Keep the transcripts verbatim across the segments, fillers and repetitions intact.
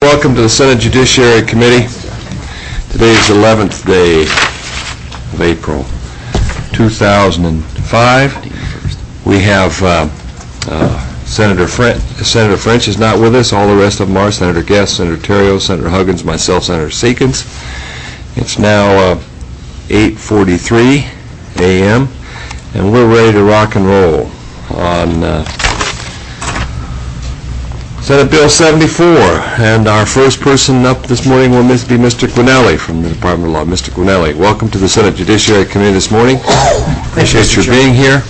Welcome to the Senate Judiciary Committee. Today is the eleventh day of April, two thousand five. We have uh, uh, Senator French. Senator French is not with us. All the rest of them are. Senator Guest, Senator Terrio, Senator Huggins, myself, Senator Seekins. It's now uh, eight forty-three a m and we're ready to rock and roll on uh, Senate Bill seventy-four, and our first person up this morning will be Mister Gwinelli from the Department of Law. Mister Gwinelli, welcome to the Senate Judiciary Committee this morning. Appreciate your being here.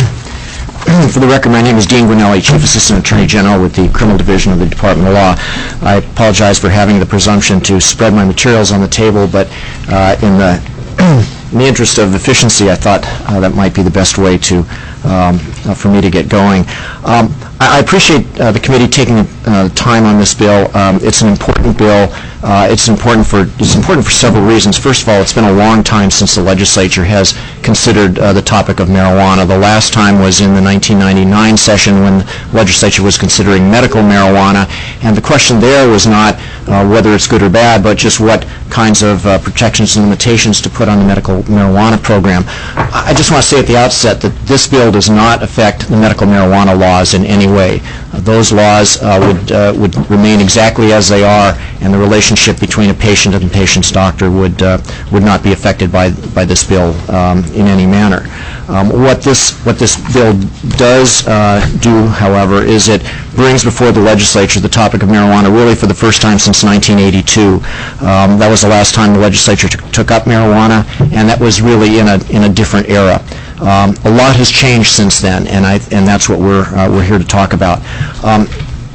For the record, my name is Dean Gwinelli, Chief Assistant Attorney General with the Criminal Division of the Department of Law. I apologize for having the presumption to spread my materials on the table, but uh, in the in the interest of efficiency, I thought uh, that might be the best way to um, uh, for me to get going. Um, I, I appreciate uh, the committee taking uh, time on this bill. Um, it's an important bill. Uh, it's important for it's important for several reasons. First of all, it's been a long time since the legislature has considered uh, the topic of marijuana. The last time was in the nineteen ninety-nine session when the legislature was considering medical marijuana, and the question there was not uh, whether it's good or bad, but just what kinds of uh, protections and limitations to put on the medical marijuana program. I just want to say at the outset that this bill does not affect the medical marijuana laws in any way. Uh, those laws uh, would uh, would remain exactly as they are, and the relationship between a patient and the patient's doctor would uh, would not be affected by by this bill um, in any manner. Um, what this what this bill does uh, do, however, is it brings before the legislature the topic of marijuana really for the first time since nineteen eighty-two. Um, that was the last time the legislature t- took up marijuana, and that was really in a in a different era. Um, a lot has changed since then, and I and that's what we're uh, we're here to talk about. Um,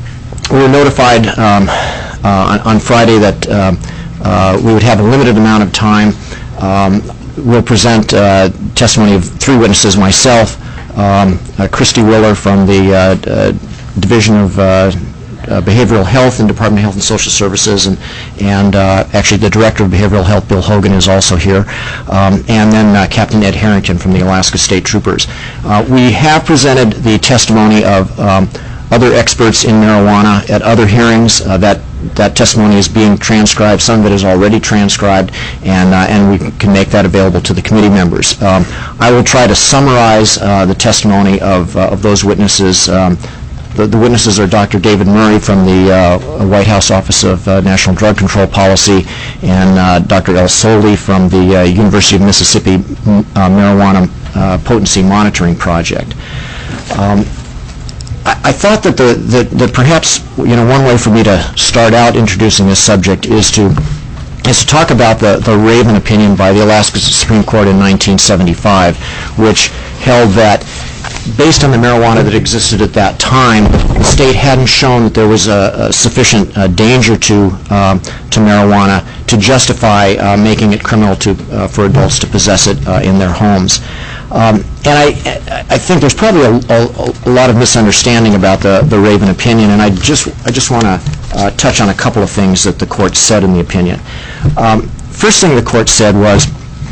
we were notified um, uh, on, on Friday that uh, uh, we would have a limited amount of time. Um, we'll present uh, testimony of three witnesses: myself, um, uh, Christy Willer from the uh, uh, Division of uh, Uh, Behavioral Health and Department of Health and Social Services, and and uh, actually the Director of Behavioral Health, Bill Hogan, is also here, um, and then uh, Captain Ed Harrington from the Alaska State Troopers. Uh, we have presented the testimony of um, other experts in marijuana at other hearings. Uh, that that testimony is being transcribed. Some of it is already transcribed, and uh, and we can make that available to the committee members. Um, I will try to summarize uh, the testimony of uh, of those witnesses. Um, The, the witnesses are Doctor David Murray from the uh, White House Office of uh, National Drug Control Policy, and uh, Doctor El Soli from the uh, University of Mississippi uh, Marijuana uh, Potency Monitoring Project. Um, I, I thought that, the, that, that perhaps you know one way for me to start out introducing this subject is to is to talk about the, the Raven opinion by the Alaska Supreme Court in nineteen seventy-five, which held that based on the marijuana that existed at that time, the state hadn't shown that there was a, a sufficient uh, danger to um, to marijuana to justify uh, making it criminal to uh, for adults to possess it uh, in their homes. Um, and I I think there's probably a, a, a lot of misunderstanding about the, the Raven opinion, and I just I just want to uh, touch on a couple of things that the court said in the opinion. Um, first thing the court said was,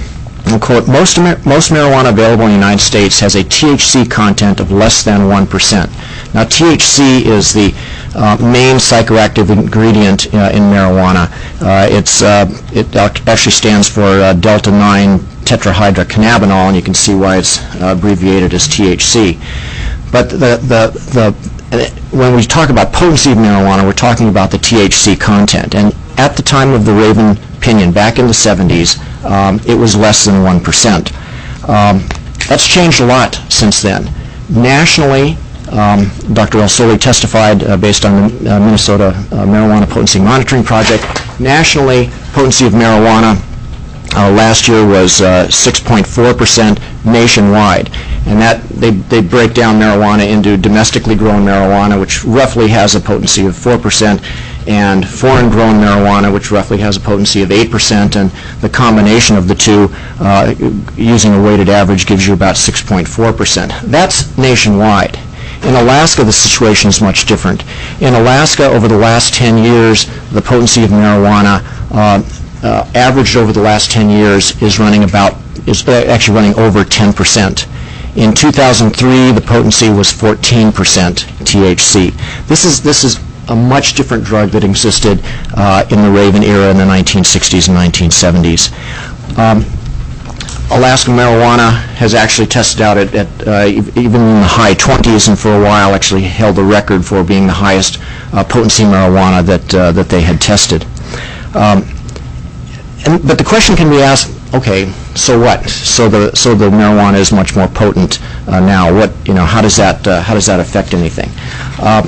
quote, most, most marijuana available in the United States has a T H C content of less than one percent. Now, T H C is the uh, main psychoactive ingredient uh, in marijuana. Uh, it's, uh, it actually stands for uh, delta nine tetrahydrocannabinol, and you can see why it's uh, abbreviated as T H C. But the, the, the, when we talk about potency of marijuana, we're talking about the T H C content. And at the time of the Raven opinion, back in the seventies, um, it was less than one percent. Um, that's changed a lot since then. Nationally, um, Doctor El Soli testified uh, based on the uh, Minnesota uh, Marijuana Potency Monitoring Project. Nationally, potency of marijuana uh, last year was uh, six point four percent nationwide. And that they, they break down marijuana into domestically grown marijuana, which roughly has a potency of four percent, and foreign-grown marijuana, which roughly has a potency of eight percent, and the combination of the two, uh, using a weighted average, gives you about six point four percent. That's nationwide. In Alaska, the situation is much different. In Alaska, over the last ten years, the potency of marijuana, uh, uh, averaged over the last ten years, is running about, is actually running over ten percent. In two thousand three, the potency was fourteen percent T H C. This is, this is a much different drug that existed uh, in the Raven era in the nineteen sixties and nineteen seventies. Um, Alaska marijuana has actually tested out at, at uh, even in the high twenties, and for a while actually held the record for being the highest uh, potency marijuana that uh, that they had tested. Um, and, but the question can be asked: okay, so what? So the so the marijuana is much more potent uh, now. What you know? How does that uh, how does that affect anything? Uh,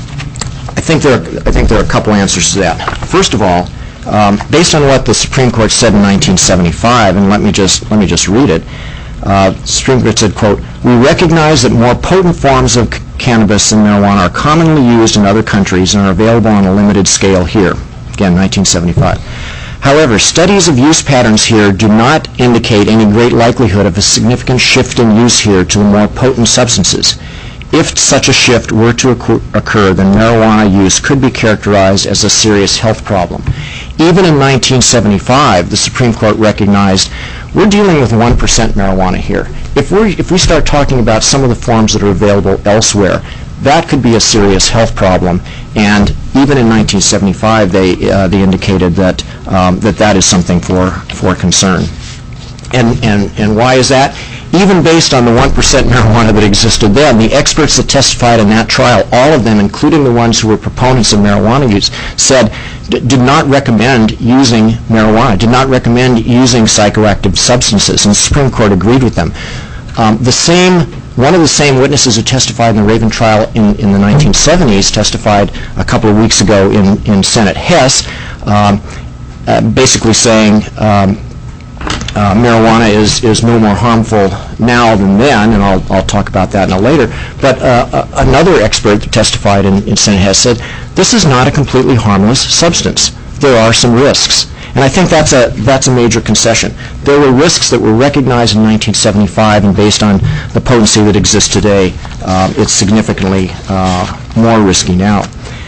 I think there are, I think there are a couple answers to that. First of all, um, based on what the Supreme Court said in nineteen seventy-five, and let me just let me just read it. Uh, Supreme Court said, quote, "We recognize that more potent forms of c- cannabis than marijuana are commonly used in other countries and are available on a limited scale here." Again, nineteen seventy-five. "However, studies of use patterns here do not indicate any great likelihood of a significant shift in use here to the more potent substances. If such a shift were to occur, occur, then marijuana use could be characterized as a serious health problem." Even in nineteen seventy-five, the Supreme Court recognized we're dealing with one percent marijuana here. If we if we start talking about some of the forms that are available elsewhere, that could be a serious health problem. And even in nineteen seventy-five, they uh, they indicated that um, that that is something for for concern. And and and why is that? Even based on the one percent marijuana that existed then, the experts that testified in that trial, all of them, including the ones who were proponents of marijuana use, said d- did not recommend using marijuana, did not recommend using psychoactive substances, and the Supreme Court agreed with them. Um, the same, one of the same witnesses who testified in the Raven trial in, in the nineteen seventies testified a couple of weeks ago in, in Senate Hess, um, uh, basically saying um, Uh, marijuana is, is no more harmful now than then, and I'll, I'll talk about that in a later. But uh, uh, another expert that testified in, in Senate Hess said, this is not a completely harmless substance. There are some risks. And I think that's a, that's a major concession. There were risks that were recognized in nineteen seventy-five, and based on the potency that exists today, uh, it's significantly uh, more risky now.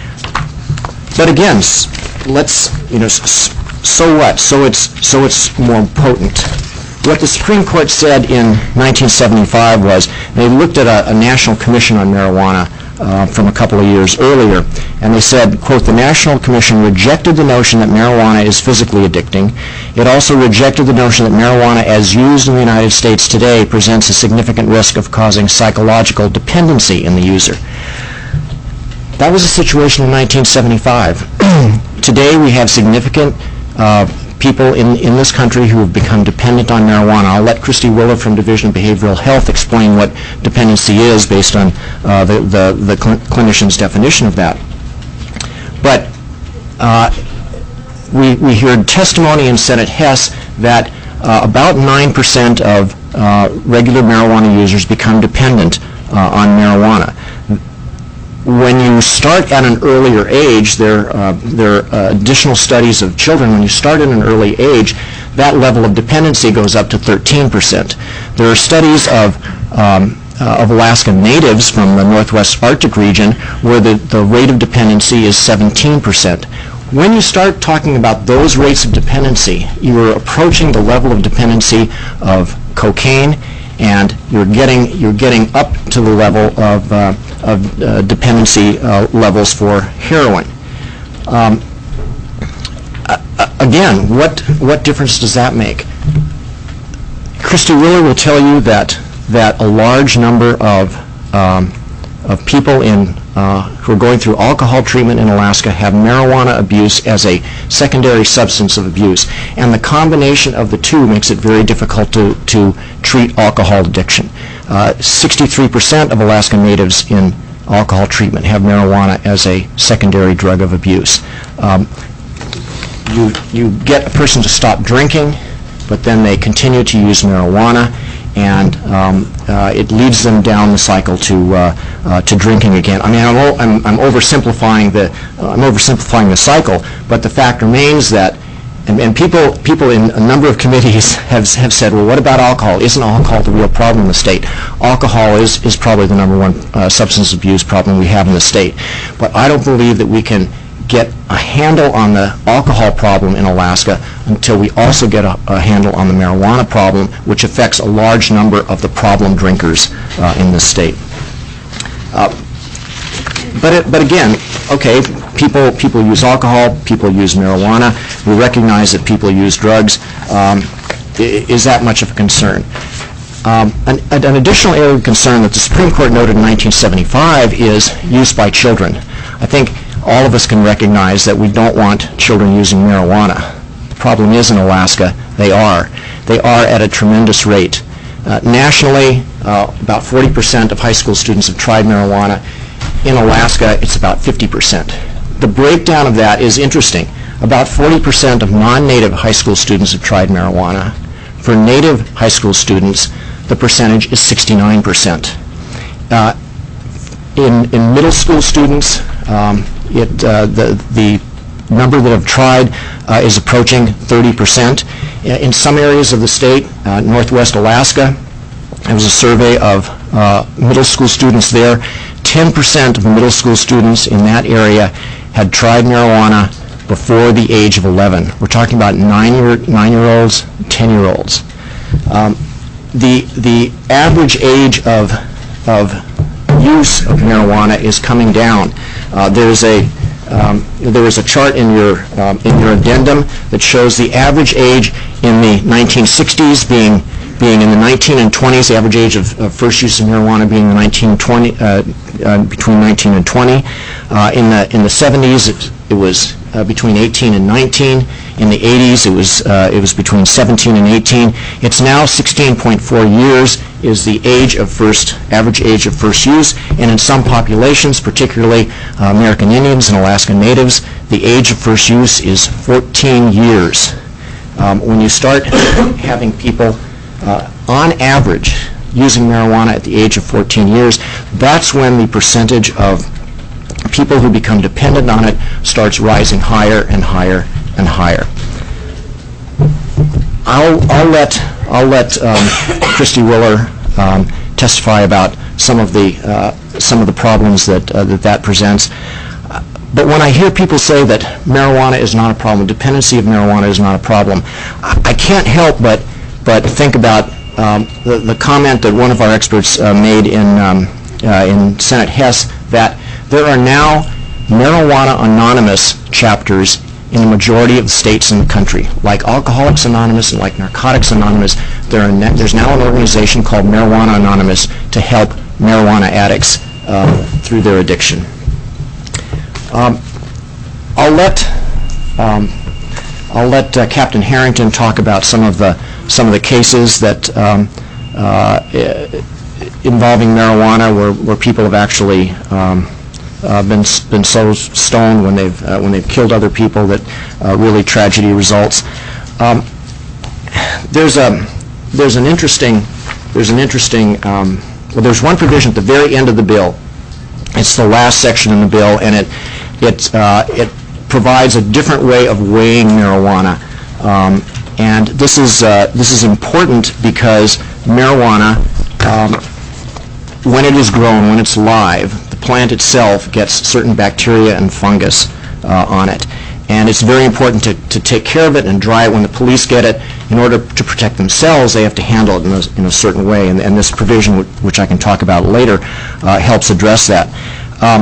But again, s- let's, you know, s- so what? So it's so it's more potent. What the Supreme Court said in nineteen seventy-five was they looked at a, a National Commission on Marijuana uh, from a couple of years earlier, and they said, quote, "The National Commission rejected the notion that marijuana is physically addicting. It also rejected the notion that marijuana as used in the United States today presents a significant risk of causing psychological dependency in the user." That was the situation in nineteen seventy-five. Today we have significant Uh, people in, in this country who have become dependent on marijuana. I'll let Christy Willer from Division of Behavioral Health explain what dependency is based on uh, the, the, the cl- clinician's definition of that. But uh, we, we heard testimony in Senate Hess that uh, about nine percent of uh, regular marijuana users become dependent uh, on marijuana. When you start at an earlier age, there, uh, there are uh, additional studies of children. When you start at an early age, that level of dependency goes up to thirteen percent. There are studies of, um, uh, of Alaskan natives from the Northwest Arctic region where the, the rate of dependency is seventeen percent. When you start talking about those rates of dependency, you are approaching the level of dependency of cocaine, and you're getting you're getting up to the level of uh, of uh, dependency uh, levels for heroin. Um, uh, again, what what difference does that make? Christy Willer will tell you that that a large number of um, of people in uh, who are going through alcohol treatment in Alaska have marijuana abuse as a secondary substance of abuse, and the combination of the two makes it very difficult to to treat alcohol addiction. Uh, sixty-three percent of Alaskan natives in alcohol treatment have marijuana as a secondary drug of abuse. Um, you you get a person to stop drinking, but then they continue to use marijuana, and um, uh, it leads them down the cycle to uh, uh, to drinking again. I mean, I'm, o- I'm, I'm oversimplifying the uh, I'm oversimplifying the cycle, but the fact remains that, and, and people people in a number of committees have have said, well, what about alcohol? Isn't alcohol the real problem in the state? Alcohol is is probably the number one uh, substance abuse problem we have in the state, but I don't believe that we can get a handle on the alcohol problem in Alaska until we also get a, a handle on the marijuana problem, which affects a large number of the problem drinkers uh, in this state. Uh, but it, but again, okay, people people use alcohol, people use marijuana, we recognize that people use drugs. Um, i- is that much of a concern? Um, an, an additional area of concern that the Supreme Court noted in nineteen seventy-five is use by children. I think all of us can recognize that we don't want children using marijuana. The problem is in Alaska, they are. They are at a tremendous rate. Uh, nationally, uh, about forty percent of high school students have tried marijuana. In Alaska, it's about fifty percent. The breakdown of that is interesting. About forty percent of non-native high school students have tried marijuana. For native high school students, the percentage is sixty-nine percent. Uh, in, in middle school students, um, it, uh, the, the number that have tried uh, is approaching thirty percent. In some areas of the state, uh, northwest Alaska, there was a survey of uh, middle school students there. ten percent of the middle school students in that area had tried marijuana before the age of eleven. We're talking about nine-year, nine-year-olds, ten-year-olds. Um, the the average age of of use of marijuana is coming down. Uh, there's a um, there is a chart in your um, in your addendum that shows the average age in the nineteen sixties being being in the nineteen and twenties, the average age of, of first use of marijuana being the nineteen twenty uh, uh, between nineteen and twenty. Uh, in the in the seventies, it, it was uh, between eighteen and nineteen. In the eighties, it was uh, it was between seventeen and eighteen. It's now sixteen point four years is the age of first average age of first use, and in some populations, particularly uh, American Indians and Alaska Natives, the age of first use is fourteen years. Um, when you start having people uh, on average using marijuana at the age of fourteen years, that's when the percentage of people who become dependent on it starts rising higher and higher and higher. I'll, I'll let I'll let um, Christy Willer um, testify about some of the uh, some of the problems that uh, that that presents. Uh, but when I hear people say that marijuana is not a problem, dependency of marijuana is not a problem, I, I can't help but but think about um, the, the comment that one of our experts uh, made in um, uh, in Senate Hess that there are now marijuana anonymous chapters in the majority of the states in the country. Like Alcoholics Anonymous and like Narcotics Anonymous, there are ne- there's now an organization called Marijuana Anonymous to help marijuana addicts uh, through their addiction. Um, I'll let um, I'll let uh, Captain Harrington talk about some of the some of the cases that um, uh, involving marijuana where where people have actually um, Uh, been been so stoned when they've uh, when they've killed other people that uh, really tragedy results. Um, there's a there's an interesting there's an interesting um, well there's one provision at the very end of the bill. It's the last section in the bill, and it it uh, it provides a different way of weighing marijuana. Um, and this is uh, this is important because marijuana, um, when it is grown, when it's live, plant itself gets certain bacteria and fungus uh, on it. And it's very important to, to take care of it and dry it. When the police get it, in order to protect themselves, they have to handle it in a, in a certain way. And, and this provision, which I can talk about later, uh, helps address that. Um,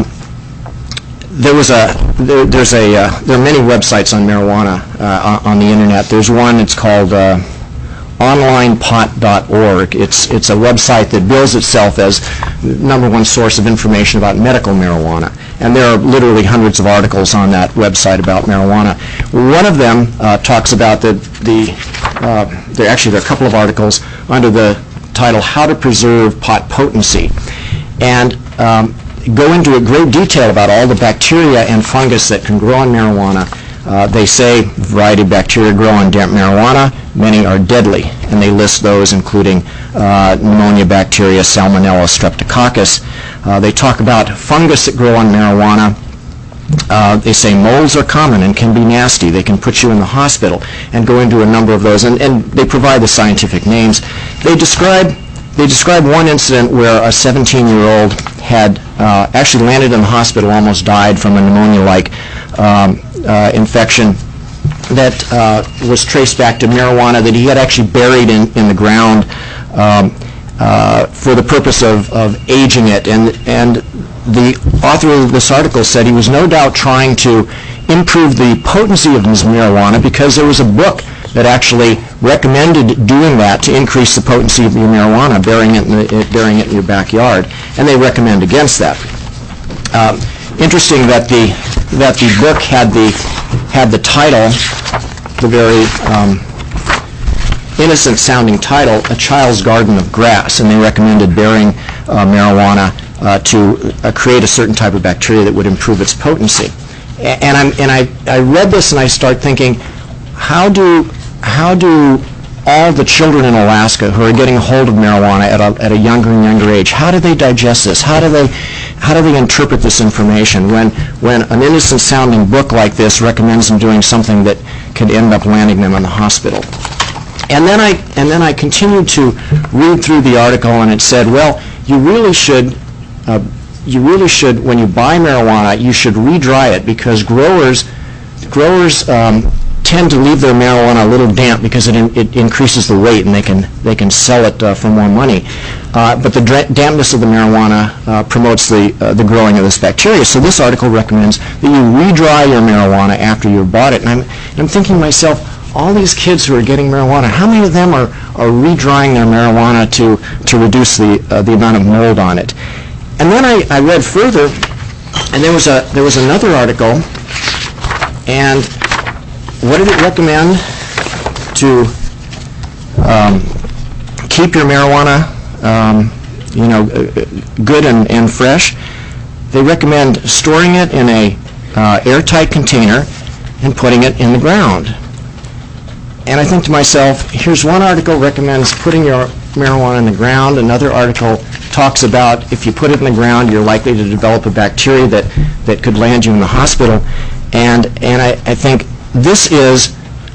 there was a there, there's a uh, there are many websites on marijuana uh, on the internet. There's one. It's called Uh, online pot dot org. It's it's a website that bills itself as number one source of information about medical marijuana, and there are literally hundreds of articles on that website about marijuana. One of them uh, talks about the the uh, there actually there are a couple of articles under the title "How to Preserve Pot Potency," and um, go into a great detail about all the bacteria and fungus that can grow on marijuana. Uh, they say a variety of bacteria grow on damp marijuana. Many are deadly, and they list those including uh, pneumonia bacteria, Salmonella, Streptococcus. Uh, they talk about fungus that grow on marijuana. Uh, they say molds are common and can be nasty. They can put you in the hospital, and go into a number of those, and, and they provide the scientific names. They describe they describe one incident where a seventeen-year-old had uh, actually landed in the hospital, almost died from a pneumonia-like um, uh, infection that uh, was traced back to marijuana that he had actually buried in, in the ground. Um, uh, for the purpose of, of aging it. And, and the author of this article said he was no doubt trying to improve the potency of this marijuana because there was a book that actually recommended doing that to increase the potency of your marijuana, burying it in, the, burying it in your backyard, and they recommend against that. Um, interesting that the that the book had the had the title, the very um, innocent-sounding title, "A Child's Garden of Grass," and they recommended burying uh, marijuana uh, to uh, create a certain type of bacteria that would improve its potency. A- and I'm and I I read this and I start thinking, how do how do all the children in Alaska who are getting a hold of marijuana at a, at a younger and younger age, how do they digest this? How do they how do they interpret this information when when an innocent-sounding book like this recommends them doing something that could end up landing them in the hospital? And then I and then I continued to read through the article, and it said, well, you really should uh, you really should when you buy marijuana, you should re-dry it because growers growers um, tend to leave their marijuana a little damp because it, in, it increases the weight and they can they can sell it uh, for more money. Uh, but the dra- dampness of the marijuana uh, promotes the uh, the growing of this bacteria. So this article recommends that you re-dry your marijuana after you've bought it. And I'm and I'm thinking to myself, all these kids who are getting marijuana, how many of them are, are re-drying their marijuana to to reduce the uh, the amount of mold on it? And then I, I read further, and there was a there was another article, and what did it recommend? To um, keep your marijuana, um, you know, good and, and fresh. They recommend storing it in a uh, airtight container and putting it in the ground. And I think to myself, here's one article recommends putting your marijuana in the ground. Another article talks about if you put it in the ground, you're likely to develop a bacteria that, that could land you in the hospital. And and I, I think this is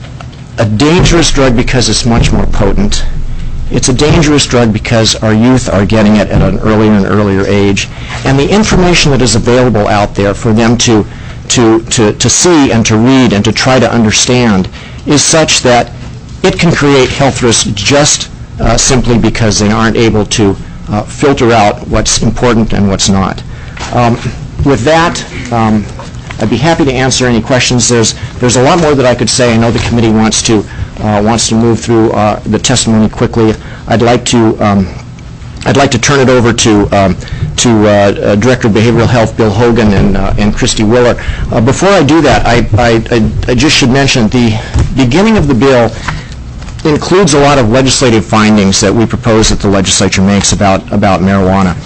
a dangerous drug because it's much more potent. It's a dangerous drug because our youth are getting it at an earlier and earlier age. And the information that is available out there for them to, to, to, to see and to read and to try to understand is such that it can create health risks just uh, simply because they aren't able to uh, filter out what's important and what's not. Um, with that, um, I'd be happy to answer any questions. There's there's a lot more that I could say. I know the committee wants to uh, wants to move through uh, the testimony quickly. I'd like to um, I'd like to turn it over to um, to uh, uh, Director of Behavioral Health Bill Hogan and uh, and Christy Willer. Uh, before I do that, I, I I I just should mention the beginning of the bill includes a lot of legislative findings that we propose that the legislature makes about about marijuana.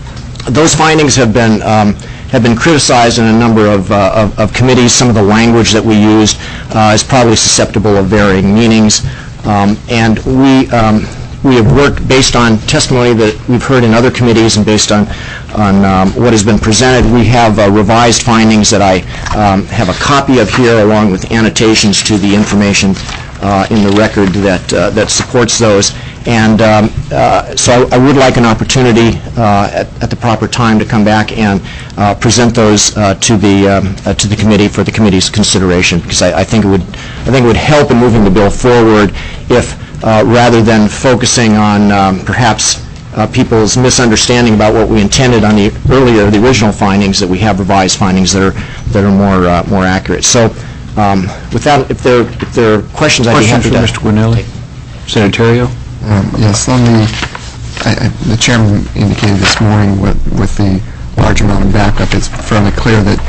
Those findings have been um, have been criticized in a number of, uh, of, of committees. Some of the language that we used uh, is probably susceptible of varying meanings. Um, and we, um, we have worked based on testimony that we've heard in other committees and based on, on um, what has been presented. We have uh, revised findings that I um, have a copy of here along with annotations to the information uh, in the record that, uh, that supports those. And um, uh, so I, I would like an opportunity uh, at, at the proper time to come back and uh, present those uh, to the um, uh, to the committee for the committee's consideration, because I, I think it would I think it would help in moving the bill forward if uh, rather than focusing on um, perhaps uh, people's misunderstanding about what we intended on the earlier the original findings, that we have revised findings that are that are more uh, more accurate. So um, with that, if there if there are questions, I'd be happy to. Question for Mister Gwinelli. Senator. Um, yes, let me, I, I, the chairman indicated this morning with, with the large amount of backup, it's fairly clear that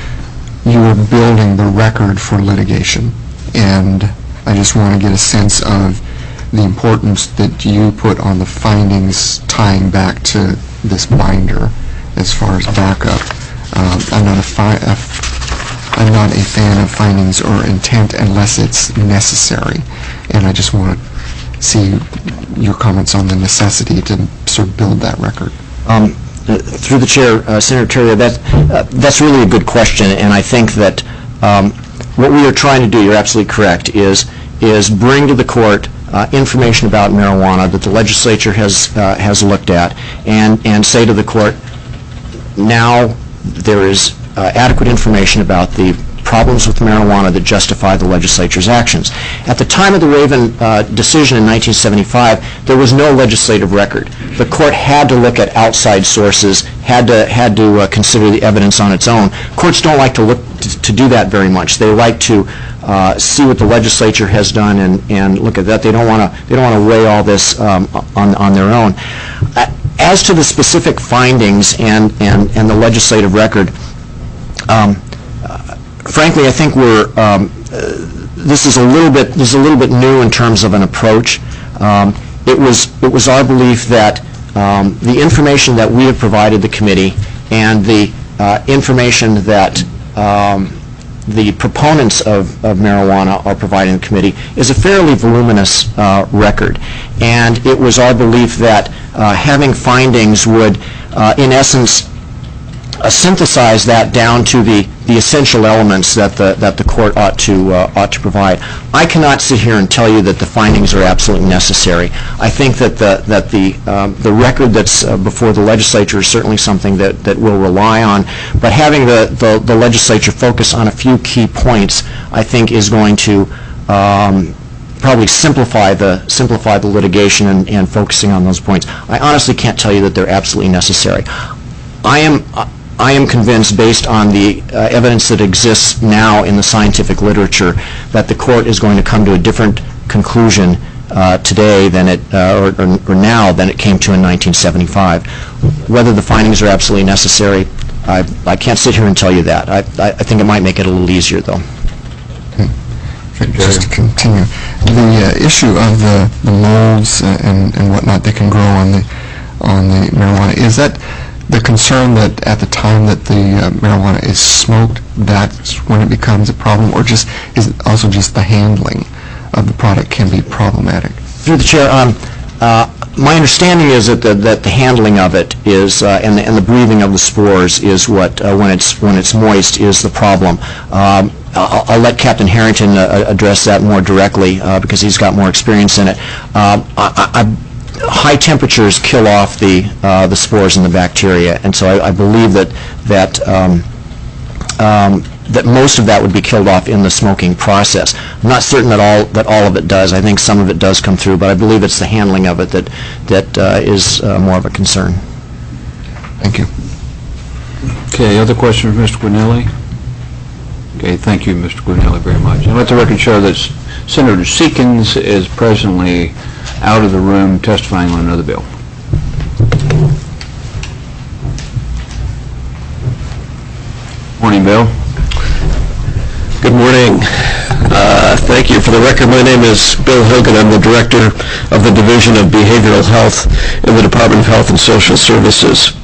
you are building the record for litigation. And I just want to get a sense of the importance that you put on the findings tying back to this binder as far as backup. Um, I'm not a, fi a I'm not a fan of findings or intent unless it's necessary. And I just want to see your comments on the necessity to sort of build that record. Um, uh, through the chair, uh, Senator Terrio, that, uh, that's really a good question, and I think that um, what we are trying to do, you're absolutely correct, is, is bring to the court uh, information about marijuana that the legislature has, uh, has looked at, and, and say to the court, now there is uh, adequate information about the problems with marijuana that justify the legislature's actions. At the time of the Raven uh, decision in nineteen seventy-five, there was no legislative record. The court had to look at outside sources, had to had to uh, consider the evidence on its own. Courts don't like to look to, to do that very much. They like to uh, see what the legislature has done and, and look at that. They don't want to they don't want to weigh all this um, on on their own. Uh, as to the specific findings and and and the legislative record, um, uh, frankly, I think we're um, uh, this is a little bit this is a little bit new in terms of an approach. Um, it was it was our belief that um, the information that we have provided the committee and the uh, information that um, the proponents of, of marijuana are providing the committee is a fairly voluminous uh, record, and it was our belief that uh, having findings would, uh, in essence, uh, synthesize that down to the, the essential elements that the that the court ought to uh, ought to provide. I cannot sit here and tell you that the findings are absolutely necessary. I think that the that the um, the record that's uh, before the legislature is certainly something that that we'll rely on. But having the, the the legislature focus on a few key points, I think, is going to um, probably simplify the simplify the litigation and, and focusing on those points. I honestly can't tell you that they're absolutely necessary. I am. Uh, I am convinced, based on the uh, evidence that exists now in the scientific literature, that the court is going to come to a different conclusion uh, today than it, uh, or, or, or now than it came to in nineteen seventy-five. Whether the findings are absolutely necessary, I, I can't sit here and tell you that. I, I, I think it might make it a little easier, though. Just to continue, the uh, issue of the, the molds and, and whatnot that can grow on the on the marijuana, is that the concern that at the time that the uh, marijuana is smoked, that's when it becomes a problem, or just is it also just the handling of the product can be problematic? Through the chair, um, uh, my understanding is that the, that the handling of it is, uh, and, the, and the breathing of the spores is what, uh, when it's when it's moist, is the problem. Um, I'll, I'll let Captain Harrington uh, address that more directly uh, because he's got more experience in it. Um, I, I, high temperatures kill off the uh, the spores and the bacteria, and so I, I believe that that um, um, that most of that would be killed off in the smoking process. I'm not certain that all that all of it does. I think some of it does come through, but I believe it's the handling of it that that uh, is uh, more of a concern. Thank you. Okay, other questions for Mister Gwinelli? Okay, thank you, Mister Gwinelli, very much. And let the record show that Senator Seekins is presently out of the room testifying on another bill. Morning, Bill. Good morning. Uh, thank you. For the record, my name is Bill Hogan. I'm the Director of the Division of Behavioral Health in the Department of Health and Social Services.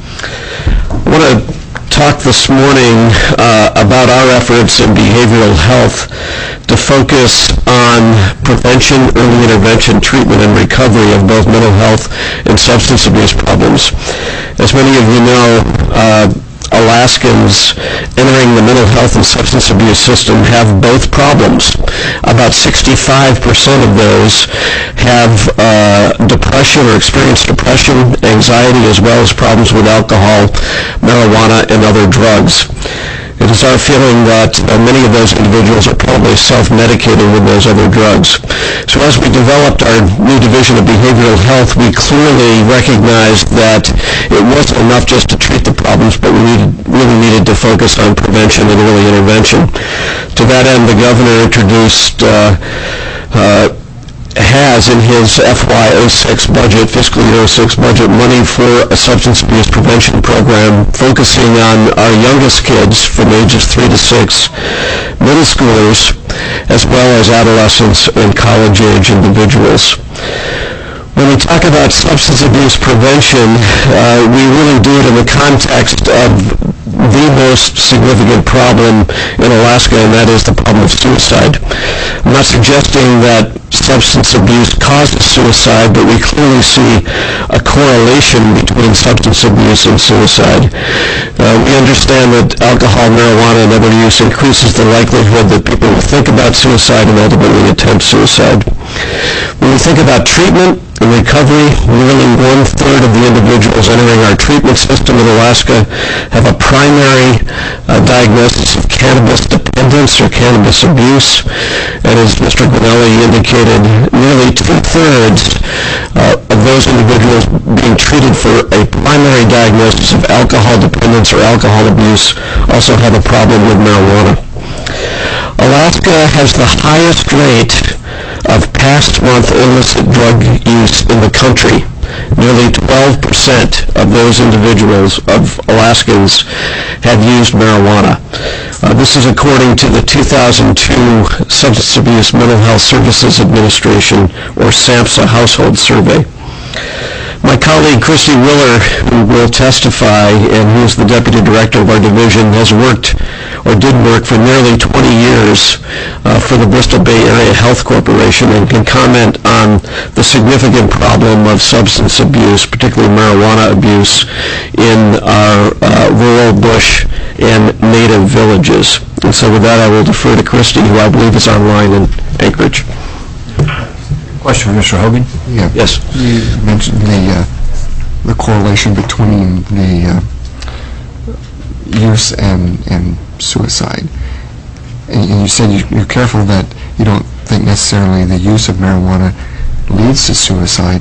I want to talk this morning uh, about our efforts in behavioral health to focus on prevention, early intervention, treatment, and recovery of both mental health and substance abuse problems. As many of you know, uh, Alaskans entering the mental health and substance abuse system have both problems. About sixty-five percent of those have uh, depression or experience depression, anxiety, as well as problems with alcohol, marijuana, and other drugs. It is our feeling that uh, many of those individuals are probably self-medicating with those other drugs. So as we developed our new division of behavioral health, we clearly recognized that it wasn't enough just to treat the problems, but we needed, really needed to focus on prevention and early intervention. To that end, the governor introduced uh, uh, has in his F Y oh six budget, fiscal year oh six budget, money for a substance abuse prevention program focusing on our youngest kids from ages three to six, middle schoolers, as well as adolescents and college-age individuals. When we talk about substance abuse prevention, uh, we really do it in the context of the most significant problem in Alaska, and that is the problem of suicide. I'm not suggesting that substance abuse causes suicide, but we clearly see a correlation between substance abuse and suicide. Uh, we understand that alcohol, marijuana, and other use increases the likelihood that people will think about suicide and ultimately attempt suicide. When we think about treatment and recovery, nearly one-third of the individuals entering our treatment system in Alaska have a primary uh, diagnosis of cannabis dependence dependence or cannabis abuse. And as Mister Gwinelli indicated, nearly two-thirds uh, of those individuals being treated for a primary diagnosis of alcohol dependence or alcohol abuse also have a problem with marijuana. Alaska has the highest rate of past month illicit drug use in the country. Nearly twelve percent of those individuals, of Alaskans, have used marijuana. Uh, this is according to the two thousand two Substance Abuse Mental Health Services Administration, or SAMHSA, household survey. My colleague Christy Willer, who will testify and who is the Deputy Director of our division, has worked or did work for nearly twenty years uh, for the Bristol Bay Area Health Corporation and can comment on the significant problem of substance abuse, particularly marijuana abuse, in our uh, rural, bush, and native villages. And so with that, I will defer to Christy, who I believe is online in Anchorage. Question for Mister Hogan? Yeah. Yes. You mentioned the uh, the correlation between the uh, use and and suicide, and, and you said you, you're careful that you don't think necessarily the use of marijuana leads to suicide.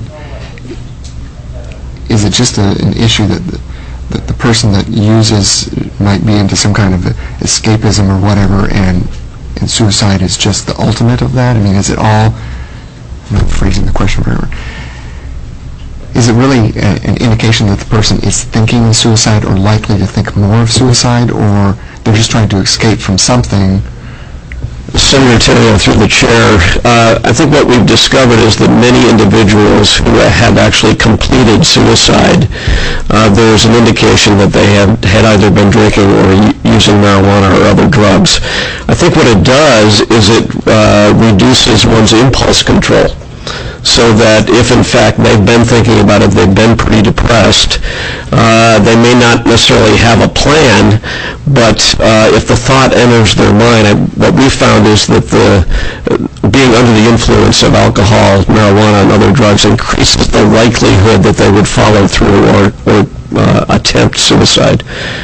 Is it just a, an issue that the, that the person that uses might be into some kind of escapism or whatever, and and suicide is just the ultimate of that? I mean, is it all? I'm not phrasing the question very well. Is it really a, an indication that the person is thinking of suicide or likely to think more of suicide, or they're just trying to escape from something? Senator Tenio, through the chair, uh, I think what we've discovered is that many individuals who have actually completed suicide, uh, there's an indication that they have, had either been drinking or using marijuana or other drugs. I think what it does is it uh, reduces one's impulse control, so that if in fact they've been thinking about it, they've been pretty depressed, uh, they may not necessarily have a plan, but uh, if the thought enters their mind, I, what we found is that the uh, being under the influence of alcohol, marijuana, and other drugs increases the likelihood that they would follow through or, or uh, attempt suicide.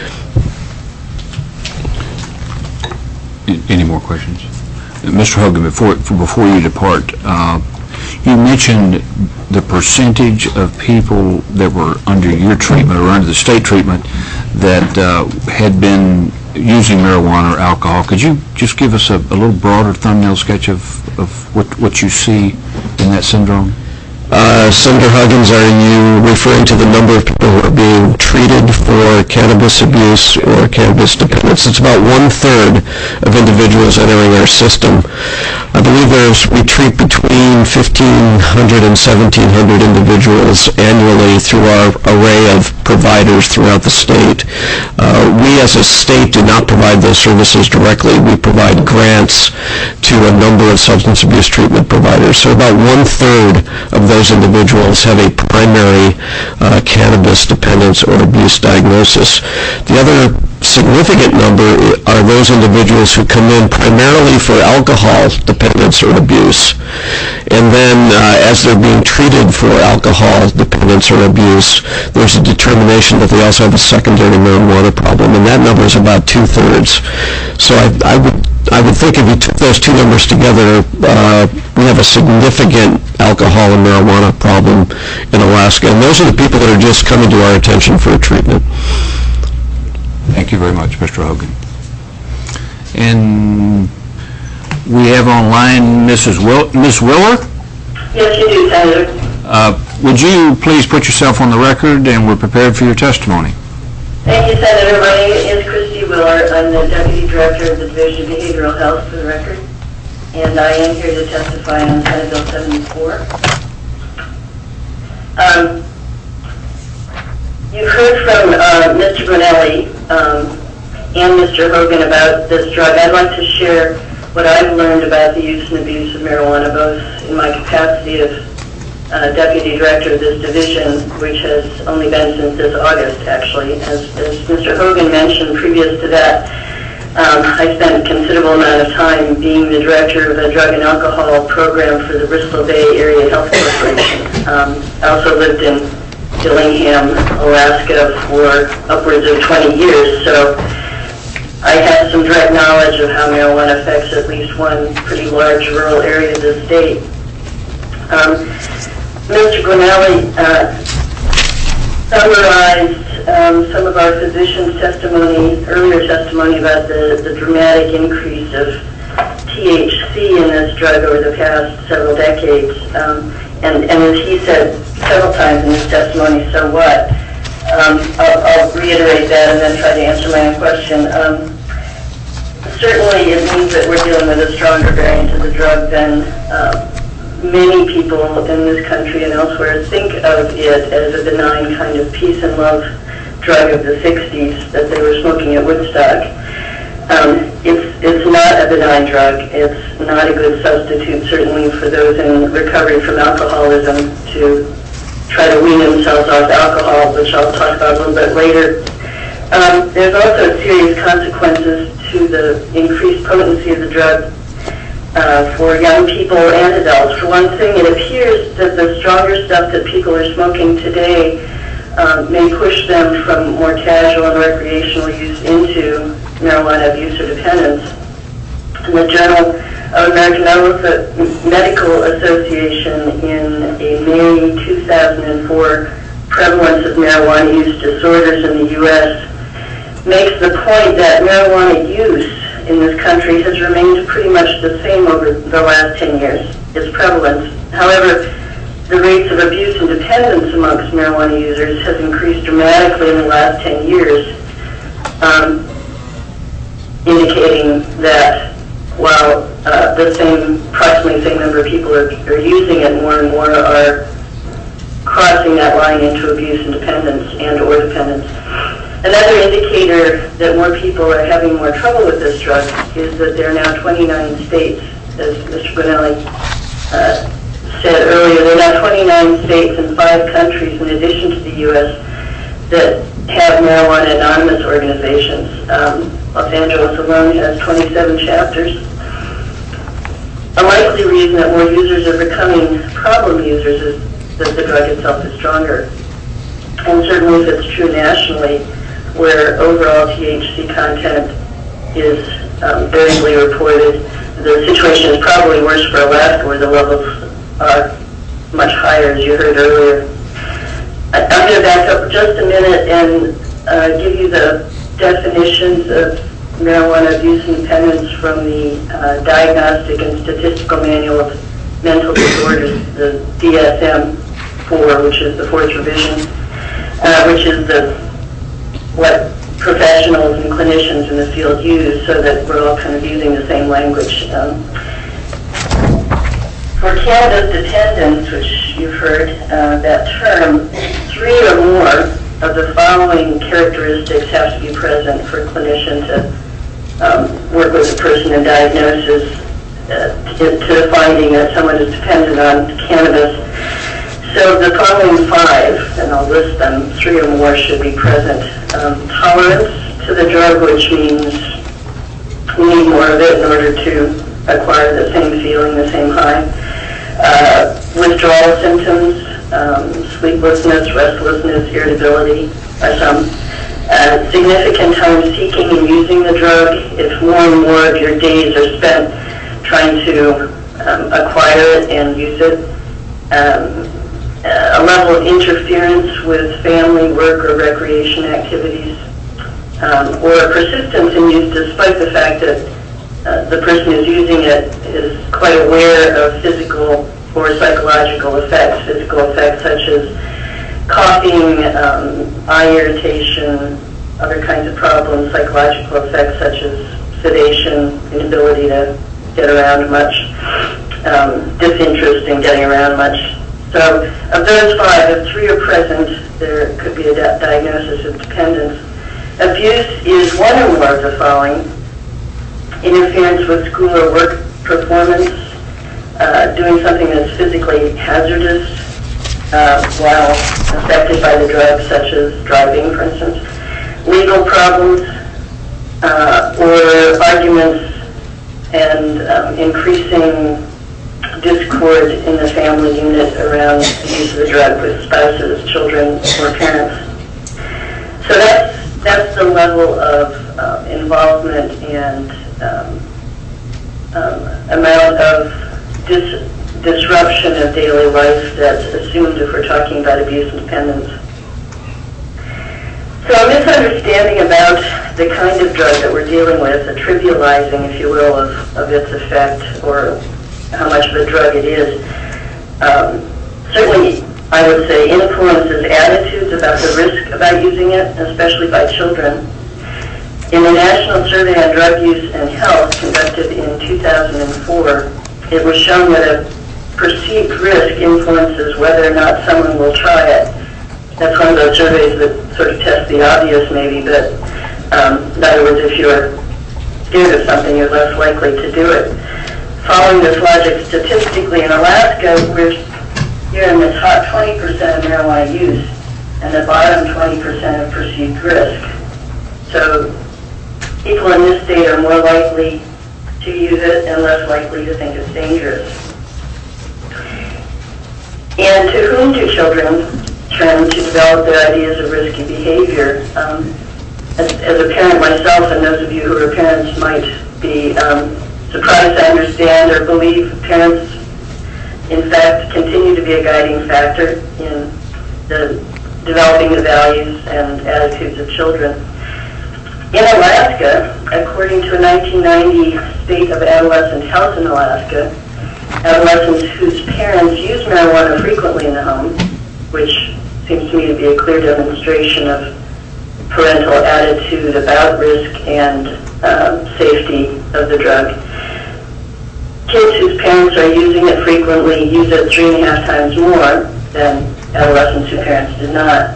Any more questions? Mister Hogan, before, before you depart, uh, you mentioned the percentage of people that were under your treatment or under the state treatment that uh, had been using marijuana or alcohol. Could you just give us a, a little broader thumbnail sketch of, of what, what you see in that syndrome? Uh, Senator Huggins, are you referring to the number of people who are being treated for cannabis abuse or cannabis dependence? It's about one-third of individuals entering our system. I believe there's, we treat between fifteen hundred and seventeen hundred individuals annually through our array of providers throughout the state. Uh, we as a state do not provide those services directly. We provide grants to a number of substance abuse treatment providers. So about one-third of those individuals have a primary uh, cannabis dependence or abuse diagnosis. The other significant number are those individuals who come in primarily for alcohol dependence or abuse, and then uh, as they're being treated for alcohol dependence or abuse, there's a determination that they also have a secondary marijuana problem, and that number is about two-thirds. So I, I would I would think if you took those two numbers together, uh, we have a significant alcohol and marijuana problem in Alaska, and those are the people that are just coming to our attention for a treatment. Thank you very much, Mister Hogan. And we have online Missus Will Miz Willer. Yes, you do, Senator. Uh, would you please put yourself on the record, and we're prepared for your testimony. Thank you, Senator. My name is Christy Willer. I'm the Deputy Director of the Division of Behavioral Health, for the record, and I am here to testify on Senate Bill seventy-four. Um, you've heard from uh, Mister Brunelli um, and Mister Hogan about this drug. I'd like to share what I've learned about the use and abuse of marijuana, both in my capacity of Uh, Deputy Director of this division, which has only been since this August, actually. As, as Mister Hogan mentioned, previous to that, um, I spent a considerable amount of time being the Director of a drug and alcohol program for the Bristol Bay Area Health Corporation. Um, I also lived in Dillingham, Alaska for upwards of twenty years, so I have some direct knowledge of how marijuana affects at least one pretty large rural area of the state. Um, Mister Gwinelli uh, summarized um, some of our physicians' testimony, earlier testimony about the, the dramatic increase of T H C in this drug over the past several decades. Um, and, and as he said several times in his testimony, so what? Um, I'll, I'll reiterate that and then try to answer my own question. Um, certainly it means that we're dealing with a stronger variant of the drug than uh, many people in this country and elsewhere think of it as a benign kind of peace and love drug of the sixties that they were smoking at Woodstock. Um, it's, it's not a benign drug. It's not a good substitute, certainly for those in recovery from alcoholism, to try to wean themselves off alcohol, which I'll talk about a little bit later. Um, there's also serious consequences to the increased potency of the drug uh, for young people and adults. For one thing, it appears that the stronger stuff that people are smoking today um, may push them from more casual and recreational use into marijuana abuse or dependence. In the Journal of American Medical Association, in a May two thousand four prevalence of marijuana use disorders in the U S, makes the point that marijuana use in this country has remained pretty much the same over the last ten years, its prevalence. However, the rates of abuse and dependence amongst marijuana users has increased dramatically in the last ten years, um, indicating that while uh, the same, approximately the same number of people are, are using it, more and more are crossing that line into abuse and dependence and or dependence. Another indicator that more people are having more trouble with this drug is that there are now twenty-nine states, as Mister Gwinelli uh, said earlier, there are now twenty-nine states and five countries in addition to the U S that have marijuana anonymous organizations. Um, Los Angeles alone has twenty-seven chapters. A likely reason that more users are becoming problem users is that the drug itself is stronger. And certainly if it's true nationally, where overall T H C content is um, variably reported, the situation is probably worse for Alaska, where the levels are much higher, as you heard earlier. I, I'm going to back up just a minute and uh, give you the definitions of marijuana abuse and dependence from the uh, Diagnostic and Statistical Manual of Mental Disorders, the D S M four, which is the fourth revision, uh, which is the what professionals and clinicians in the field use, so that we're all kind of using the same language. Um, for cannabis dependence, which you've heard uh, that term, three or more of the following characteristics have to be present for a clinician to um, work with a person in diagnosis uh, to, to the finding that someone is dependent on cannabis. So the following five, and I'll list them, three or more should be present. Um, tolerance to the drug, which means we need more of it in order to acquire the same feeling, the same high. Uh, withdrawal symptoms, um, sleeplessness, restlessness, irritability are some. Uh, significant time seeking and using the drug. If more and more of your days are spent trying to um, acquire it and use it. Um, a level of interference with family, work, or recreation activities, um, or a persistence in use despite the fact that uh, the person who's using it is quite aware of physical or psychological effects, physical effects such as coughing, um, eye irritation, other kinds of problems, psychological effects such as sedation, inability to get around much, um, disinterest in getting around much. So of those five, if three are present, there could be a di- diagnosis of dependence. Abuse is one or more of the following: interference with school or work performance, uh, doing something that's physically hazardous uh, while affected by the drug, such as driving, for instance, legal problems, uh, or arguments and um, increasing discord in the family unit around the use of the drug with spouses, children, or parents. So that's that's the level of uh, involvement and um, um, amount of dis disruption of daily life that's assumed if we're talking about abuse and dependence. So a misunderstanding about the kind of drug that we're dealing with, a trivializing, if you will, of, of its effect or how much of a drug it is, um, certainly I would say influences attitudes about the risk about using it, especially by children. In the National Survey on Drug Use and Health conducted in two thousand four, it was shown that a perceived risk influences whether or not someone will try it. That's one of those surveys that sort of test the obvious maybe, but um, in other words, if you're scared of something, you're less likely to do it. Following this logic, statistically in Alaska, we're here in the top twenty percent of marijuana use and the bottom twenty percent of perceived risk. So people in this state are more likely to use it and less likely to think it's dangerous. And to whom do children turn to develop their ideas of risky behavior? Um, as, as a parent myself, and those of you who are parents might be um, surprised to understand or believe parents, in fact, continue to be a guiding factor in the developing the values and attitudes of children. In Alaska, according to a nineteen ninety State of Adolescent Health in Alaska, adolescents whose parents use marijuana frequently in the home, which seems to me to be a clear demonstration of parental attitude about risk and um, safety of the drug. Kids whose parents are using it frequently use it three and a half times more than adolescents whose parents did not.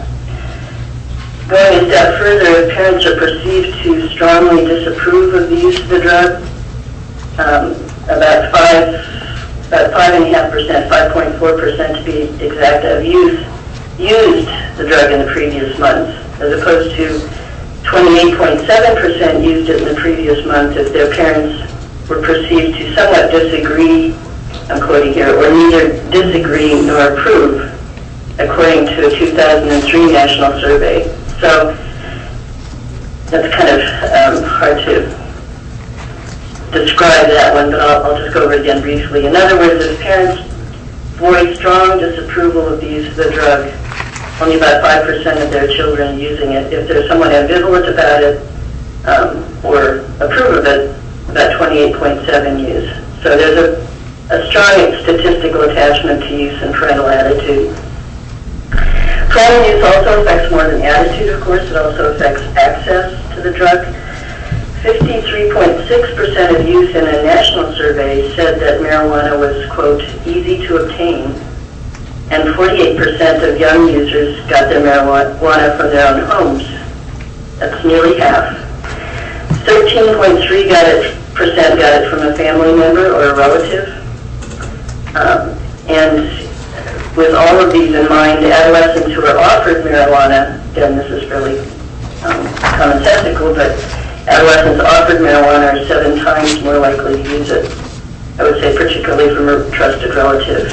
Going a step further, if parents are perceived to strongly disapprove of the use of the drug, um, about five, about five and a half percent, five point four percent to be exact, of youth used the drug in the previous month, as opposed to twenty-eight point seven percent used it in the previous month if their parents were perceived to somewhat disagree, I'm quoting here, or neither disagree nor approve, according to a two thousand three national survey. So that's kind of um, hard to describe that one, but I'll, I'll just go over it again briefly. In other words, if parents voice strong disapproval of the use of the drug, only about five percent of their children are using it. If there's someone ambivalent about it um, or approve of it, about twenty-eight point seven use. So there's a, a strong statistical attachment to use and parental attitude. Parental use also affects more than attitude, of course. It also affects access to the drug. fifty-three point six percent of youth in a national survey said that marijuana was, quote, easy to obtain. And forty-eight percent of young users got their marijuana from their own homes. That's nearly half. thirteen point three percent got it from a family member or a relative. Um, and with all of these in mind, adolescents who are offered marijuana, again, this is really um, commonsensical, but adolescents offered marijuana are seven times more likely to use it. I would say particularly from a trusted relative.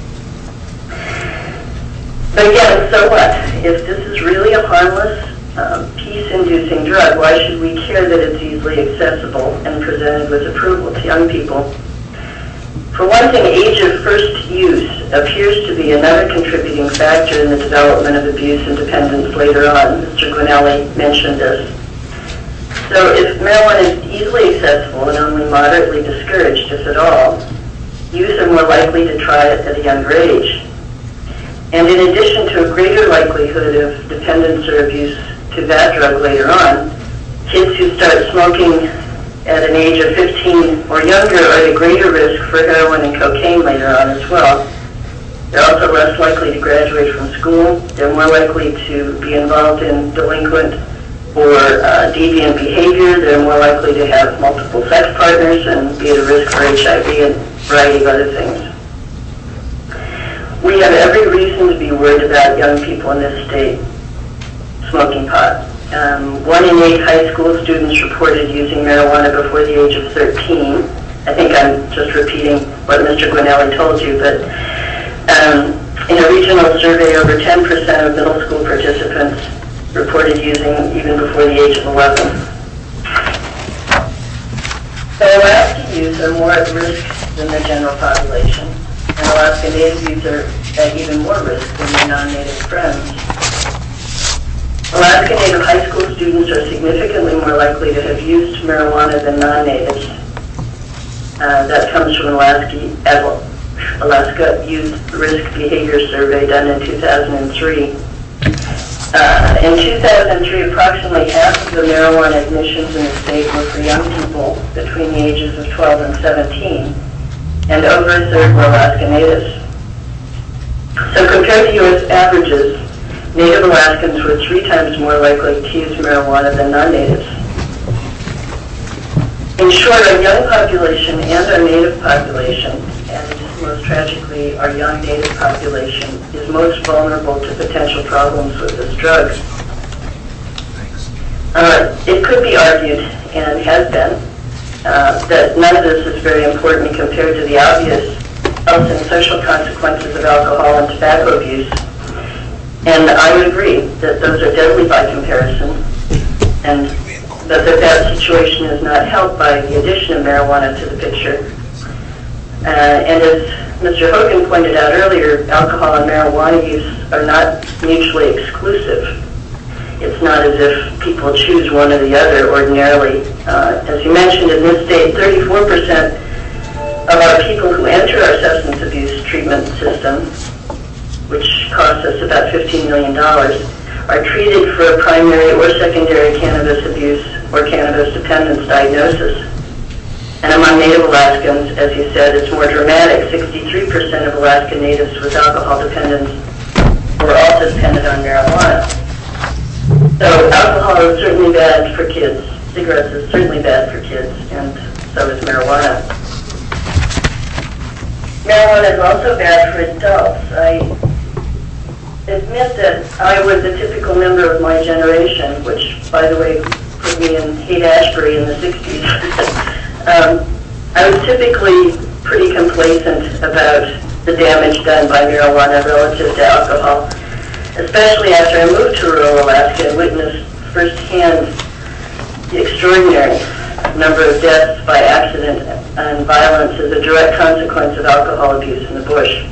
But again, so what? If this is really a harmless, um, peace-inducing drug, why should we care that it's easily accessible and presented with approval to young people? For one thing, age of first use appears to be another contributing factor in the development of abuse and dependence later on. Mister Gwinelli mentioned this. So if marijuana is easily accessible and only moderately discouraged, if at all, youth are more likely to try it at a younger age. And in addition to a greater likelihood of dependence or abuse to that drug later on, kids who start smoking at an age of fifteen or younger are at a greater risk for heroin and cocaine later on as well. They're also less likely to graduate from school. They're more likely to be involved in delinquent or uh, deviant behavior. They're more likely to have multiple sex partners and be at a risk for H I V and a variety of other things. We have every reason to be worried about young people in this state smoking pot. Um, one in eight high school students reported using marijuana before the age of thirteen. I think I'm just repeating what Mister Gwinelli told you, but um, in a regional survey, over ten percent of middle school participants reported using even before the age of eleven. So Alaska youth are more at risk than the general population, and Alaska Native youth are at even more risk than their non-Native friends. Alaska Native high school students are significantly more likely to have used marijuana than non-Natives. Uh, that comes from an Alaska, Alaska Youth Risk Behavior Survey done in two thousand three. Uh, in two thousand three, approximately half of the marijuana admissions in the state were for young people between the ages of twelve and seventeen, and over a third were Alaska Natives. So compared to U S averages, Native Alaskans were three times more likely to use marijuana than non-Natives. In short, our young population and our Native population, and most tragically our young Native population, is most vulnerable to potential problems with this drug. Uh, it could be argued, and has been, uh, that none of this is very important compared to the obvious health and social consequences of alcohol and tobacco abuse. And I would agree that those are deadly by comparison, and that that, that situation is not helped by the addition of marijuana to the picture. Uh, and as Mister Hogan pointed out earlier, alcohol and marijuana use are not mutually exclusive. It's not as if people choose one or the other ordinarily. Uh, as you mentioned, in this state, thirty-four percent of our people who enter our substance abuse treatment system, which costs us about fifteen million dollars, are treated for a primary or secondary cannabis abuse or cannabis dependence diagnosis. And among Native Alaskans, as you said, it's more dramatic. sixty-three percent of Alaska Natives with alcohol dependence were also dependent on marijuana. So alcohol is certainly bad for kids. Cigarettes is certainly bad for kids, and so is marijuana. Marijuana is also bad for adults. I admit that I was a typical member of my generation, which, by the way, put me in Haight-Ashbury in the sixties. um, I was typically pretty complacent about the damage done by marijuana relative to alcohol, especially after I moved to rural Alaska and witnessed firsthand the extraordinary number of deaths by accident and violence as a direct consequence of alcohol abuse in the bush.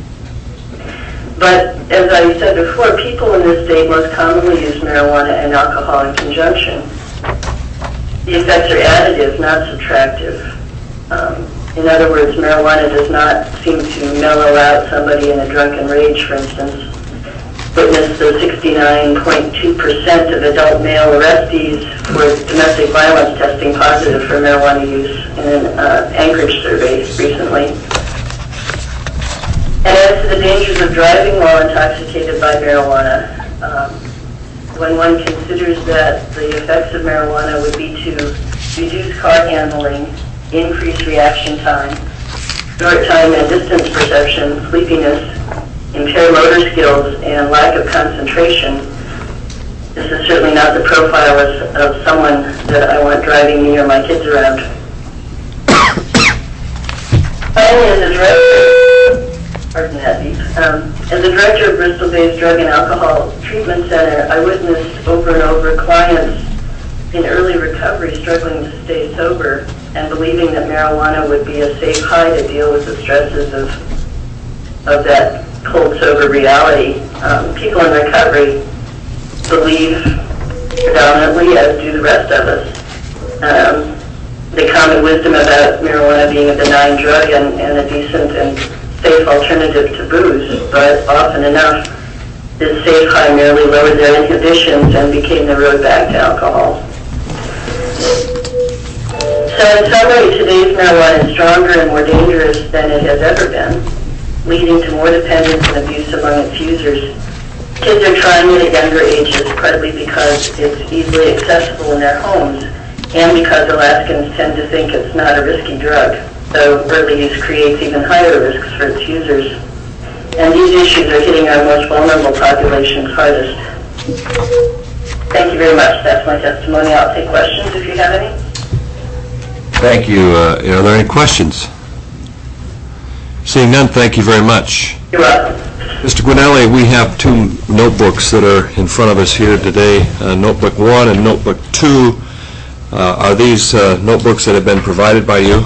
But as I said before, people in this state most commonly use marijuana and alcohol in conjunction. The effects are additive, not subtractive. Um, in other words, marijuana does not seem to mellow out somebody in a drunken rage, for instance. Witness the sixty-nine point two percent of adult male arrestees for domestic violence testing positive for marijuana use in an uh, Anchorage survey recently. And as to the dangers of driving while intoxicated by marijuana, um, when one considers that the effects of marijuana would be to reduce car handling, increase reaction time, short time and distance perception, sleepiness, impair motor skills, and lack of concentration, this is certainly not the profile of, of someone that I want driving me or my kids around. Finally, as a director, pardon that beep, um, as a director of Bristol Bay's Drug and Alcohol Treatment Center, I witnessed over and over clients in early recovery struggling to stay sober and believing that marijuana would be a safe high to deal with the stresses of, of that cold sober reality. Um, people in recovery believe predominantly, as do the rest of us, um, the common wisdom about marijuana being a benign drug and, and a decent and safe alternative to booze, but often enough, this safe high merely lowered their inhibitions and became the road back to alcohol. So in summary, today's marijuana is stronger and more dangerous than it has ever been, leading to more dependence and abuse among its users. Kids are trying it at younger ages, partly because it's easily accessible in their homes, and because Alaskans tend to think it's not a risky drug, though early use creates even higher risks for its users. And these issues are hitting our most vulnerable populations hardest. Thank you very much. That's my testimony. I'll take questions if you have any. Thank you. Uh, are there any questions? Seeing none, thank you very much. You're welcome. Mister Gwinelli, we have two notebooks that are in front of us here today, uh, Notebook one and Notebook two. Uh, Are these uh, notebooks that have been provided by you?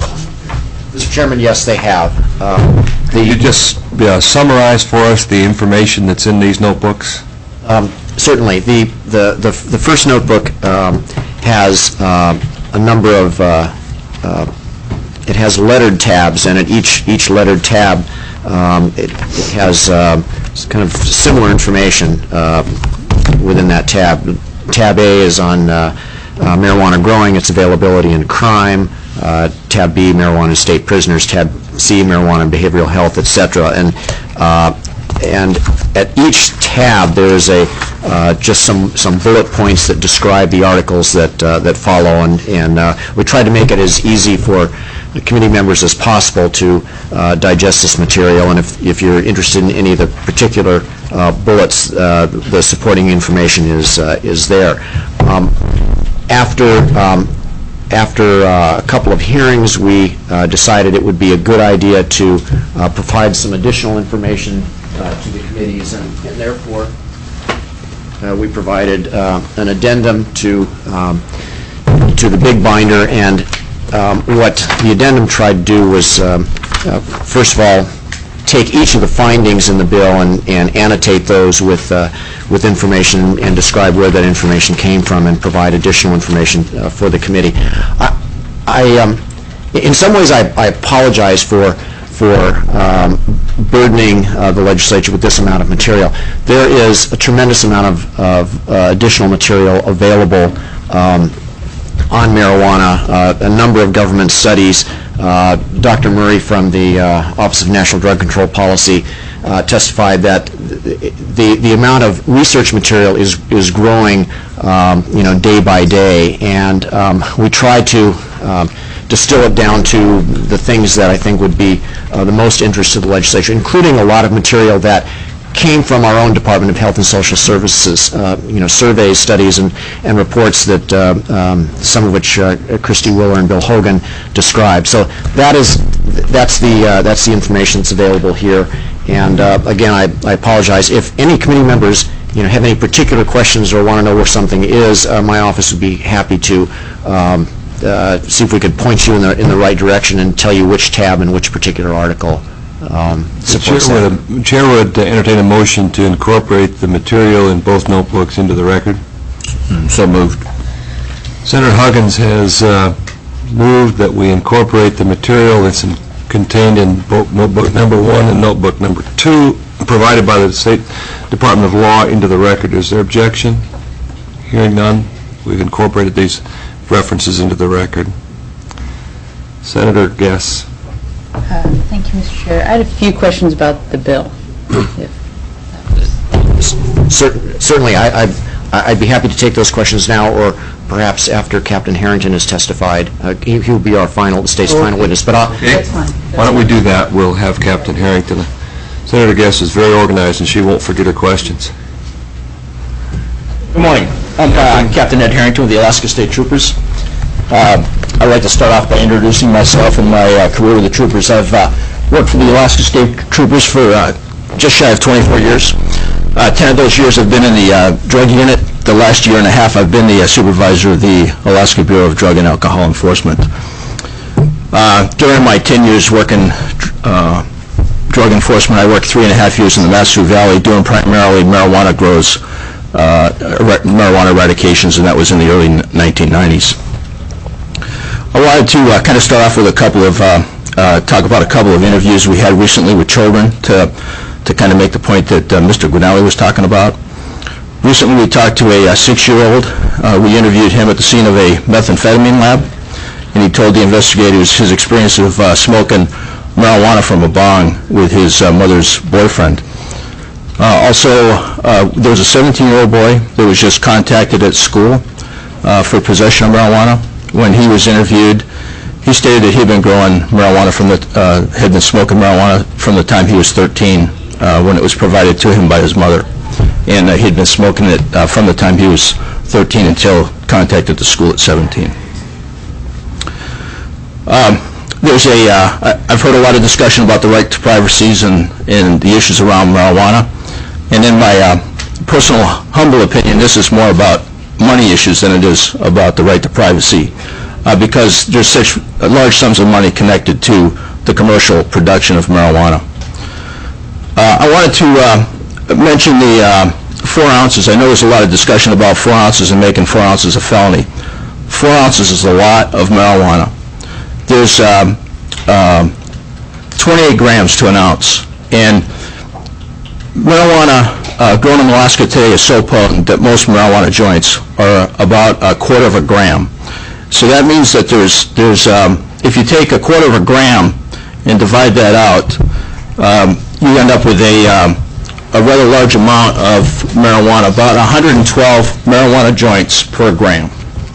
Mister Chairman, yes, they have. Um, Could you The, just uh, summarize for us the information that's in these notebooks? um, certainly, the, the, the the first notebook um, has um, a number of, uh, uh, it has lettered tabs, and at each, each lettered tab, um, it it has um, kind of similar information uh, within that tab. Tab A is on uh, uh, marijuana growing, its availability and crime. Uh, Tab B, marijuana and state prisoners. Tab C, marijuana and behavioral health, et cetera. And uh, and at each tab, there is a uh, just some some bullet points that describe the articles that uh, that follow, and and uh, we tried to make it as easy for the committee members as possible to uh, digest this material. And if if you're interested in any of the particular uh, bullets, uh, the supporting information is uh, is there. Um, after um, After uh, a couple of hearings, we uh, decided it would be a good idea to uh, provide some additional information uh, to the committees, and and therefore, uh, we provided uh, an addendum to um, to the big binder. And um, what the addendum tried to do was, um, uh, first of all, take each of the findings in the bill and, and annotate those with uh, with information and describe where that information came from and provide additional information uh, for the committee. I, I um, in some ways, I, I apologize for for um, burdening uh, the legislature with this amount of material. There is a tremendous amount of, of uh, additional material available um, on marijuana, uh, a number of government studies. Uh, Doctor Murray from the uh, Office of National Drug Control Policy uh, testified that the the amount of research material is is growing, um, you know, day by day, and um, we try to um, distill it down to the things that I think would be uh, the most interest to the legislature, including a lot of material that came from our own Department of Health and Social Services, uh, you know, surveys, studies, and, and reports that uh, um, some of which uh, Christy Willer and Bill Hogan described. So that is that's the uh, that's the information that's available here. And uh, again, I, I apologize if any committee members, you know, have any particular questions or want to know where something is. Uh, my office would be happy to um, uh, see if we could point you in the in the right direction and tell you which tab and which particular article Um, The chair would, the chair would entertain a motion to incorporate the material in both notebooks into the record. So moved. Senator Huggins has uh, moved that we incorporate the material that's in, contained in both notebook number one and notebook number two, provided by the State Department of Law, into the record. Is there objection? Hearing none, we've incorporated these references into the record. Senator Guess. Uh, Thank you, Mister Chair. I had a few questions about the bill. If- Cer- Certainly, I- I'd I'd be happy to take those questions now, or perhaps after Captain Harrington has testified. Uh, he- He'll be our final, the state's final witness, but I'll... That's fine. Why don't we do that? We'll have Captain Harrington. Senator Guess is very organized, and she won't forget her questions. Good morning. I'm uh, Captain Ed Harrington with the Alaska State Troopers. Uh, I'd like to start off by introducing myself and my uh, career with the Troopers. I've uh, worked for the Alaska State Troopers for uh, just shy of twenty-four years. Uh, ten of those years I've been in the uh, drug unit. The last year and a half I've been the uh, supervisor of the Alaska Bureau of Drug and Alcohol Enforcement. Uh, during my ten years working uh, drug enforcement, I worked three and a half years in the Mat-Su Valley doing primarily marijuana grows, uh, er- marijuana eradications, and that was in the early nineteen nineties. I wanted to uh, kind of start off with a couple of, uh, uh, talk about a couple of interviews we had recently with children to to kind of make the point that uh, Mister Guinelli was talking about. Recently we talked to a, a six-year-old. Uh, we interviewed him at the scene of a methamphetamine lab, and he told the investigators his experience of uh, smoking marijuana from a bong with his uh, mother's boyfriend. Uh, also, uh, there was a seventeen-year-old boy that was just contacted at school uh, for possession of marijuana. When he was interviewed, he stated that he'd been growing marijuana from the, uh, had been smoking marijuana from the time he was thirteen, uh, when it was provided to him by his mother. And uh, he'd been smoking it uh, from the time he was thirteen until contacted the school at seventeen. Um, there's a, uh, I've heard a lot of discussion about the right to privacies and, and the issues around marijuana. And in my uh, personal, humble opinion, this is more about money issues than it is about the right to privacy, uh, because there's such large sums of money connected to the commercial production of marijuana. Uh, I wanted to uh, mention the uh, four ounces. I know there's a lot of discussion about four ounces and making four ounces a felony. Four ounces is a lot of marijuana. There's um, uh, twenty-eight grams to an ounce, and marijuana uh, grown in Alaska today is so potent that most marijuana joints are about a quarter of a gram. So that means that there's, there's um, if you take a quarter of a gram and divide that out, um, you end up with a, um, a rather large amount of marijuana, about one hundred twelve marijuana joints per gram.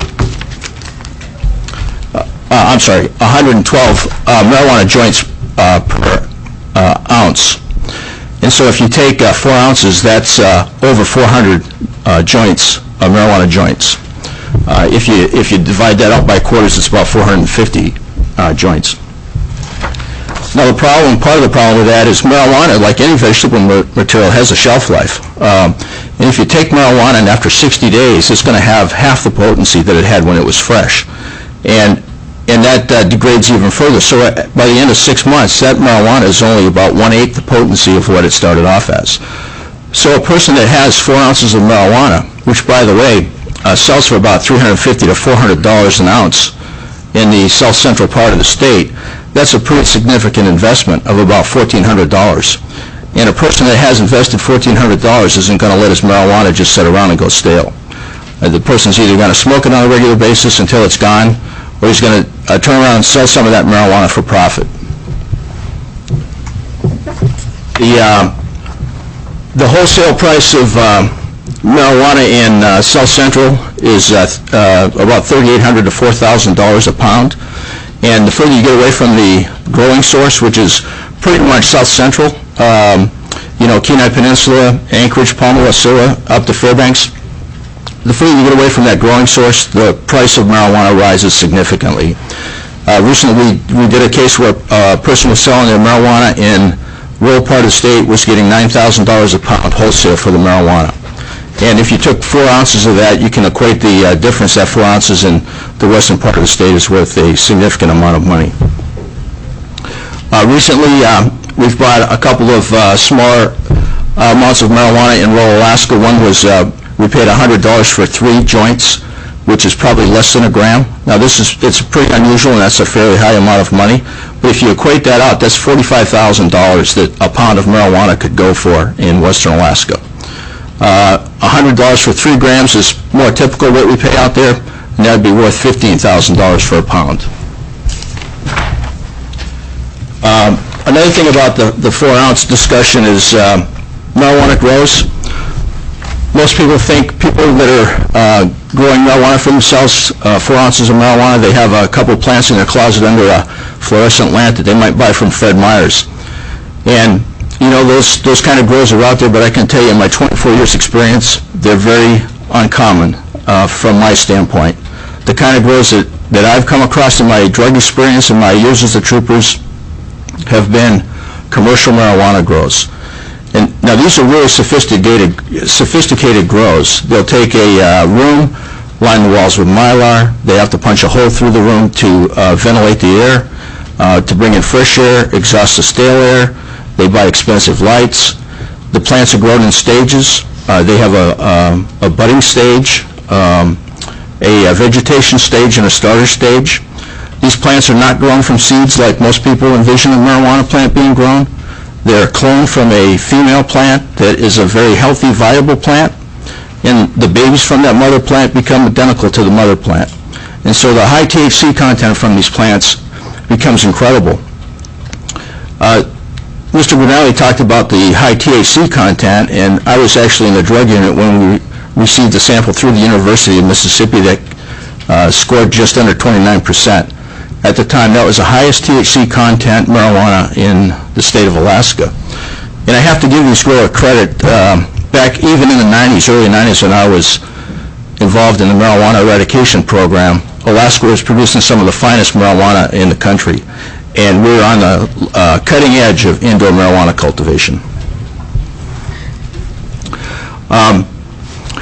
Uh, uh, I'm sorry, one hundred twelve uh, marijuana joints uh, per uh, ounce. And so if you take uh, four ounces, that's uh, over four hundred uh, joints, uh, marijuana joints. Uh, if you if you divide that out by quarters, it's about four hundred fifty uh, joints. Now the problem, part of the problem with that is marijuana, like any vegetable material, has a shelf life. Um, and if you take marijuana and after sixty days, it's going to have half the potency that it had when it was fresh. And and that uh, degrades even further. So uh, by the end of six months, that marijuana is only about one-eighth the potency of what it started off as. So a person that has four ounces of marijuana, which, by the way, uh, sells for about three hundred fifty to four hundred dollars an ounce in the south-central part of the state, that's a pretty significant investment of about fourteen hundred dollars. And a person that has invested fourteen hundred dollars isn't going to let his marijuana just sit around and go stale. Uh, the person's either going to smoke it on a regular basis until it's gone, or he's going to uh, turn around and sell some of that marijuana for profit. The, uh, the wholesale price of uh, marijuana in uh, South Central is uh, uh, about thirty-eight hundred dollars to four thousand dollars a pound. And the further you get away from the growing source, which is pretty much South Central, um, you know, Kenai Peninsula, Anchorage, Palma, Wasilla, up to Fairbanks, the further you get away from that growing source, the price of marijuana rises significantly. Uh, recently, we, we did a case where a person was selling their marijuana in rural part of the state was getting nine thousand dollars a pound wholesale for the marijuana. And if you took four ounces of that, you can equate the uh, difference that four ounces in the western part of the state is worth a significant amount of money. Uh, recently, uh, we've bought a couple of uh, smaller uh, amounts of marijuana in rural Alaska. One was uh, we paid one hundred dollars for three joints, which is probably less than a gram. Now this is, it's pretty unusual, and that's a fairly high amount of money. But if you equate that out, that's forty-five thousand dollars that a pound of marijuana could go for in western Alaska. Uh, one hundred dollars for three grams is more typical what we pay out there, and that would be worth fifteen thousand dollars for a pound. Um, another thing about the, the four-ounce discussion is uh, marijuana grows. Most people think people that are uh, growing marijuana for themselves, uh, four ounces of marijuana, they have a couple plants in their closet under a fluorescent lamp that they might buy from Fred Meyer's. And you know, those those kind of grows are out there, but I can tell you in my twenty-four years experience, they're very uncommon uh, from my standpoint. The kind of grows that, that I've come across in my drug experience and my years as a troopers have been commercial marijuana grows. And now these are really sophisticated sophisticated grows. They'll take a uh, room, line the walls with mylar. They have to punch a hole through the room to uh, ventilate the air, uh, to bring in fresh air, exhaust the stale air. They buy expensive lights. The plants are grown in stages. Uh, they have a, um, a budding stage, um, a, a vegetation stage, and a starter stage. These plants are not grown from seeds like most people envision a marijuana plant being grown. They're cloned from a female plant that is a very healthy, viable plant, and the babies from that mother plant become identical to the mother plant. And so the high T H C content from these plants becomes incredible. Uh, Mister Gwinelli talked about the high T H C content, and I was actually in the drug unit when we received a sample through the University of Mississippi that uh, scored just under twenty-nine percent. At the time, that was the highest T H C content marijuana in the state of Alaska. And I have to give this grower credit. Um, back even in the nineties, early nineties, when I was involved in the marijuana eradication program, Alaska was producing some of the finest marijuana in the country. And we're on the uh, cutting edge of indoor marijuana cultivation. Um,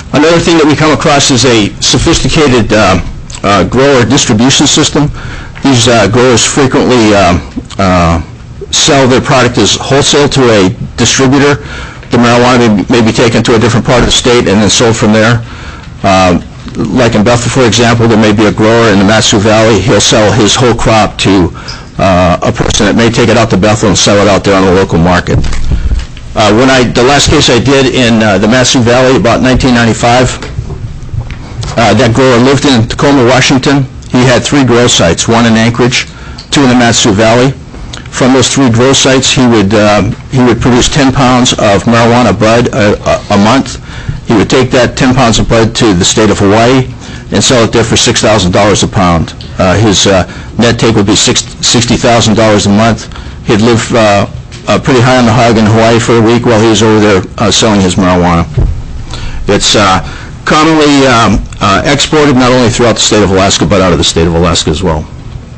Another thing that we come across is a sophisticated uh, uh, grower distribution system. These uh, growers frequently um, uh, sell their product as wholesale to a distributor. The marijuana may, may be taken to a different part of the state and then sold from there. Uh, like in Bethel, for example, there may be a grower in the Mat-Su Valley. He'll sell his whole crop to uh, a person that may take it out to Bethel and sell it out there on the local market. Uh, when I, the last case I did in uh, the Mat-Su Valley, about nineteen ninety-five, uh, that grower lived in Tacoma, Washington. He had three grow sites, one in Anchorage, two in the Mat-Su Valley. From those three grow sites, he would um, he would produce ten pounds of marijuana bud a, a, a month. He would take that ten pounds of bud to the state of Hawaii and sell it there for six thousand dollars a pound. Uh, his uh, net take would be sixty thousand dollars a month. He'd live uh, uh, pretty high on the hog in Hawaii for a week while he was over there uh, selling his marijuana. It's uh, commonly um, uh, exported not only throughout the state of Alaska, but out of the state of Alaska as well.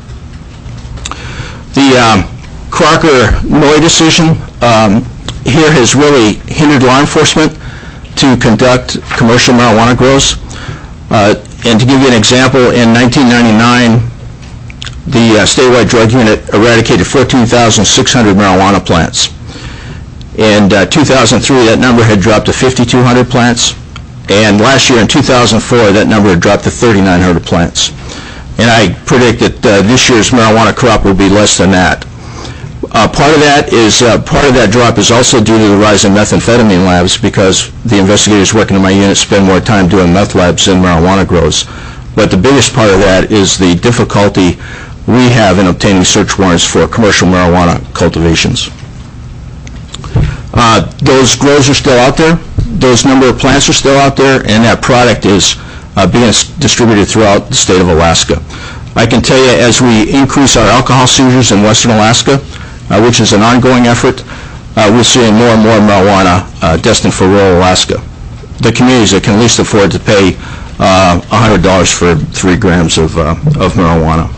The um, Crocker-Noy decision um, here has really hindered law enforcement to conduct commercial marijuana grows. Uh, and to give you an example, in nineteen ninety-nine, the uh, statewide drug unit eradicated fourteen thousand six hundred marijuana plants. In uh, two thousand three, that number had dropped to five thousand two hundred plants. And last year, in two thousand four, that number had dropped to three thousand nine hundred plants. And I predict that uh, this year's marijuana crop will be less than that. Uh, part of that is uh, part of that drop is also due to the rise in methamphetamine labs, because the investigators working in my unit spend more time doing meth labs than marijuana grows. But the biggest part of that is the difficulty we have in obtaining search warrants for commercial marijuana cultivations. Uh, those grows are still out there. Those number of plants are still out there, and that product is uh, being distributed throughout the state of Alaska. I can tell you, as we increase our alcohol seizures in western Alaska, Uh, which is an ongoing effort, uh, we're seeing more and more marijuana uh, destined for rural Alaska. The communities that can least afford to pay uh, one hundred dollars for three grams of, uh, of marijuana.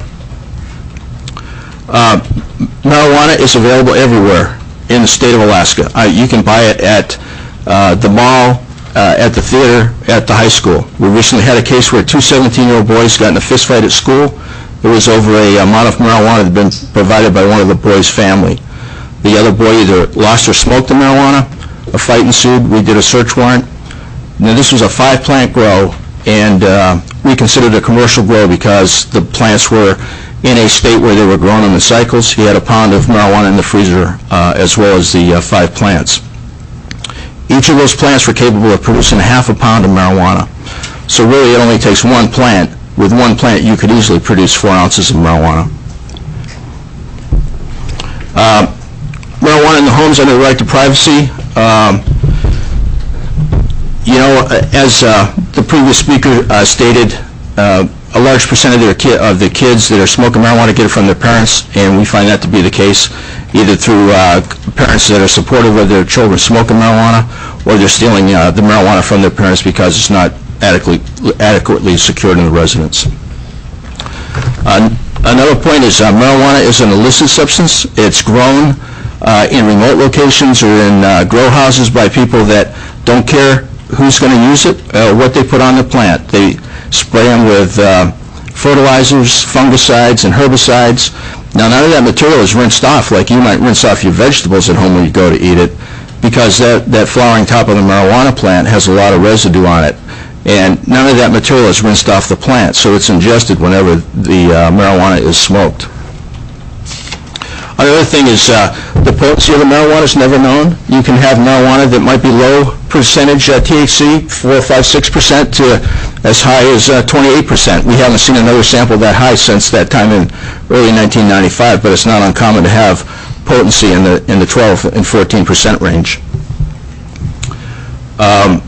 Uh, marijuana is available everywhere in the state of Alaska. Uh, you can buy it at uh, the mall, uh, at the theater, at the high school. We recently had a case where two seventeen-year-old boys got in a fist fight at school. It was over a amount of marijuana that had been provided by one of the boys' family. The other boy either lost or smoked the marijuana. A fight ensued. We did a search warrant. Now, this was a five-plant grow, and uh, we considered it a commercial grow because the plants were in a state where they were grown them in cycles. He had a pound of marijuana in the freezer, uh, as well as the uh, five plants. Each of those plants were capable of producing half a pound of marijuana. So really, it only takes one plant. With one plant, you could easily produce four ounces of marijuana. Uh, marijuana in the homes under the right to privacy. Um, you know, as uh, the previous speaker uh, stated, uh, a large percent of, their ki of the kids that are smoking marijuana get it from their parents, and we find that to be the case, either through uh, parents that are supportive of their children smoking marijuana, or they're stealing uh, the marijuana from their parents because it's not adequately, adequately secured in the residence. Uh, another point is uh, marijuana is an illicit substance. It's grown uh, in remote locations or in uh, grow houses by people that don't care who's going to use it or what they put on the plant. They spray them with uh, fertilizers, fungicides, and herbicides. Now, none of that material is rinsed off like you might rinse off your vegetables at home when you go to eat it, because that, that flowering top of the marijuana plant has a lot of residue on it. And none of that material is rinsed off the plant, so it's ingested whenever the uh, marijuana is smoked. Another thing is uh, the potency of the marijuana is never known. You can have marijuana that might be low percentage uh, T H C, four, five, six percent, to as high as uh, twenty-eight percent. We haven't seen another sample that high since that time in early nineteen ninety-five, but it's not uncommon to have potency in the in the twelve and fourteen percent range. Um,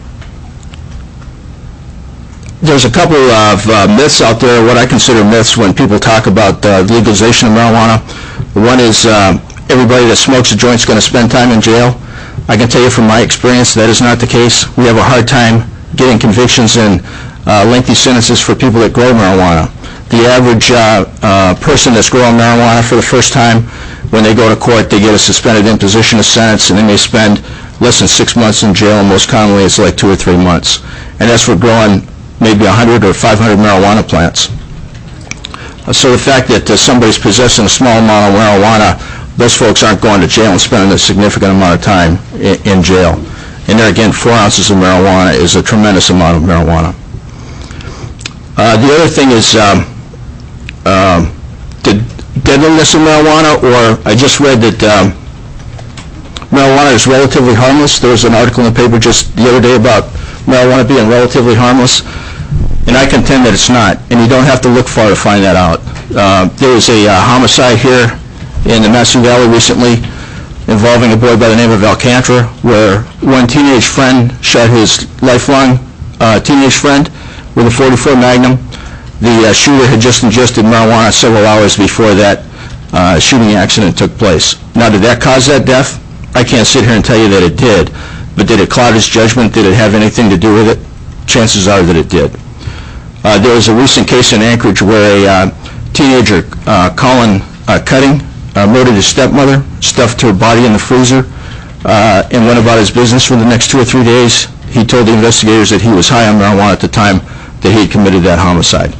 There's a couple of uh, myths out there, what I consider myths when people talk about uh, legalization of marijuana. One is uh, everybody that smokes a joint is going to spend time in jail. I can tell you from my experience that is not the case. We have a hard time getting convictions and uh, lengthy sentences for people that grow marijuana. The average uh, uh, person that's growing marijuana for the first time, when they go to court, they get a suspended imposition of sentence, and they may spend less than six months in jail, and most commonly it's like two or three months. And that's for growing maybe one hundred or five hundred marijuana plants. Uh, So the fact that uh, somebody's possessing a small amount of marijuana, those folks aren't going to jail and spending a significant amount of time in, in jail. And there again, four ounces of marijuana is a tremendous amount of marijuana. Uh, the other thing is um, um, the deadliness of marijuana, or I just read that um, marijuana is relatively harmless. There was an article in the paper just the other day about marijuana being relatively harmless, and I contend that it's not, and you don't have to look far to find that out. Uh, there was a uh, homicide here in the Matsu Valley recently involving a boy by the name of Alcantara, where one teenage friend shot his lifelong uh, teenage friend with a forty-four Magnum. The uh, shooter had just ingested marijuana several hours before that uh, shooting accident took place. Now, did that cause that death? I can't sit here and tell you that it did, but did it cloud his judgment? Did it have anything to do with it? Chances are that it did. Uh, there was a recent case in Anchorage where a uh, teenager, uh, Colin uh, Cutting, uh, murdered his stepmother, stuffed her body in the freezer, uh, and went about his business for the next two or three days. He told the investigators that he was high on marijuana at the time that he had committed that homicide.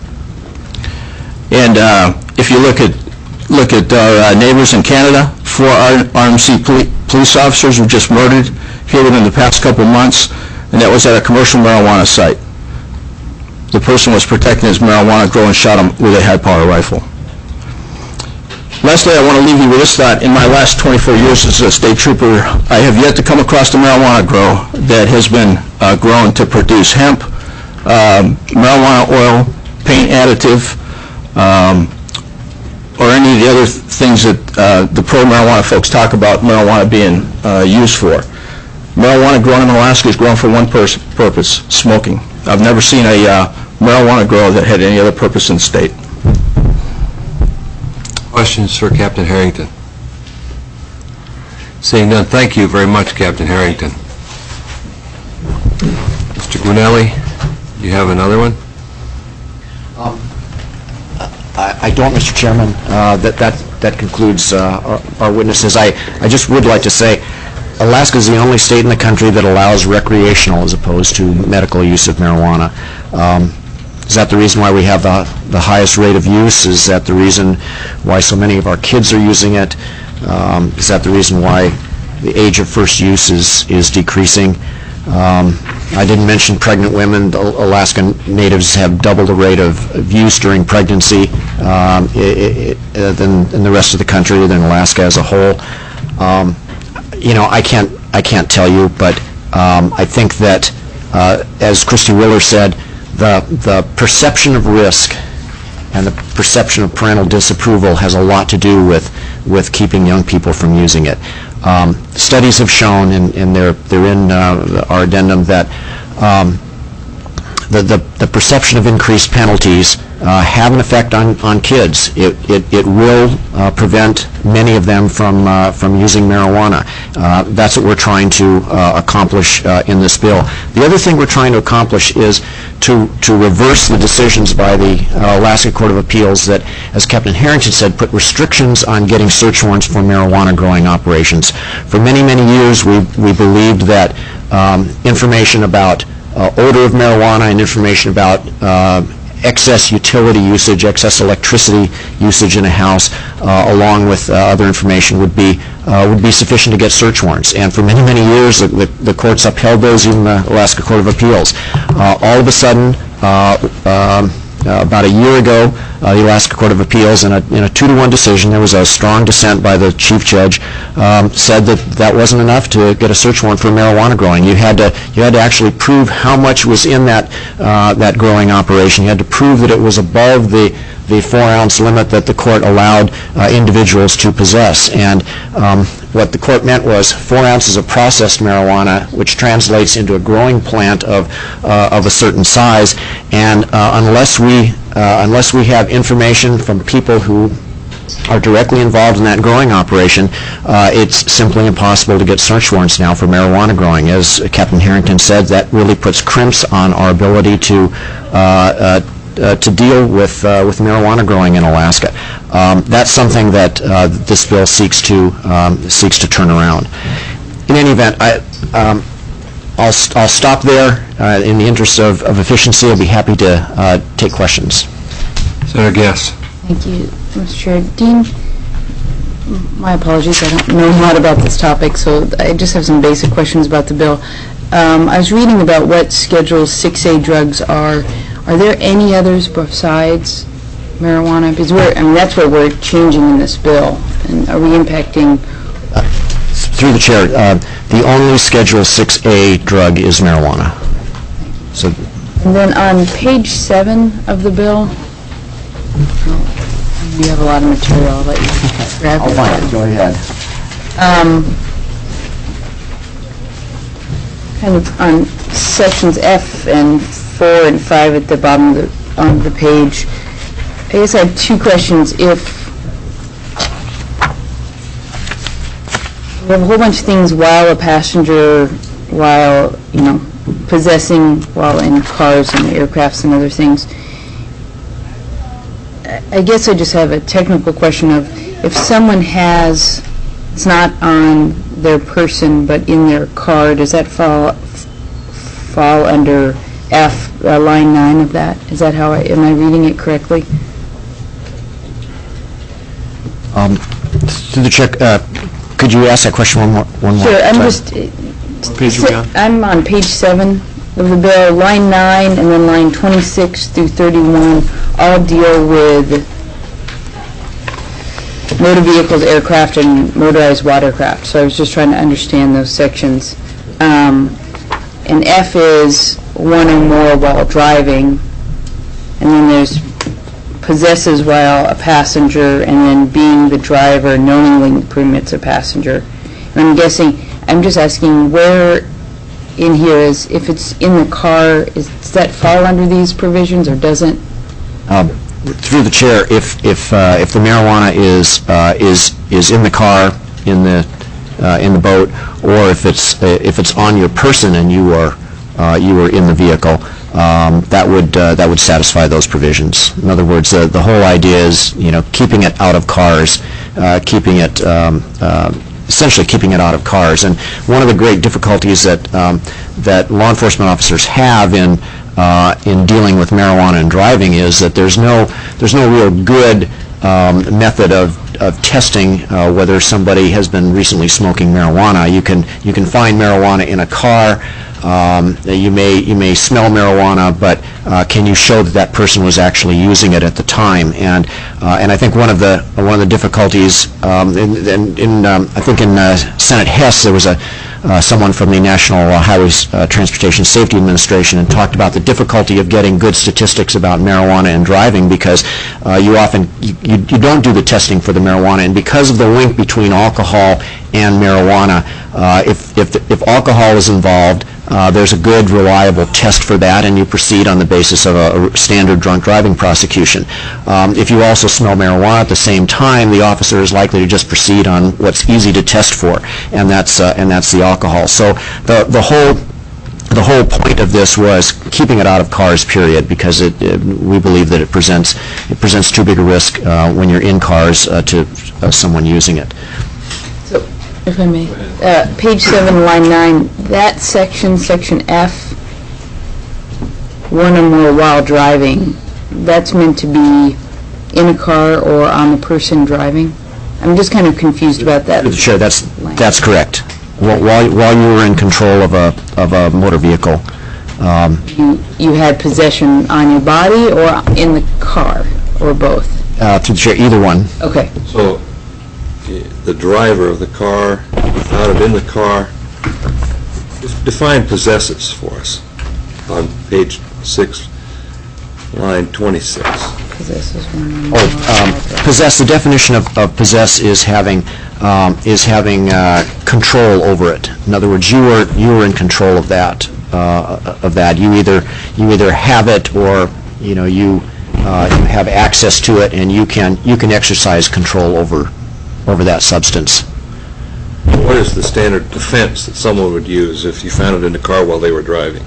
And uh, if you look at look at our uh, neighbors in Canada, four R M C poli police officers were just murdered here within the past couple months, and that was at a commercial marijuana site. The person was protecting his marijuana grow and shot him with a high-power rifle. Lastly, I want to leave you with this thought. In my last twenty-four years as a state trooper, I have yet to come across a marijuana grow that has been uh, grown to produce hemp, um, marijuana oil, paint additive, um, or any of the other th things that uh, the pro-marijuana folks talk about marijuana being uh, used for. Marijuana grown in Alaska is grown for one pers purpose, smoking. I've never seen a uh, marijuana grow that had any other purpose in the state. Questions for Captain Harrington? Seeing none, thank you very much, Captain Harrington. Mister Gwinelli, you have another one? Um, I, I don't, Mister Chairman. Uh, that, that, that concludes uh, our, our witnesses. I, I just would like to say Alaska is the only state in the country that allows recreational as opposed to medical use of marijuana. Um, is that the reason why we have the, the highest rate of use? Is that the reason why so many of our kids are using it? Um, is that the reason why the age of first use is, is decreasing? Um, I didn't mention pregnant women. The Alaskan natives have double the rate of, of use during pregnancy um, it, it, uh, than in the rest of the country, than Alaska as a whole. Um, you know, I can't, I can't tell you, but um, I think that, uh, as Christy Willer said, the, the perception of risk and the perception of parental disapproval has a lot to do with, with keeping young people from using it. Um, studies have shown, and, and they're, they're in uh, our addendum, that um, the, the, the perception of increased penalties uh, have an effect on, on kids. It, it, it will uh, prevent many of them from, uh, from using marijuana. Uh, that's what we're trying to uh, accomplish uh, in this bill. The other thing we're trying to accomplish is to, to reverse the decisions by the uh, Alaska Court of Appeals that, as Captain Harrington said, put restrictions on getting search warrants for marijuana growing operations. For many, many years, we, we believed that um, information about uh, odor of marijuana and information about uh, excess utility usage, excess electricity usage in a house, uh, along with uh, other information, would be uh, would be sufficient to get search warrants. And for many, many years, the, the courts upheld those, even the Alaska Court of Appeals. Uh, all of a sudden, uh, um, uh, about a year ago, uh, the Alaska Court of Appeals, in a, in a two to one decision, there was a strong dissent by the chief judge, um, said that that wasn't enough to get a search warrant for marijuana growing. You had to you had to actually prove how much was in that uh, that growing operation. You had to prove that it was above the the four ounce limit that the court allowed uh, individuals to possess. And um, what the court meant was four ounces of processed marijuana, which translates into a growing plant of uh, of a certain size. And uh, unless we uh, unless we have information from people who are directly involved in that growing operation, uh, it's simply impossible to get search warrants now for marijuana growing. As Captain Harrington said, that really puts crimps on our ability to uh, uh, Uh, to deal with uh, with marijuana growing in Alaska. Um, that's something that uh, this bill seeks to um, seeks to turn around. in any event, I, um, I'll, st- I'll stop there. Uh, In the interest of of efficiency, I'll be happy to uh, take questions. Senator Gass. Thank you, Mister Chair. Dean, my apologies, I don't know a lot about this topic, so I just have some basic questions about the bill. Um, I was reading about what Schedule six A drugs are. Are there any others besides marijuana? Because we're, I mean, that's what we're changing in this bill. And are we impacting? Through the chair, uh, the only Schedule six A drug is marijuana. So, And then on page seven of the bill, you have a lot of material, I'll let you grab it. Go ahead. Um, kind of on sections F and four and five at the bottom of the, on the page, I guess I have two questions. If we have a whole bunch of things while a passenger, while, you know, possessing while in cars and aircrafts and other things, I guess I just have a technical question of if someone has, it's not on their person but in their car, does that fall fall under F, uh, line nine of that? Is that how I, am I reading it correctly? Um, through the check, uh, could you ask that question one more? One more Sure, I'm time? just, uh, page are we on? I'm on page seven of the bill, line nine, and then line twenty-six through thirty-one, all deal with motor vehicles, aircraft, and motorized watercraft. So I was just trying to understand those sections. Um, and F is one or more while driving, and then there's possesses while a passenger, and then being the driver knowingly permits a passenger. And I'm guessing, I'm just asking where in here is, if it's in the car, is, does that fall under these provisions or doesn't? Um, Through the chair, if if uh, if the marijuana is uh, is is in the car, in the uh, in the boat, or if it's uh, if it's on your person and you are uh, you are in the vehicle, um, that would uh, that would satisfy those provisions. In other words, uh, the whole idea is, you know, keeping it out of cars, uh, keeping it. Um, uh, essentially keeping it out of cars. And one of the great difficulties that um, that law enforcement officers have in uh, in dealing with marijuana and driving is that there's no there's no real good um, method of of testing uh, whether somebody has been recently smoking marijuana. You can you can find marijuana in a car. Um, you may you may smell marijuana, but uh, can you show that that person was actually using it at the time? And uh, and I think one of the one of the difficulties um, in, in, in um, I think in uh, Senate Hess there was a uh, someone from the National uh, Highways uh, Transportation Safety Administration and talked about the difficulty of getting good statistics about marijuana and driving because uh, you often you, you, you don't do the testing for the marijuana, and because of the link between alcohol and marijuana, uh, if if if alcohol is involved, Uh, there's a good, reliable test for that, and you proceed on the basis of a, a standard drunk driving prosecution. Um, if you also smell marijuana at the same time, the officer is likely to just proceed on what's easy to test for, and that's uh, and that's the alcohol. So the the whole the whole point of this was keeping it out of cars, period, because it, it we believe that it presents it presents too big a risk uh, when you're in cars uh, to uh, someone using it. So, if I may, uh, page seven, line nine, that section, section F, one or more while driving, that's meant to be in a car or on the person driving? I'm just kind of confused about that. Sure, that's that's correct. While while while you were in control of a of a motor vehicle, um, You, you had possession on your body or in the car, or both? uh, through the chair, either one. Okay. So, the driver of the car, without it in the car, define possesses for us on page six, line twenty-six. Possesses one or Oh, more. um, possess. The definition of, of possess is having um, is having uh, control over it. In other words, you were you were in control of that uh, of that. You either you either have it or you know you uh, you have access to it, and you can you can exercise control over over that substance. What is the standard defense that someone would use if you found it in the car while they were driving?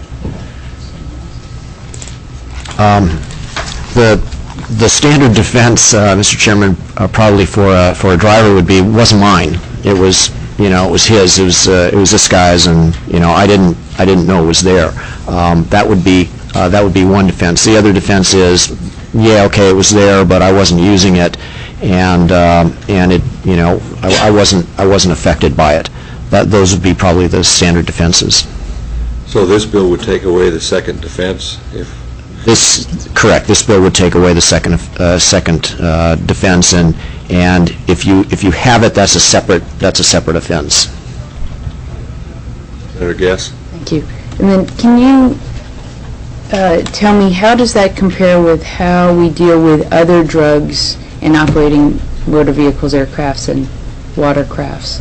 Um, the the standard defense, uh, Mister Chairman, uh, probably for a, for a driver would be, wasn't mine. It was you know, it was his, it was, uh, it was this guy's, and, you know, I didn't, I didn't know it was there. Um, That would be, uh, that would be one defense. The other defense is, yeah, okay, it was there, but I wasn't using it, and, um, and it, you know, I I wasn't, I wasn't affected by it. That, those would be probably the standard defenses. So this bill would take away the second defense if... This, correct, this bill would take away the second, uh, second uh, defense, and, and if you, if you have it, that's a separate, that's a separate offense. Senator Guess? Thank you. And then, can you uh, tell me, how does that compare with how we deal with other drugs in operating motor vehicles, aircrafts, and watercrafts?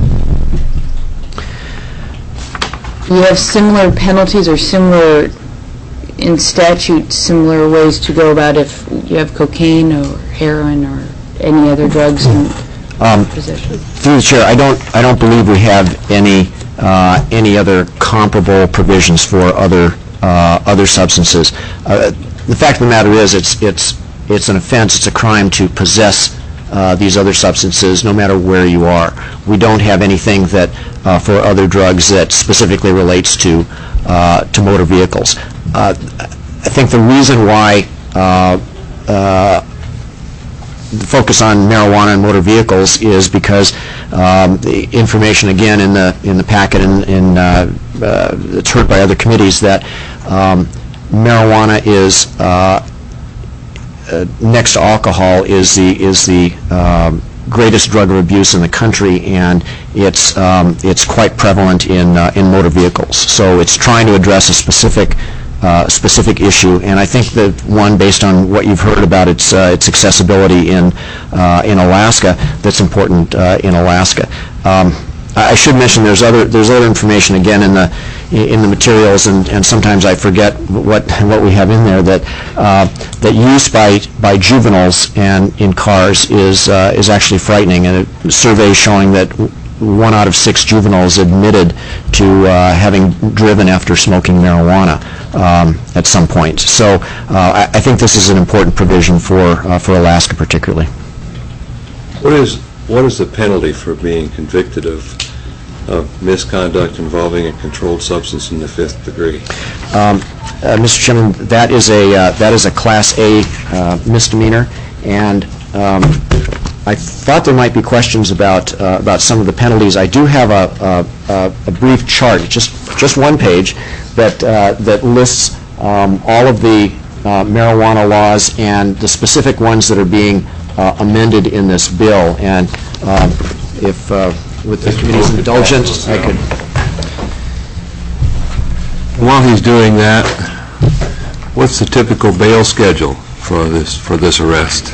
Do you have similar penalties or similar, in statute, similar ways to go about if you have cocaine or heroin or any other drugs in Um, possession? Through the chair, I don't, I don't believe we have any, uh, any other comparable provisions for other, uh, other substances. Uh, The fact of the matter is, it's, it's, it's an offense, it's a crime to possess uh, these other substances, no matter where you are. We don't have anything that, uh, for other drugs that specifically relates to, uh, to motor vehicles. Uh, I think the reason why uh, uh, the focus on marijuana and motor vehicles is because um, the information, again, in the in the packet and in, uh, uh, it's heard by other committees that um, marijuana is uh, uh, next to alcohol is the is the um, greatest drug of abuse in the country, and it's um, it's quite prevalent in uh, in motor vehicles. So it's trying to address a specific Uh, specific issue, and I think that one, based on what you've heard about its uh, its accessibility in uh, in Alaska, that's important uh, in Alaska. Um, I I should mention there's other there's other information again in the in the materials, and, and sometimes I forget what what we have in there, that uh, that use by by juveniles and in cars is uh, is actually frightening, and a survey showing that one out of six juveniles admitted to uh, having driven after smoking marijuana um, at some point. So uh, I, I think this is an important provision for uh, for Alaska particularly. What is, what is the penalty for being convicted of, of misconduct involving a controlled substance in the fifth degree? Um, uh, Mister Chairman, that is a uh, that is a Class A uh, misdemeanor, and um, I thought there might be questions about uh, about some of the penalties. I do have a, a, a brief chart, just just one page, that uh, that lists um, all of the uh, marijuana laws and the specific ones that are being uh, amended in this bill. And um, if, uh, with the committee's indulgence, I could. While he's doing that, what's the typical bail schedule for this for this arrest?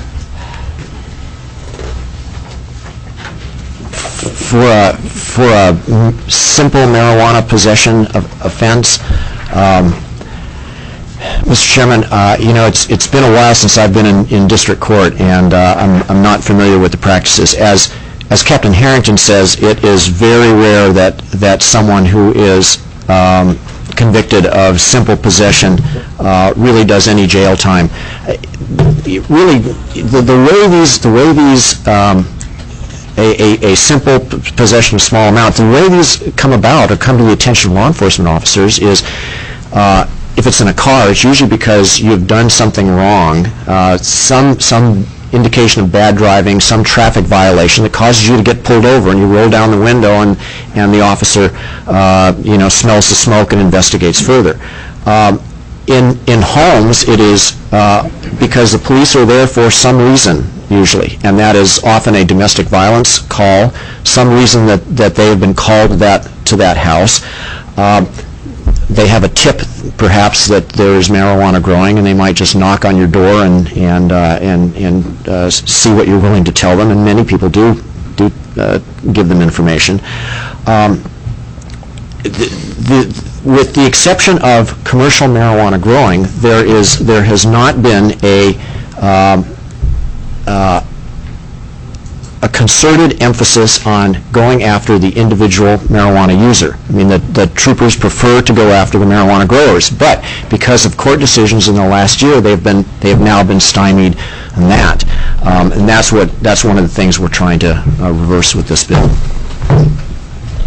For a, for a m- simple marijuana possession of offense, um, Mister Chairman, uh, you know, it's it's been a while since I've been in, in district court, and uh, I'm I'm not familiar with the practices. As as Captain Harrington says, it is very rare that that someone who is um, convicted of simple possession uh, really does any jail time. Uh, it really, the, the way these the way these um, A, a, a simple p- possession of small amount. The way these come about or come to the attention of law enforcement officers is, uh, if it's in a car, it's usually because you've done something wrong, uh, some some indication of bad driving, some traffic violation that causes you to get pulled over, and you roll down the window, and and the officer, uh, you know, smells the smoke and investigates further. Um, in in homes, it is uh, because the police are there for some reason, usually, and that is often a domestic violence call, some reason that, that they have been called to that, to that house. Um, they have a tip, perhaps, that there is marijuana growing, and they might just knock on your door and and uh, and, and uh, see what you're willing to tell them, and many people do do uh, give them information. Um, the, the, with the exception of commercial marijuana growing, there is there has not been a um, Uh, a concerted emphasis on going after the individual marijuana user. I mean, the, the troopers prefer to go after the marijuana growers, but because of court decisions in the last year, they've been they have now been stymied in that, um, and that's what that's one of the things we're trying to uh, reverse with this bill.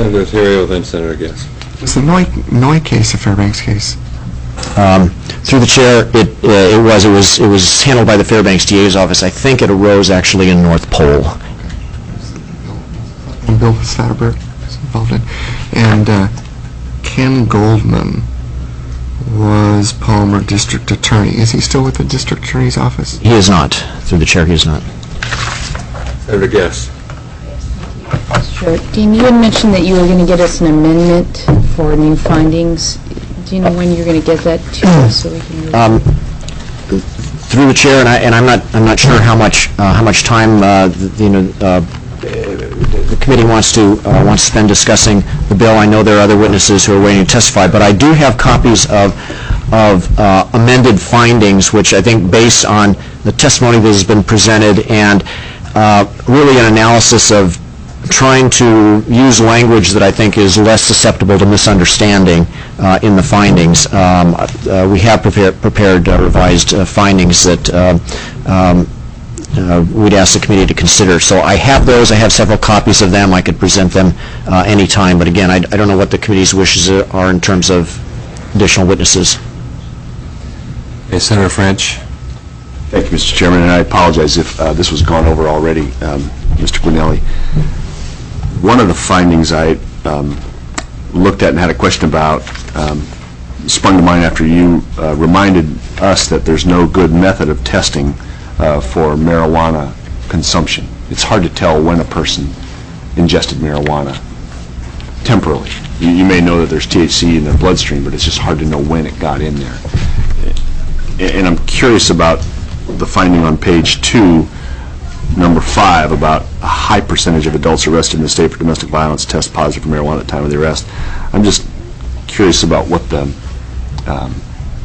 Senator Theriault, then Senator Guess. Was the Noy, Noy case a Fairbanks case? Um, Through the chair, it uh, it was it was it was handled by the Fairbanks D A's office. I think it arose actually in North Pole. And Bill Satterbert was involved in. And uh, Ken Goldman was Palmer District Attorney. Is he still with the District Attorney's office? He is not. Through the chair, he is not. Senator Guess. Sure. Dean, you had mentioned that you were going to get us an amendment for new findings. Do you know when you're going to get that to us so we can... Um, through the chair, and, I, and I'm not I'm not sure how much uh, how much time uh, the, you know uh, the committee wants to uh, wants to spend discussing the bill. I know there are other witnesses who are waiting to testify, but I do have copies of of uh, amended findings, which I think, based on the testimony that has been presented and uh, really an analysis of trying to use language that I think is less susceptible to misunderstanding uh, in the findings. Um, uh, we have prepared, prepared uh, revised uh, findings that uh, um, uh, we'd ask the committee to consider. So I have those. I have several copies of them. I could present them uh, anytime. But again, I, I don't know what the committee's wishes are in terms of additional witnesses. Hey, Senator French. Thank you, Mister Chairman, and I apologize if uh, this was gone over already, um, Mister Gwinelli. One of the findings I um, looked at and had a question about um, sprung to mind after you uh, reminded us that there's no good method of testing uh, for marijuana consumption. It's hard to tell when a person ingested marijuana temporally. You, you may know that there's T H C in their bloodstream, but it's just hard to know when it got in there. And I'm curious about the finding on page two, number five, about a high percentage of adults arrested in the state for domestic violence test positive for marijuana at the time of the arrest. I'm just curious about what the um,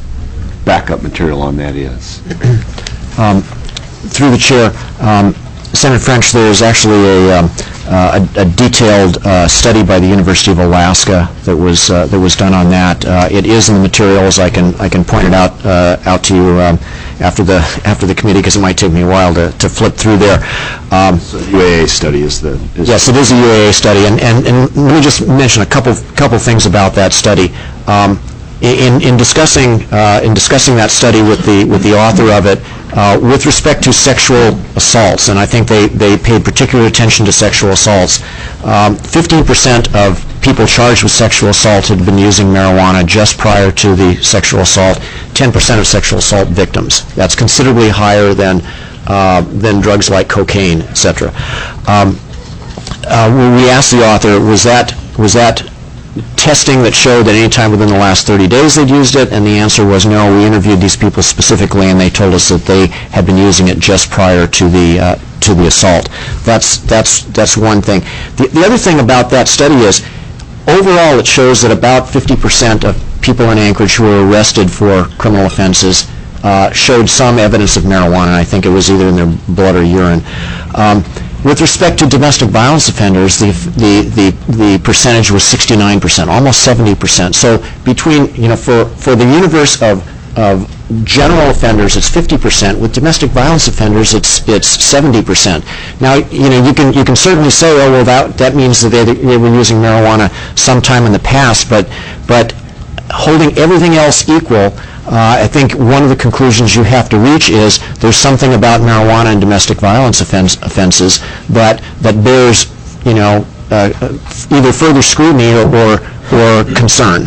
backup material on that is. Um, through the chair, um, Senator French, there's actually a, um, uh, a, a detailed uh, study by the University of Alaska that was uh, that was done on that. Uh, it is in the materials. I can I can point it out uh, out to you um, after the after the committee, because it might take me a while to, to flip through there. Um, so the U A A study is the is yes, it is a U A A study, and, and and let me just mention a couple couple things about that study. Um, in in discussing uh, in discussing that study with the with the author of it. Uh, with respect to sexual assaults, and I think they, they paid particular attention to sexual assaults, um, fifteen percent of people charged with sexual assault had been using marijuana just prior to the sexual assault, ten percent of sexual assault victims. That's considerably higher than, uh, than drugs like cocaine, et cetera. Um, uh, when we asked the author, was that, was that testing that showed that any time within the last thirty days they'd used it, and the answer was no. We interviewed these people specifically, and they told us that they had been using it just prior to the uh, to the assault. That's that's that's one thing. The, the other thing about that study is, overall, it shows that about fifty percent of people in Anchorage who were arrested for criminal offenses uh, showed some evidence of marijuana. I think it was either in their blood or urine. Um, With respect to domestic violence offenders, the the the, the percentage was sixty-nine percent, almost seventy percent. So between, you know, for, for the universe of of general offenders, it's fifty percent. With domestic violence offenders, it's it's seventy percent. Now, you know, you can you can certainly say, oh well, that that means that they they were using marijuana sometime in the past, but but holding everything else equal, Uh, I think one of the conclusions you have to reach is there's something about marijuana and domestic violence offense, offenses that that bears, you know, uh, either further scrutiny or, or or concern.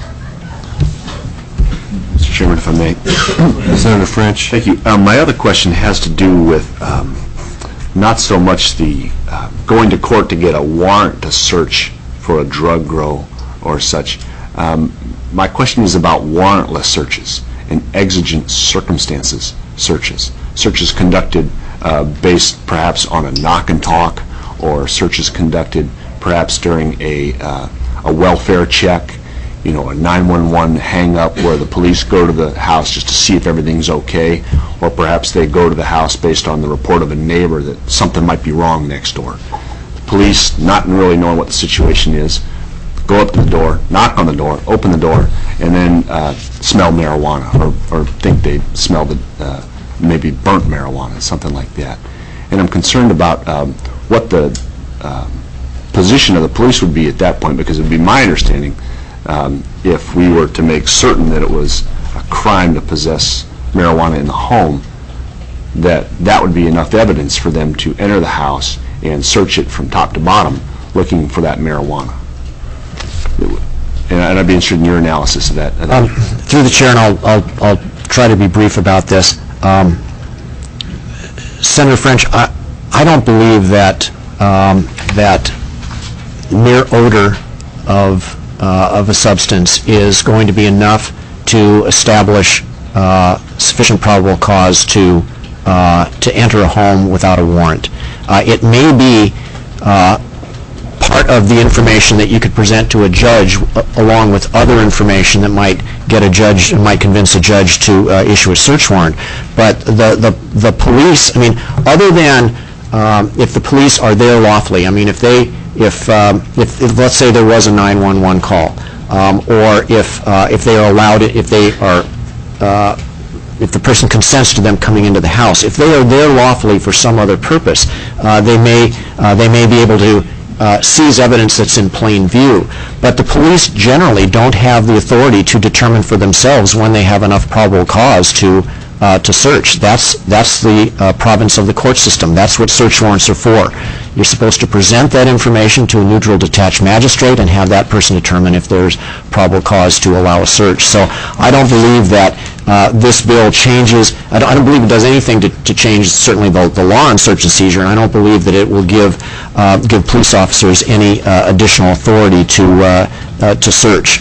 Mister Chairman, if I may. Senator French. Thank you. Um, my other question has to do with um, not so much the uh, going to court to get a warrant to search for a drug grow or such. Um, My question is about warrantless searches and exigent circumstances searches. Searches conducted uh, based perhaps on a knock and talk, or searches conducted perhaps during a, uh, a welfare check, you know, a nine one one hang-up where the police go to the house just to see if everything's okay, or perhaps they go to the house based on the report of a neighbor that something might be wrong next door. The police, not really knowing what the situation is, go up to the door, knock on the door, open the door, and then uh, smell marijuana, or, or think they smelled it, uh, maybe burnt marijuana, something like that. And I'm concerned about um, what the uh, position of the police would be at that point? Because it would be my understanding, um, if we were to make certain that it was a crime to possess marijuana in the home, that that would be enough evidence for them to enter the house and search it from top to bottom, looking for that marijuana. And I'd be interested in your analysis of that. of that. Um, Through the chair, and I'll, I'll, I'll try to be brief about this. Um, Senator French, I, I don't believe that um, that mere odor of uh, of a substance is going to be enough to establish uh, sufficient probable cause to uh, to enter a home without a warrant. Uh, it may be uh, part of the information that you could present to a judge, uh, along with other information that might get a judge, might convince a judge to uh, issue a search warrant. But the, the, the police, I mean, other than um, if the police are there lawfully, I mean, if they, if, um, if, if let's say there was a nine one one call, um, or if, uh, if they are allowed, if they are, uh, if the person consents to them coming into the house, if they are there lawfully for some other purpose, uh, they may, uh, they may be able to Uh, seize evidence that's in plain view. But the police generally don't have the authority to determine for themselves when they have enough probable cause to uh, to search. That's that's the uh, province of the court system. That's what search warrants are for. You're supposed to present that information to a neutral detached magistrate and have that person determine if there's probable cause to allow a search. So I don't believe that uh, this bill changes, I don't, I don't believe it does anything to, to change certainly the, the law on search and seizure, and I don't believe that it will give uh, give police officers any uh, additional authority to uh, uh, to search,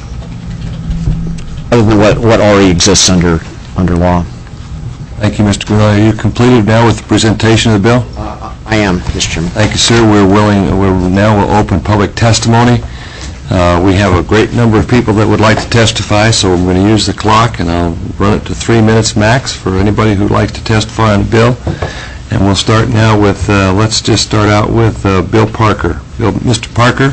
other than what, what already exists under under law. Thank you, Mister Grinnell. Are you completed now with the presentation of the bill? Uh, I am, Mister Chairman. Thank you, sir. We're willing, we're now will open public testimony. Uh, we have a great number of people that would like to testify, so I'm going to use the clock, and I'll run it to three minutes max for anybody who'd like to testify on the bill. And we'll start now with, uh, let's just start out with uh, Bill Parker. Bill, Mister Parker,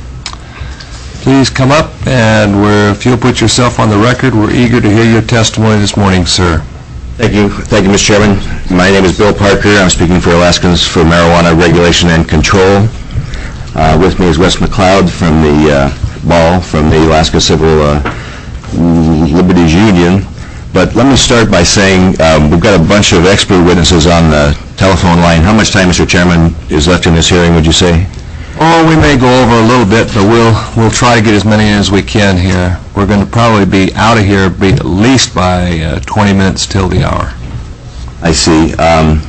please come up, and we're, if you'll put yourself on the record, we're eager to hear your testimony this morning, sir. Thank you. Thank you, Mister Chairman. My name is Bill Parker. I'm speaking for Alaskans for Marijuana Regulation and Control. Uh, with me is Wes McLeod from the uh, Ball, from the Alaska Civil uh, Liberties Union. But let me start by saying um, we've got a bunch of expert witnesses on the telephone line. How much time, Mister Chairman, is left in this hearing, would you say? Oh, we may go over a little bit, but we'll we'll try to get as many as we can here. We're going to probably be out of here be at least by uh, twenty minutes till the hour. I see. Um,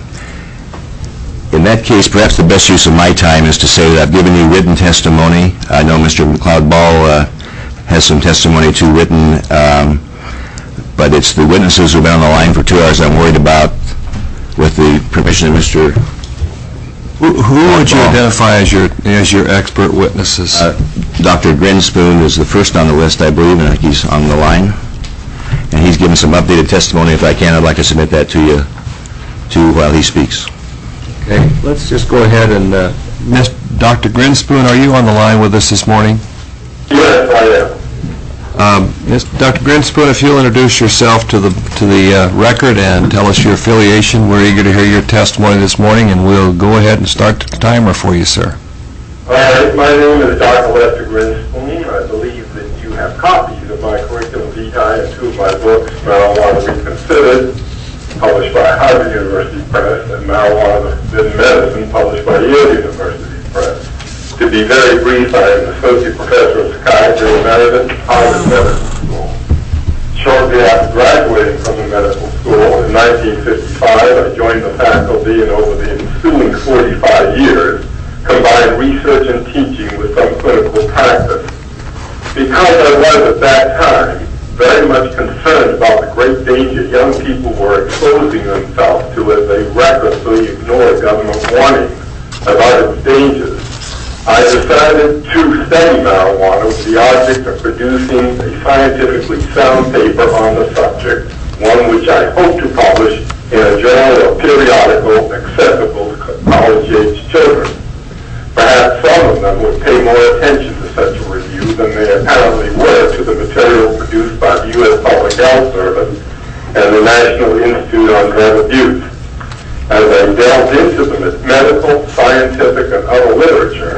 in that case, perhaps the best use of my time is to say that I've given you written testimony. I know Mister McLeod Ball uh, has some testimony too written, um, but it's the witnesses who've been on the line for two hours I'm worried about, with the permission of Mister Who, who would you identify as your as your expert witnesses? Uh, Doctor Grinspoon is the first on the list, I believe, and he's on the line. And he's given some updated testimony. If I can, I'd like to submit that to you, too, while he speaks. Okay, let's just go ahead and, uh, Miss Doctor Grinspoon, are you on the line with us this morning? Yes, I am. Um, Miss Doctor Grinspoon, if you'll introduce yourself to the to the uh, record and tell us your affiliation. We're eager to hear your testimony this morning, and we'll go ahead and start the timer for you, sir. All right, my name is Doctor Lester Grinspoon. I believe that you have copies of my curriculum vitae and two of my books, Marijuana Reconsidered, published by Harvard University Press, and Marijuana Forbidden Medicine, published by Yale University Press. To be very brief, I am Associate Professor of Psychiatry Emeritus at Harvard Medical School. Shortly after graduating from the medical school in nineteen fifty-five, I joined the faculty, and over the ensuing forty-five years, combined research and teaching with some clinical practice. Because I was at that time very much concerned about the great danger young people were exposing themselves to as they recklessly ignored government warnings about its dangers, I decided to study marijuana with the object of producing a scientifically sound paper on the subject, one which I hope to publish in a journal or periodical accessible to college-age children. Perhaps some of them would pay more attention to such a review than they apparently were to the material produced by the U S Public Health Service and the National Institute on Drug Abuse. As I delved into the medical, scientific, and other literature,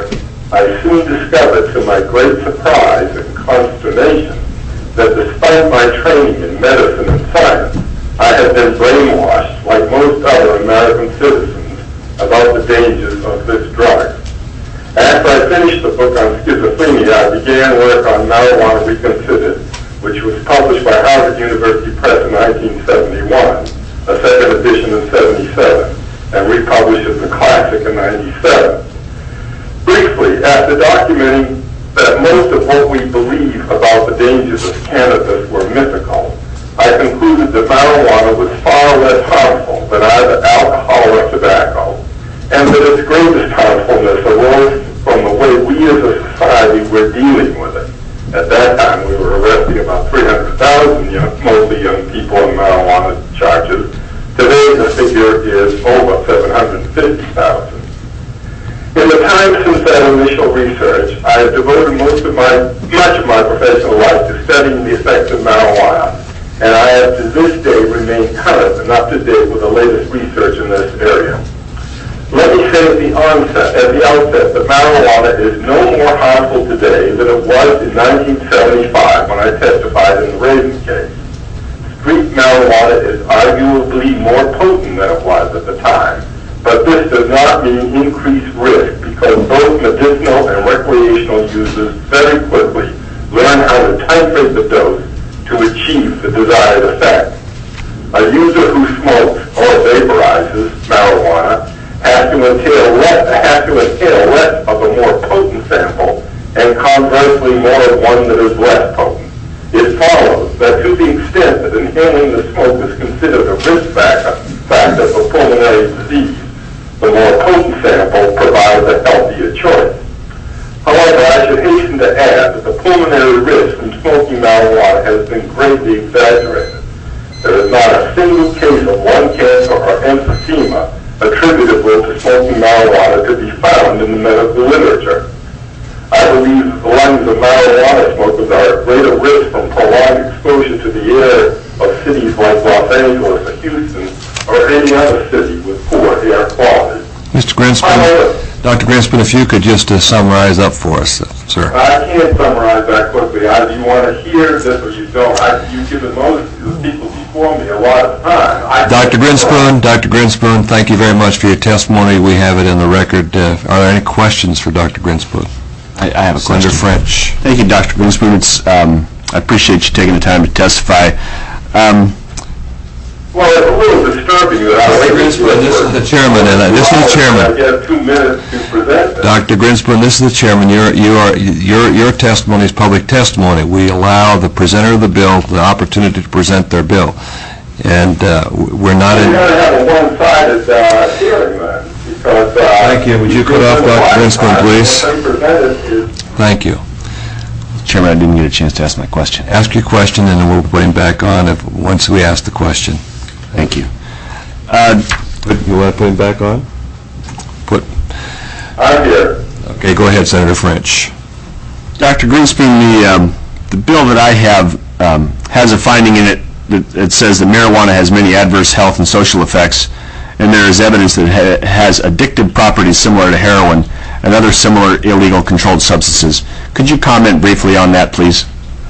I soon discovered, to my great surprise and consternation, that despite my training in medicine and science, I had been brainwashed, like most other American citizens, about the dangers of this drug. After I finished the book on schizophrenia, I began work on Marijuana Reconsidered, which was published by Harvard University Press in nineteen seventy-one, a second edition in seventy-seven, and republished as a classic in ninety-seven. Briefly, after documenting that most of what we believe about the dangers of cannabis were mythical, I concluded that marijuana was far less harmful than either alcohol or tobacco, and that its greatest harmfulness arose from the way we as a society were dealing with it. At that time, we were arresting about three hundred thousand young, mostly young people on marijuana charges. Today, the figure is over seven hundred fifty thousand. In the time since that initial research, I have devoted most of my, much of my professional life to studying the effects of marijuana, and I have to this day remained current and up to date with the latest research in this area. Let me say at the onset, at the outset, that marijuana is no more harmful today than it was in nineteen seventy-five when I testified in the Raven case. Street marijuana is arguably more potent than it was at the time, but this does not mean increased risk because both medicinal and recreational users very quickly learn how to titrate the dose to achieve the desired effect. A user who smokes or vaporizes marijuana has to inhale less, has to inhale less of a more potent sample and conversely more of one that is less potent. It follows that to the extent that inhaling the smoke is considered a risk factor, factor for pulmonary disease, the more potent sample provides a healthier choice. However, I should hasten to add that the pulmonary risk from smoking marijuana has been greatly exaggerated. There is not a single case of lung cancer or emphysema attributable to smoking marijuana to be found in the medical literature. I believe that the lungs of marijuana smokers are at greater risk from prolonged exposure to the air of cities like Los Angeles or Houston or any other city with poor air quality. Mister Grinspoon, Doctor Grinspoon, if you could just uh, summarize up for us, uh, sir. I can't summarize that quickly. Either you want to hear this or you don't. I, you've given most of the people before me a lot of time. I Doctor Grinspoon, Doctor Grinspoon, thank you very much for your testimony. We have it in the record. Uh, are there any questions for Doctor Grinspoon? I, I have a Senator question. French. Thank you, Doctor Grinspoon. It's, um, I appreciate you taking the time to testify. Um, Well, it's a little disturbing that I... Doctor Grinspoon, this is the chairman, and uh, this is the chairman. I get two minutes to present this. Doctor Grinspoon, this is the chairman. Your, you are, your, your testimony is public testimony. We allow the presenter of the bill the opportunity to present their bill, and uh, we're not in. We're going to have a one-sided uh, hearing then, because. Uh, Thank you. Would you cut off Doctor Grinspoon, please? What they presented is. Thank you. Chairman, I didn't get a chance to ask my question. Ask your question, and then we'll put him back on if, once we ask the question. Thank you. Uh, You want to put him back on? Put. I'm here. Okay, go ahead, Senator French. Doctor Grinspoon, the, um, the bill that I have um, has a finding in it that it says that marijuana has many adverse health and social effects, and there is evidence that it ha- has addictive properties similar to heroin and other similar illegal controlled substances. Could you comment briefly on that, please?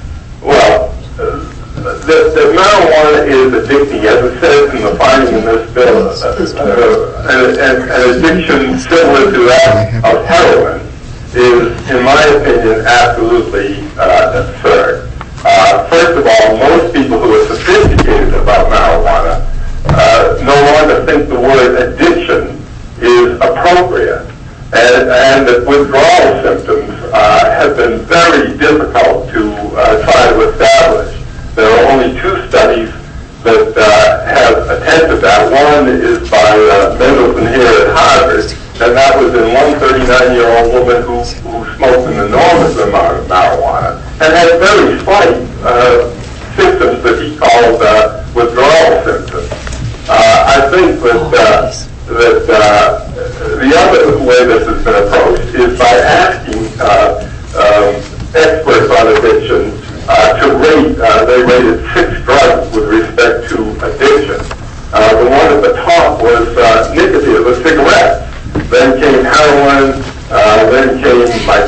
Well, uh, the, the marijuana is addicting, as it says in the finding in this bill. Uh, uh, an, an, an addiction similar to that of heroin is, in my opinion, absolutely uh, absurd. Uh, first of all, most people who are sophisticated about marijuana uh, no longer think the word addiction is appropriate. And, and that withdrawal symptoms uh, have been very difficult to uh, try to establish. There are only two studies that uh, have attempted that. One is by uh, Mendelson here at Harvard, and that was in one thirty-nine-year-old woman who, who smoked an enormous amount of marijuana and had very slight uh, symptoms that he called uh, withdrawal symptoms. Uh, I think that uh, that uh, the other way this has been approached is by asking uh, um, experts on addiction uh, to rate, uh, they rated six drugs with respect to addiction. Uh, the one at the top was uh, nicotine, the cigarettes. Then came heroin, uh, then came my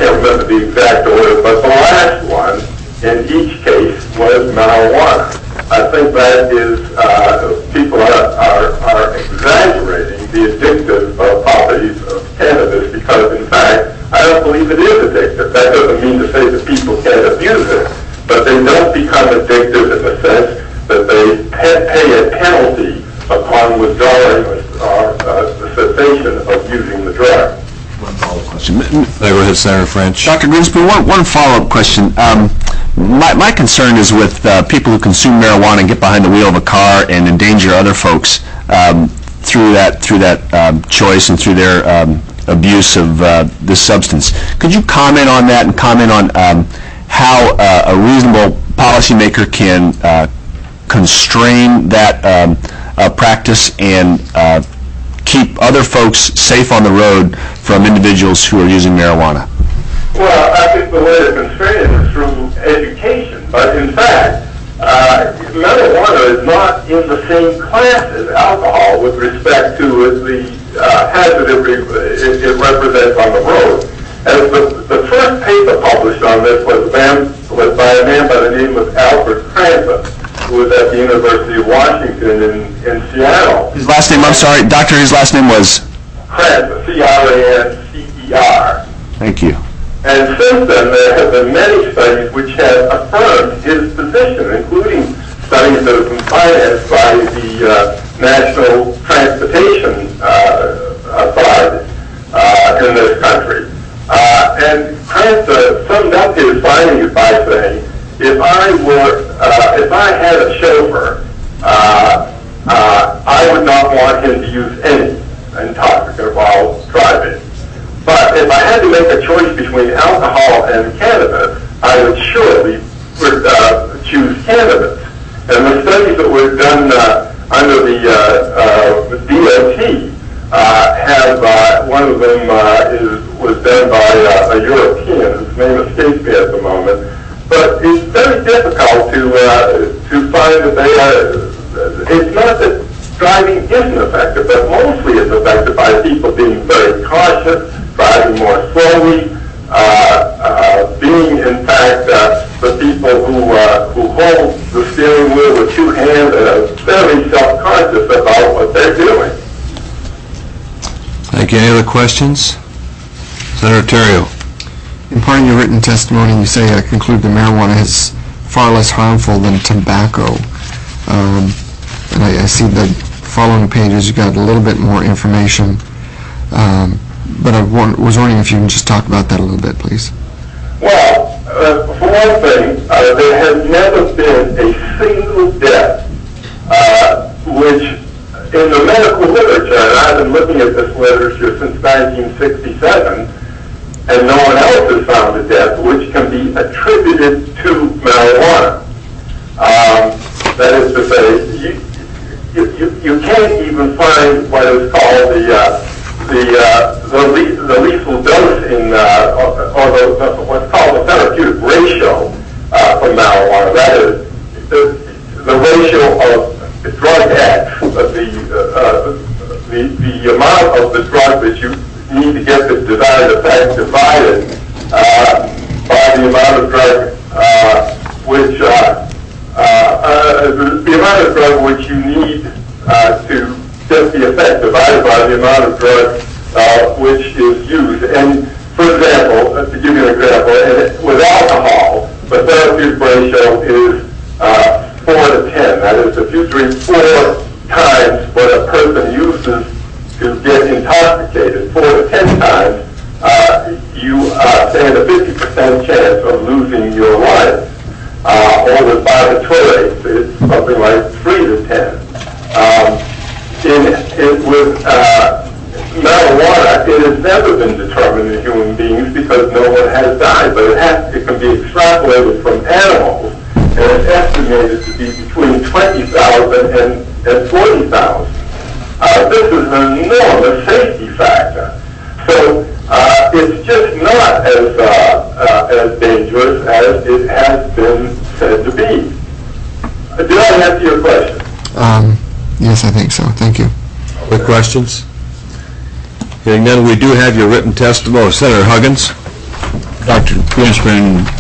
in each case was marijuana. I think that is, uh, people are, are, are exaggerating the addictive uh, properties of cannabis because, in fact, I don't believe it is addictive. That doesn't mean to say that people can't abuse it, but they don't become addictive in the sense that they pay, pay a penalty upon withdrawing or uh, the cessation of using the drug. One follow-up question. Go ahead, Senator French. Doctor Grinspoon, one, one follow-up question. Um, my, my concern is with uh, people who consume marijuana and get behind the wheel of a car and endanger other folks um, through that through that um, choice and through their um, abuse of uh, this substance. Could you comment on that and comment on um, how uh, a reasonable policymaker can uh, constrain that um, uh, practice and uh, keep other folks safe on the road from individuals who are using marijuana? Well, I think the way to constrain it is through education. But in fact, uh, marijuana is not in the same class as alcohol with respect to the uh, hazard it, re- it, it represents on the road. As the, the first paper published on this was, man, was by a man by the name of Albert Crancer, who was at the University of Washington in, in Seattle. His last name, I'm sorry, Doctor, his last name was? Crancer, C R A N C E R. Thank you. And since then, there have been many studies which have affirmed his position, including studies that have been financed by the uh, National Transportation uh, Authority uh, in this country. Uh, and Crancer summed up his findings by saying, if I were, uh, if I had a chauffeur, uh, uh, I would not want him to use any intoxicant while driving. But if I had to make a choice between alcohol and cannabis, I would surely uh, choose cannabis. And the studies that were done uh, under the uh, uh, D O T uh, have, uh, one of them uh, is, was done by uh, a European, whose name escapes me at the moment. But it's very difficult to uh, to find that they are, it's not that driving isn't effective, but mostly it's affected by people being very cautious, driving more slowly, uh, uh, being, in fact, uh, the people who uh, who hold the steering wheel with two hands and are very self-conscious about what they're doing. Thank you. Any other questions? Senator Terrio. In part of your written testimony, you say, I conclude that marijuana is far less harmful than tobacco. Um, and I, I see the following pages, you've got a little bit more information. Um, but I want, was wondering if you can just talk about that a little bit, please. Well, uh, for one thing, uh, there has never been a single death uh, which, in the medical literature, and I've been looking at this literature since nineteen sixty-seven, and no one else has found a death which can be attributed to marijuana. Um, that is to say, you, you, you, you can't even find what is called the uh, the uh, the, le- the lethal dose in uh, or, or the, the, what's called the therapeutic ratio uh, for marijuana. That is the, the ratio of the drug X, of the, uh, the the amount of the drug that you need to get the desired effect divided uh, by the amount of drug uh, which uh, uh, uh, the, the amount of drug which you need uh, to get the effect divided by the amount of drug uh, which is used. And for example, uh, to give you an example, with alcohol, the therapeutic ratio is uh, four to ten. That is, if you drink four times what a person uses to get intoxicated, four to ten times, uh, you uh, stand a fifty percent chance of losing your life. Uh, or with barbiturates, it's something like three to ten. Um, in, in, with uh, marijuana, it has never been determined in human beings because no one has died, but it, has, it can be extrapolated from animals, and it's estimated to be between twenty thousand and, and forty thousand. Uh, this is an enormous safety factor. So uh, it's just not as uh, uh, as dangerous as it has been said to be. Uh, did I answer your question? Um, yes, I think so. Thank you. Other questions? Hearing none, we do have your written testimony. Senator Huggins. Doctor Grinspoon,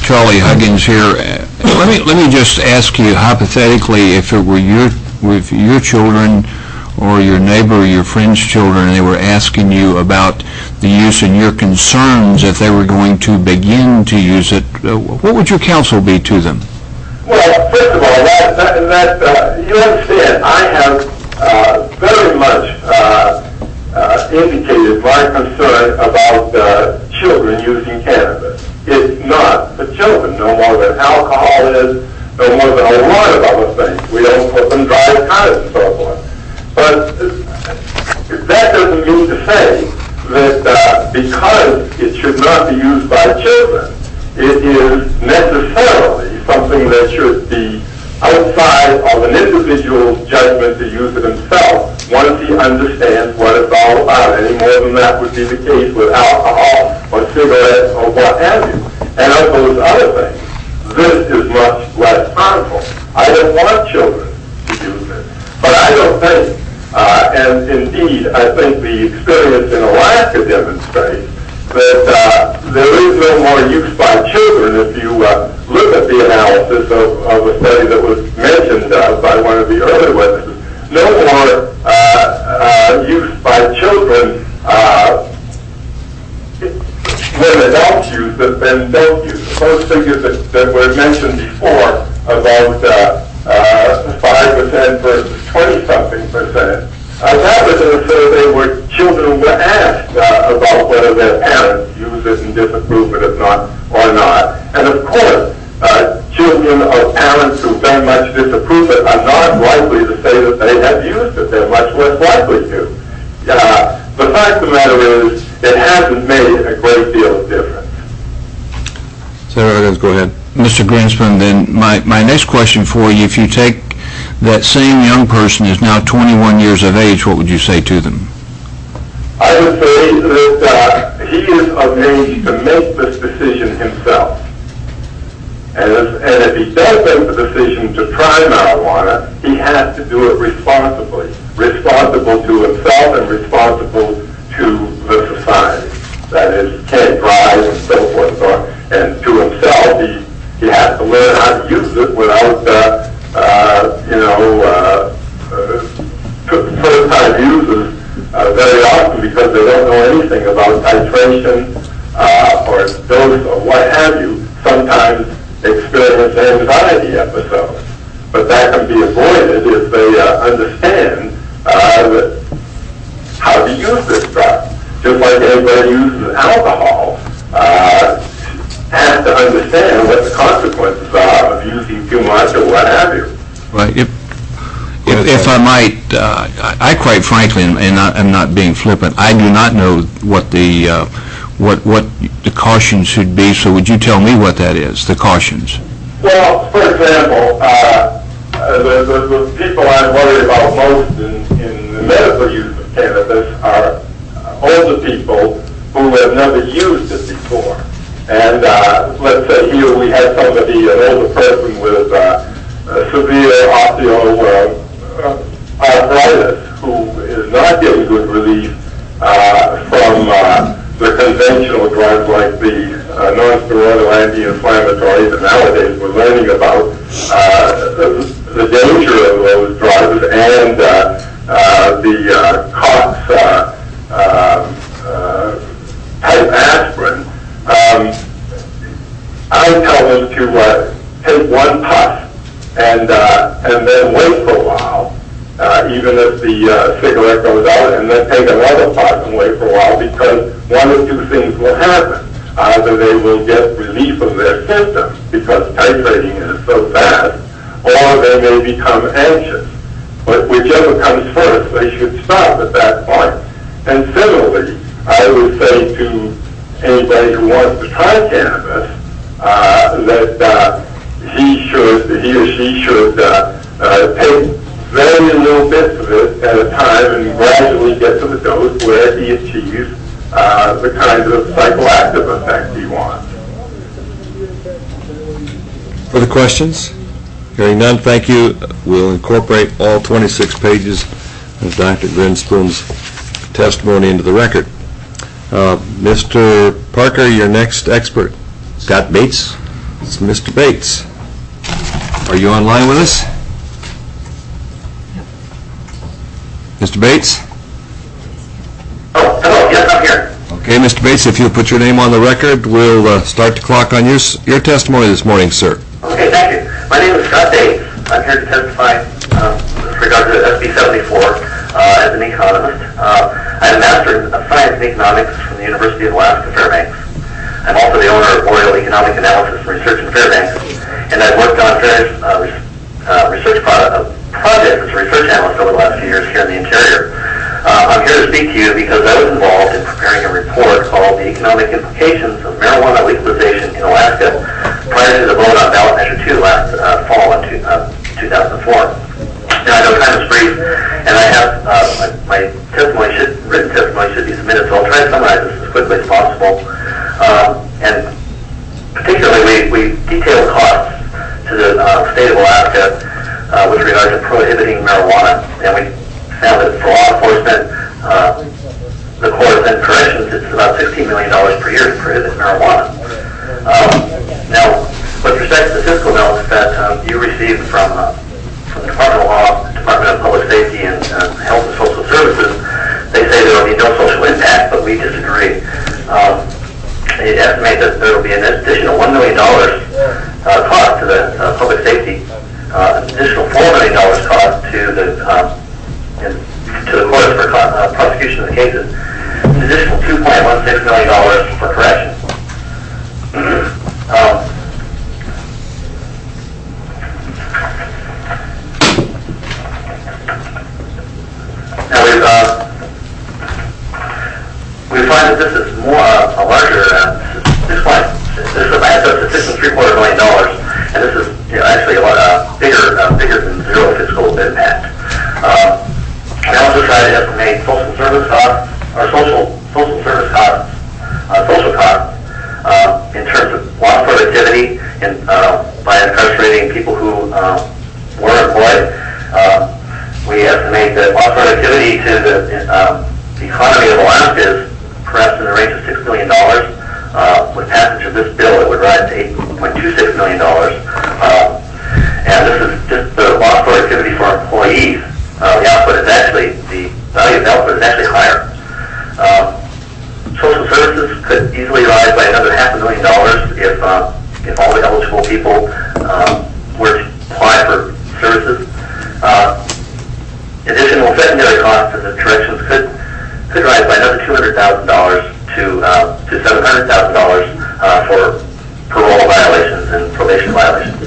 Charlie Huggins here. Uh, Let me, let me just ask you hypothetically, if it were your, with your children or your neighbor or your friend's children, and they were asking you about the use and your concerns if they were going to begin to use it, uh, what would your counsel be to them? Well, first of all, that, that, that uh, you understand, I have uh, very much uh, uh, indicated my concern about uh, children using cannabis. It's not for children, no more than alcohol is, no more than a lot of other things. We don't put them dry cars and so forth. But that doesn't mean to say that uh, because it should not be used by children, it is necessarily something that should be outside of an individual's judgment to use it himself once he understands what it's all about. Any more than that would be the case with alcohol or cigarettes or what have you. And of those other things, this is much less harmful. I don't want children to use it. But I don't think, uh, and indeed I think the experience in Alaska demonstrates that uh, there is no more use by children. If you uh, look at the analysis of, of a study that was mentioned uh, by one of the early witnesses, no more uh, uh, use by children uh, when adults use it than don't use it. Those figures that, that were mentioned before about uh, uh, five percent versus twenty-something percent, Uh, that was in a survey where children were asked uh, about whether their parents use it and disapprove it or not, or not. And of course, uh, children of parents who very much disapprove it are not likely to say that they have used it. They're much less likely to. Uh, the fact of the matter is, it hasn't made a great deal of difference. Senator Huggins, go ahead. Mister Grinspan, then my, my next question for you, if you take that same young person is now twenty-one years of age, what would you say to them? I would say that uh, he is of age to make this decision himself. And if, and if he does make the decision to try marijuana, he has to do it responsibly. Responsible to himself and responsible to the society. That is, he can't drive and so forth. And, so on. And to himself, he, he has to learn how to use it without uh, Uh, you know, uh, uh, first-time users uh, very often, because they don't know anything about titration uh, or dose or what have you, sometimes experience anxiety episodes. But that can be avoided if they uh, understand uh, that how to use this drug. Just like anybody uses alcohol, uh, has to understand what the consequences are of using too much or what have you. Right. If, if, if I might, uh, I, I quite frankly, and, and I, I'm not being flippant, I do not know what the uh, what what the caution should be. So would you tell me what that is? The cautions. Well, for example, uh, the, the, the people I worry about most in, in the medical use of cannabis are older people who have never used it before. And uh, let's say here we have somebody, an older person with uh, severe osteoarthritis who is not getting good relief uh, from uh, the conventional drugs like the uh, non-steroidal anti-inflammatories. And nowadays we're learning about uh, the, the danger of those drugs and uh, uh, the uh, Cox uh, uh, uh, type aspirin. Um, I tell them to uh, take one puff and uh, and then wait for a while, uh, even if the uh, cigarette goes out, and then take another puff and wait for a while, because one or two things will happen. Either they will get relief of their symptoms because titrating is so fast, or they may become anxious. But whichever comes first, they should stop at that point. And similarly, I would say to anybody who wants to try cannabis uh, that uh, he should, he or she should uh, uh, take very little bits of it at a time and gradually get to the dose where he achieves uh, the kind of psychoactive effect he wants. Further questions? Hearing none, thank you. We'll incorporate all twenty-six pages of Doctor Grinspoon's testimony into the record. Uh, Mister Parker, your next expert. Scott Bates. It's Mister Bates. Are you online with us? Mister Bates? Oh, hello, yes, I'm here. Okay, Mister Bates, if you'll put your name on the record, we'll uh, start the clock on your, s- your testimony this morning, sir. Okay, thank you. My name is Scott Bates. I'm here to testify uh, with regard to S B seventy-four uh, as an economist. Uh, I have a Master of Science in Economics from the University of Alaska Fairbanks. I'm also the owner of Boreal Economic Analysis and Research in Fairbanks, and I've worked on various uh, res- uh, research pro- uh, projects as a research analyst over the last few years here in the interior. Uh, I'm here to speak to you because I was involved in preparing a report called The Economic Implications of Marijuana Legalization in Alaska prior to the vote on ballot measure two last uh, fall in two, uh, two thousand four. Now, I know time is brief, and I have uh, my, my testimony, should, written testimony should be submitted, so I'll try to summarize this as quickly as possible. Um, and particularly, we, we detailed costs to the uh, state of Alaska uh, with regard to prohibiting marijuana, and we found that for law enforcement, uh, the Corps and corrections, it's about sixteen million dollars per year to prohibit marijuana. Um, now, with respect to the fiscal notes that um, you received from, uh, from the Department of Law, Department of Public Safety, and uh, Health and Social Services, they say there will be no social impact, but we disagree. Um, they estimate that there will be an additional one million dollars uh, cost to the uh, public safety, uh, an additional four million dollars cost to the um, and to the courts for uh, prosecution of the cases, an additional two point one six million dollars for correction. um, now we've, uh, we find that this is more uh, a larger, uh, six point, this is adds up to six and three quarter million dollars, and this is you know, actually a lot uh, bigger, uh, bigger than zero fiscal impact. Um, We also try to estimate social service costs, or social social service costs, uh, social costs, uh, in terms of lost productivity and uh, by incarcerating people who uh, were employed. Uh, we estimate that lost productivity to the, uh, the economy of Alaska is perhaps in the range of six million dollars. Uh, with passage of this bill, it would rise to eight point two six million dollars. Uh, and this is just the lost productivity for employees. Uh, the output is actually, the value of the output is actually higher. Um, social services could easily rise by another half a million dollars if uh, if all the eligible people um, were to apply for services. Uh, additional secondary costs of the corrections could could rise by another two hundred thousand dollars to uh, to seven hundred thousand dollars uh, for parole violations and probation violations.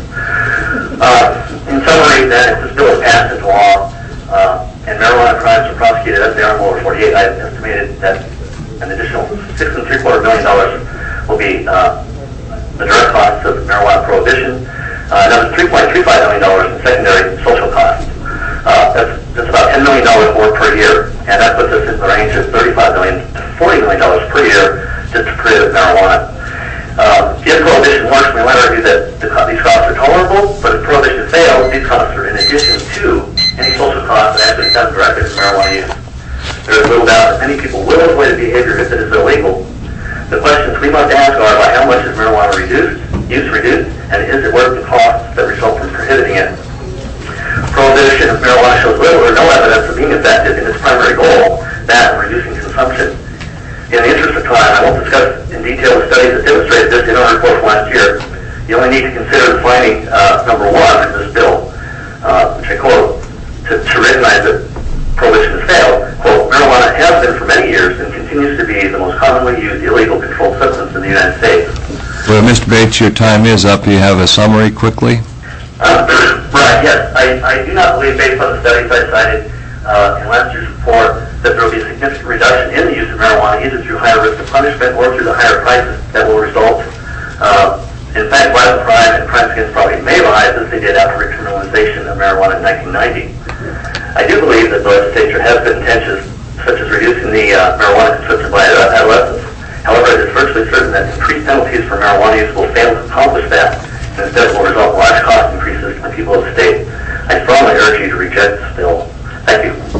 Uh, in summary, then, if this bill is passed into law, Uh, and marijuana crimes are prosecuted as they are in lower forty-eight, I have estimated that an additional six and three quarter million dollars will be uh, the direct costs of marijuana prohibition, uh, another three point three five million dollars in secondary social costs. Uh, that's, that's about ten million dollars more per year, and that puts us in the range of thirty-five million dollars to forty million dollars per year just to prohibit marijuana. Uh, if prohibition works, we might argue that the, these costs are tolerable, but if prohibition fails, these costs are in addition to any social costs that actually done directly to marijuana use. There is little doubt that many people will avoid the behavior if it is illegal. The questions we must ask are, by how much is marijuana reduced, use reduced, and is it worth the costs that result from prohibiting it? Prohibition of marijuana shows little or no evidence of being effective in its primary goal, that of reducing consumption. In the interest of time, I won't discuss in detail the studies that demonstrated this in our report from last year. You only need to consider the finding uh, number one in this bill, uh, which I quote, to, to recognize that prohibition has failed. Quote, marijuana has been for many years and continues to be the most commonly used illegal controlled substance in the United States. Well, Mister Bates, your time is up. You have a summary quickly? Uh, right, yes. I, I do not believe, based on the studies I cited uh, in last year's report, that there will be a significant reduction in the use of marijuana, either through higher risk of punishment or through the higher prices that will result. Uh, in fact, violent crime and crimes against property may rise as they did after recriminalization of marijuana in nineteen ninety. I do believe that the legislature has been intentions, such as reducing the uh, marijuana consumption by adolescents. However, it is virtually certain that increased penalties for marijuana use will fail to accomplish that, and instead will result in large cost increases to the people of the state. I strongly urge you to reject this bill. Thank you.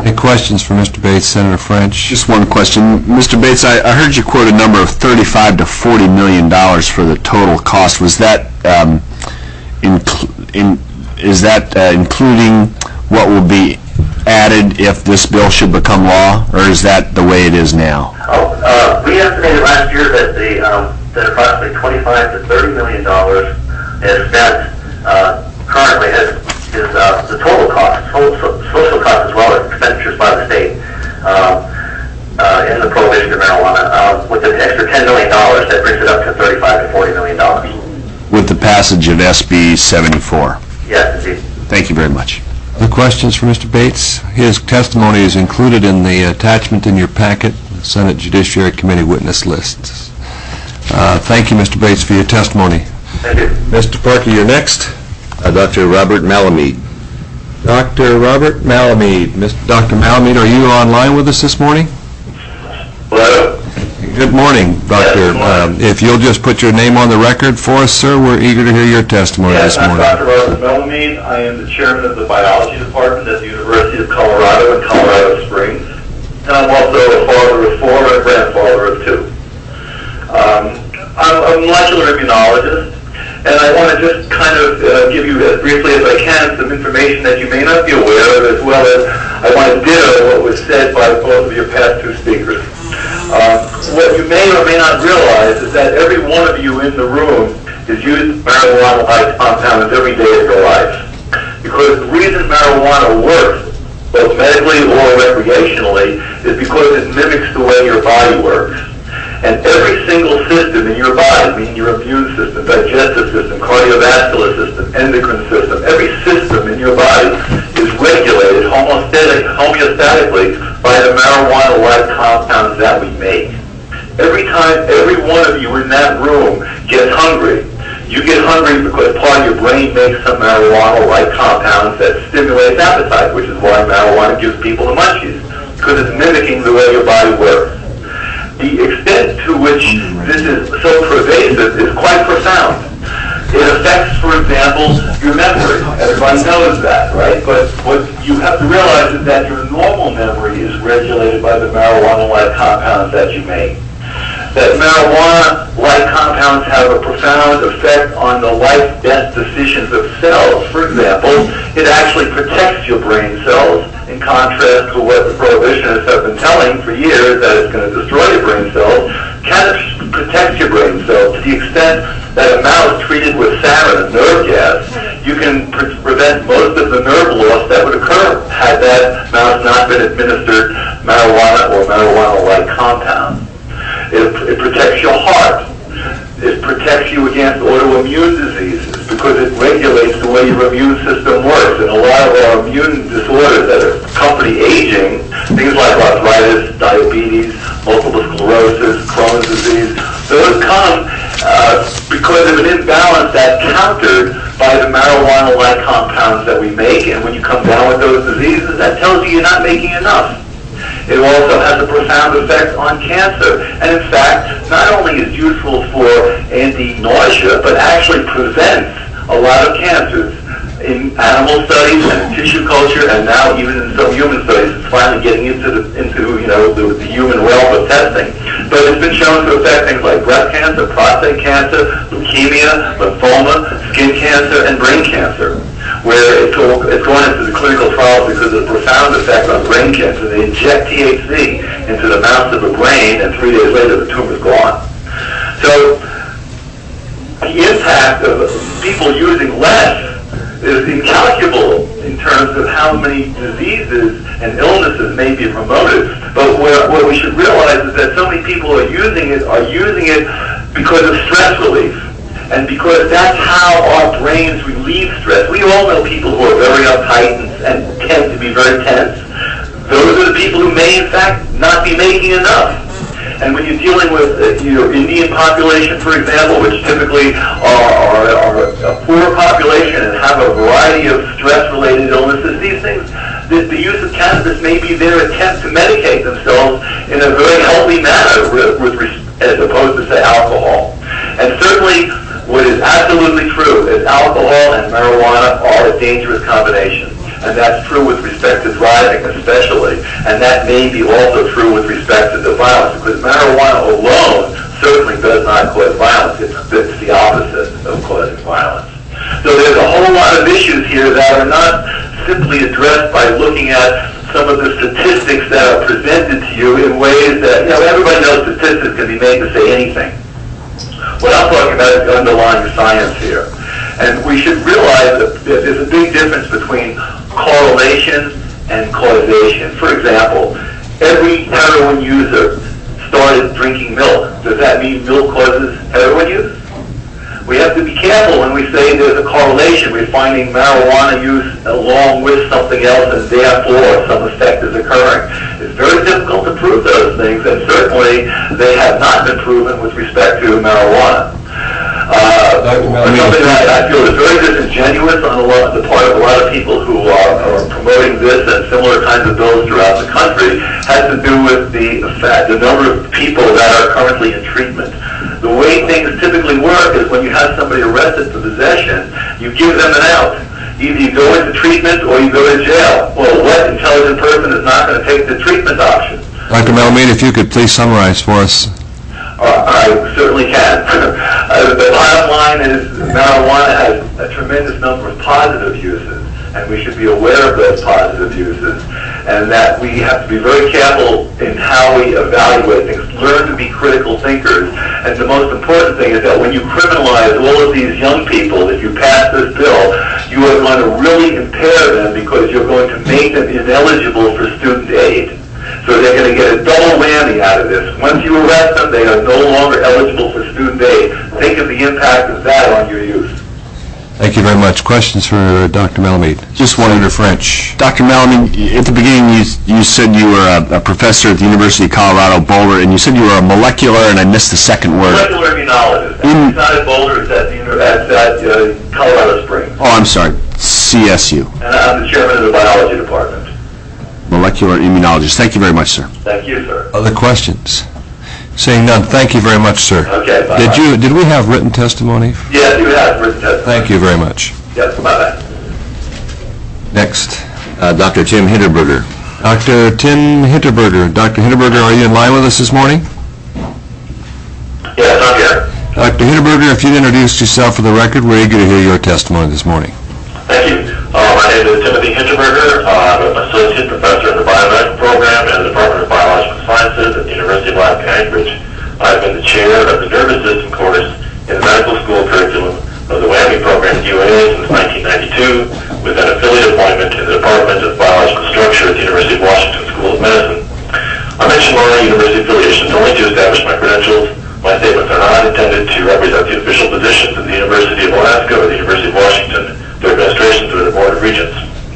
Any questions for Mister Bates, Senator French? Just one question. Mister Bates, I, I heard you quote a number of thirty-five to forty million dollars for the total cost. Was that, um, incl- in, is that uh, including what will be added if this bill should become law, or is that the way it is now? Oh, uh, we estimated last year that the um, that approximately twenty-five to thirty million dollars is spent uh, currently as is uh, the total cost, total so, social cost as well as expenditures by the state uh, uh, in the prohibition of marijuana. Uh, with an extra ten million dollars, that brings it up to thirty-five to forty million dollars. With the passage of S B seventy-four. Yes, indeed. Thank you very much. Other questions for Mister Bates? His testimony is included in the attachment in your packet, the Senate Judiciary Committee witness lists. Uh, thank you, Mister Bates, for your testimony. Thank you. Mister Parker, you're next. Uh, Doctor Robert Malamede. Doctor Robert Malamede. Mister Doctor Malamede, are you online with us this morning? Hello. Good morning, Doctor. Yes, good morning. Um, if you'll just put your name on the record for us, sir, we're eager to hear your testimony Yes, this I'm morning. Doctor Robert Melamine. I am the chairman of the biology department at the University of Colorado in Colorado Springs. And I'm also a father of four and a grandfather of two. Um, I'm a molecular immunologist, and I want to just kind of uh, give you, as briefly as I can, some information that you may not be aware of, as well as I want to ditto what was said by both of your past two speakers. Uh, what you may or may not realize is that every one of you in the room is using marijuana-like compounds every day of your life. Because the reason marijuana works, both medically or recreationally, is because it mimics the way your body works. And every single system in your body, meaning your immune system, digestive system, cardiovascular system, endocrine system, every system in your body is regulated homeostatic, homeostatically by the marijuana-like compounds that we make. Every time every one of you in that room gets hungry, you get hungry because part of your brain makes some marijuana-like compounds that stimulates appetite, which is why marijuana gives people the munchies, because it's mimicking the way your body works. The extent to which this is so pervasive is quite profound. It affects, for example, your memory. Everybody knows that, right? But what you have to realize is that your normal memory is regulated by the marijuana-like compounds that you make. That marijuana-like compounds have a profound effect on the life-death decisions of cells. For example, it actually protects your brain cells, in contrast to what the prohibitionists have been telling for years, that it's going to destroy your brain cells. Can protect your brain cells to the extent that a mouse treated with sarin, a nerve gas, you can pre- prevent most of the nerve loss that would occur had that mouse not been administered marijuana or marijuana-like compounds. It, it protects your heart. It protects you against autoimmune diseases because it regulates the way your immune system works. And a lot of our immune disorders that accompany aging, things like arthritis, diabetes, multiple sclerosis, Crohn's disease, those come uh, because of an imbalance that's countered by the marijuana-like compounds that we make. And when you come down with those diseases, that tells you you're not making enough. It also has a profound effect on cancer. And in fact, not only is useful for anti-nausea, but actually prevents a lot of cancers. In animal studies and in tissue culture, and now even in some human studies, it's finally getting into the, into you know the, the human realm of testing. But it's been shown to affect things like breast cancer, prostate cancer, leukemia, lymphoma, skin cancer, and brain cancer, where it's, all, it's going into the clinical trials because of the profound effect on brain cancer. They inject T H C into the mouse of the brain, and three days later the tumor's gone. So the impact of people using less is incalculable in terms of how many diseases and illnesses may be promoted. But where, what we should realize is that so many people who are using it are using it because of stress relief. And because that's how our brains relieve stress. We all know people who are very uptight and, and tend to be very tense. Those are the people who may, in fact, not be making enough. And when you're dealing with uh, your Indian population, for example, which typically are, are, are a poor population and have a variety of stress-related illnesses, these things, the, the use of cannabis may be their attempt to medicate themselves in a very healthy manner, with, with, as opposed to, say, alcohol. And certainly, what is absolutely true is alcohol and marijuana are a dangerous combination. and that's true with respect to driving especially, and that may be also true with respect to the violence, because marijuana alone certainly does not cause violence. It's, it's the opposite of causing violence. So there's a whole lot of issues here that are not simply addressed by looking at some of the statistics that are presented to you in ways that, you know, everybody knows statistics can be made to say anything. What I'm talking about is underlying science here. And we should realize that there's a big difference between correlation and causation. For example, every heroin user started drinking milk. Does that mean milk causes heroin use? We have to be careful when we say there's a correlation. We're finding marijuana use along with something else, and therefore some effect is occurring. It's very difficult to prove those things, and certainly they have not been proven with respect to marijuana. Uh, something that I feel is very disingenuous on the, lot, the part of a lot of people who are, are promoting this and similar kinds of bills throughout the country has to do with the fact, the number of people that are currently in treatment. The way things typically work is when you have somebody arrested for possession, you give them an out. Either you go into treatment or you go to jail. Well, what intelligent person is not going to take the treatment option? Doctor Malamud, if you could please summarize for us. Uh, I certainly can. uh, the bottom line is marijuana has a tremendous number of positive uses, and we should be aware of those positive uses, and that we have to be very careful in how we evaluate things, learn to be critical thinkers. And the most important thing is that when you criminalize all of these young people, if you pass this bill, you are going to really impair them because you're going to make them ineligible for student aid. So they're going to get a double whammy out of this. Once you arrest them, they are no longer eligible for student aid. Think of the impact of that on your youth. Thank you very much. Questions for uh, Doctor Malamud? Just one. Senator French. Doctor Malamud, at the beginning you, you said you were a, a professor at the University of Colorado Boulder, and you said you were a molecular, and I missed the second word. Molecular immunologist. In, it's not at Boulder, it's at, the, at, at uh, Colorado Springs. Oh, I'm sorry, C S U. And I'm the chairman of the biology department. Molecular immunologist. Thank you very much, sir. Thank you, sir. Other questions? Seeing none, thank you very much, sir. Okay, bye. Did you, did we have written testimony? Yes, you have written testimony. Thank you very much. Yes, bye-bye. Next. Uh, Doctor Tim Hinterberger. Doctor Tim Hinterberger. Doctor Hinterberger, are you in line with us this morning? Yes, I'm here. Doctor Hinterberger, if you'd introduce yourself for the record, we're eager to hear your testimony this morning. Thank you. Uh, my name is Timothy Hinterberger. Uh, I'm an associate professor in the biomedical program in the Department of Biological Sciences at the University of Alaska Anchorage. I've been the chair of the nervous system course in the medical school curriculum of the WWAMI program at U A A since nineteen ninety-two, with an affiliate appointment in the Department of Biological Structure at the University of Washington School of Medicine. I mention my university affiliations only to establish my credentials. My statements are not intended to represent the official positions of the University of Alaska or the University of Washington, their administrations, or the Board of Regents.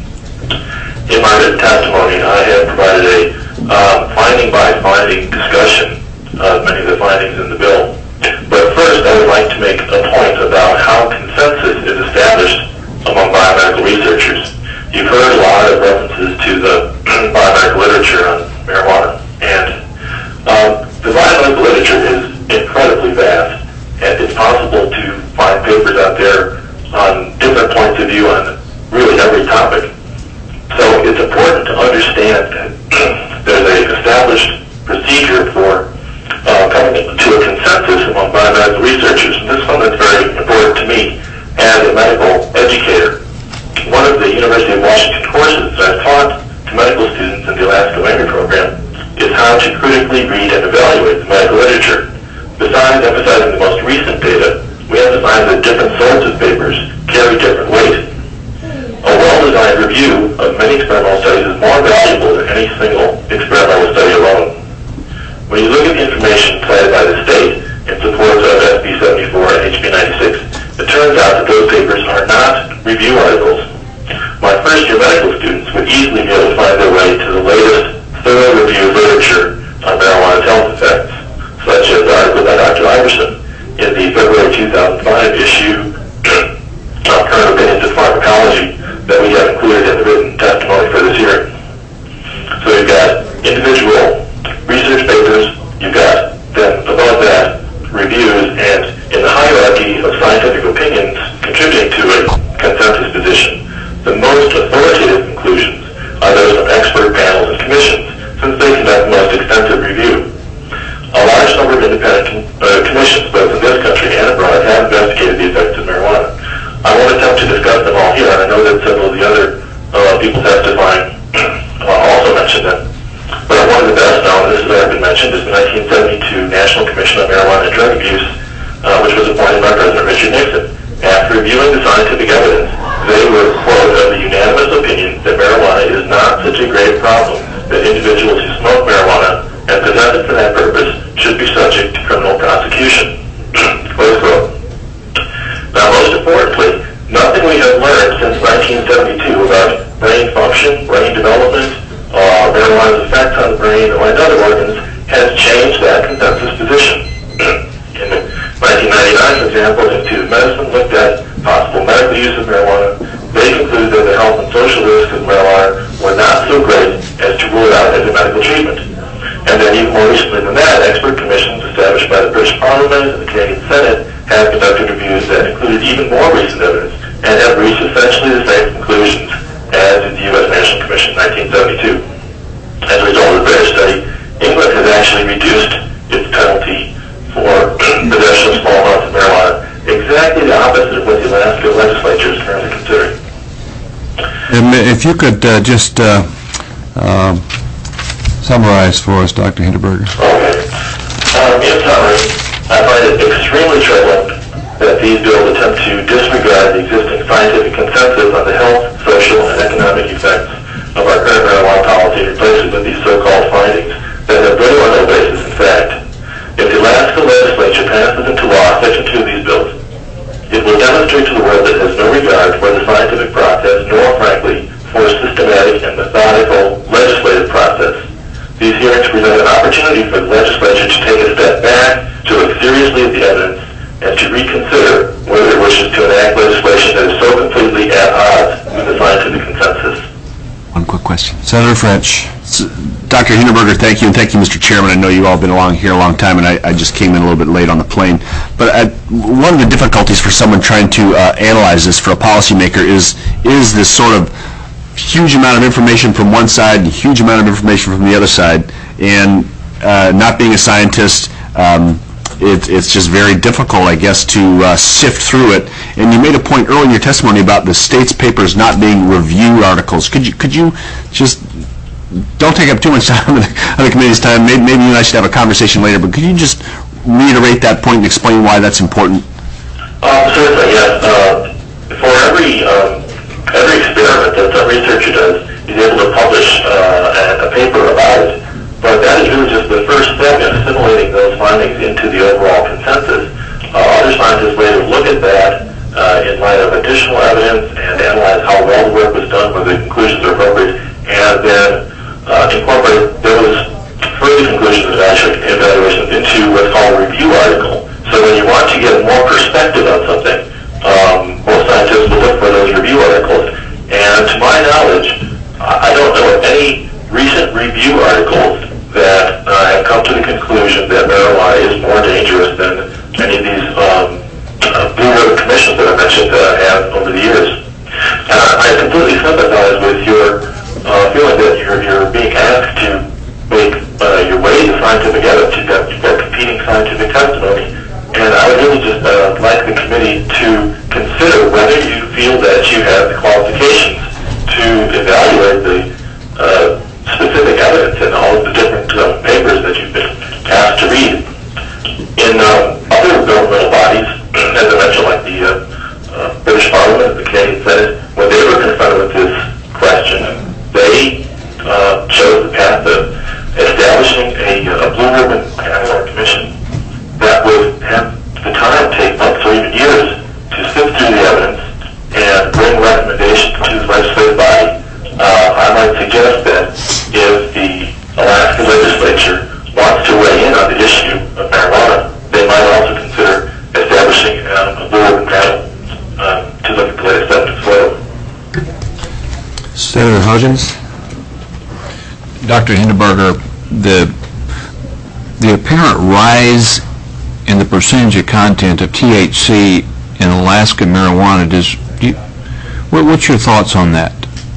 In my written testimony, I have provided a um, finding-by-finding discussion of many of the findings in the bill. But first, I would like to make a point about how consensus is established among biomedical researchers. You've heard a lot of references to the biomedical literature on marijuana, and um, the biomedical literature is incredibly vast, and it's possible to find papers out there on different points of view on really every topic. So it's important to understand that there's an established procedure for uh, coming to a consensus among biomedical researchers, and this is one that's very important to me as a medical educator. One of the University of Washington courses that I've taught to medical students in the Alaska WWAMI program is how to critically read and evaluate the medical literature. Besides emphasizing the most recent data, we emphasize that different sorts of papers carry different weight. A well-designed review of many experimental studies is more valuable than any single experimental study alone. When you look at the information cited by the state in support of S B seventy-four and H B ninety-six, it turns out that those papers are not review articles. My first-year medical students would easily be able to find their way to the latest thorough review literature on marijuana's health effects, such as the article by Doctor Iverson in the February two thousand five issue of Current Opinions of Pharmacology that we have included in the written testimony for this hearing. So you've got individual research papers, you've got then above that reviews, and in the hierarchy of scientific opinions contributing to a consensus position, the most authoritative nineteen seventy-two about brain function, brain development, uh, marijuana's effects on the brain and other organs has changed that consensus position. In nineteen ninety-nine, for example, the Institute of Medicine looked at possible medical use of marijuana. They concluded that the health and social risks of marijuana were not so great as to rule it out as a medical treatment. And then even more recently than that, expert commissions established by the British Parliament and the Canadian Senate have conducted reviews that included even more recent evidence and have reached essentially the same conclusions as did the U S National Commission in nineteen seventy-two. As a result of the British study, England has actually reduced its penalty for possession of small amounts of marijuana, exactly the opposite of what the Alaska legislature is currently considering. Um, If you could uh, just uh, um, summarize for us, Doctor Hindenburger. Okay. Um, in summary, I find it extremely troubling that these bills attempt to disregard the existing scientific consensus on the health, social, and economic effects of our current marijuana policy and replace it with these so-called findings that have little or no basis in fact. If the Alaska legislature passes into law Section two of these bills, it will demonstrate to the world that it has no regard for the scientific process, nor, frankly, for a systematic and methodical legislative process. These hearings present an opportunity for the legislature to take a step back, to look seriously at the evidence, and to reconsider whether it wishes to enact legislation that is so completely at odds with the scientific consensus. One quick question. Senator French. Doctor Hindenburger, thank you, and thank you, Mister Chairman. I know you've all been along here a long time, and I, I just came in a little bit late on the plane. But I, one of the difficulties for someone trying to uh, analyze this for a policymaker is is this sort of huge amount of information from one side and huge amount of information from the other side. And uh, not being a scientist, um, it, it's just very difficult, I guess, to uh, sift through it. And you made a point earlier in your testimony about the state's papers not being review articles. Could you could you just don't take up too much time on the, on the committee's time. Maybe, maybe you and I should have a conversation later, but could you just reiterate that point and explain why that's important? Um, certainly, yes. Uh, for every um, every experiment that some researcher does, he's able to publish uh, a, a paper about it, but that is really just the first step in assimilating those findings into the overall consensus. Uh, other scientists later look at that uh, in light of additional evidence and analyze how well the work was done, whether the conclusions are appropriate, and then uh, incorporate those further conclusions and actually evaluations into what's called a review article. So when you want to get more perspective on something, um, most scientists will look for those review articles. And to my knowledge, I don't know of any recent review articles that uh, have come to the conclusion that marijuana is more dangerous than any of these um, uh, Blue Ribbon commissions that I mentioned that I have over the years. Uh, I completely sympathize with your uh, feeling that you're, you're being asked to make uh, your way to scientific evidence. You've got, you've got competing scientific testimony. And I would really just uh, like the committee to consider whether you feel that you have the qualifications to evaluate the uh, specific evidence in all of the different uh, papers that you've been asked to read. In uh, other governmental bodies, as I mentioned, like the uh, uh, British Parliament, the Canadian Senate, when they were confronted with this question, they uh, chose the path of establishing a, a Blue Ribbon panel or commission that would have the time take months or even years to sift through the evidence and bring recommendations to the legislative body. Uh, I might suggest that if the Alaska legislature wants to weigh in on the issue of marijuana, they might also consider establishing um, a Blue Ribbon panel um, to look at the latest evidence for them. Senator Huggins. Doctor Hindenburger, the the apparent rise in the percentage of content of T H C in Alaska marijuana, does do you, what, what's your thoughts on that?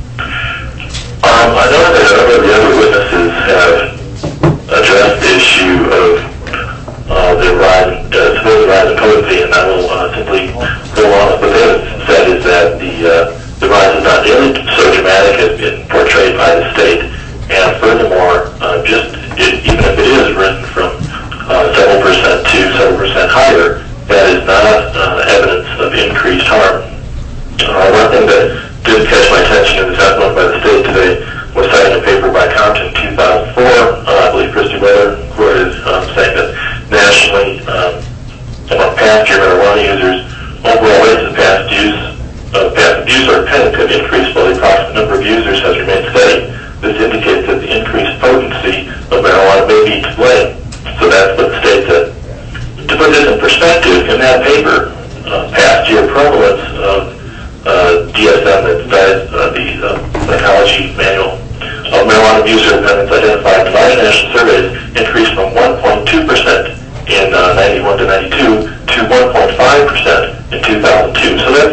Um, I know that a number of the other witnesses have addressed the issue of uh, the rise, uh, supposed rise in potency, and I will uh, simply go on. What they have said is that the uh, the rise is not nearly so dramatic as been portrayed by the state, and furthermore, uh, just it, even if it is risen from uh, several percent to several percent higher, that is not uh, evidence of increased harm. Uh, one thing that did catch my attention in the testimony by the state today was citing a paper by Compton in two thousand four. Uh, I believe Christy Weather quoted um, saying that nationally, um, among past year marijuana users, only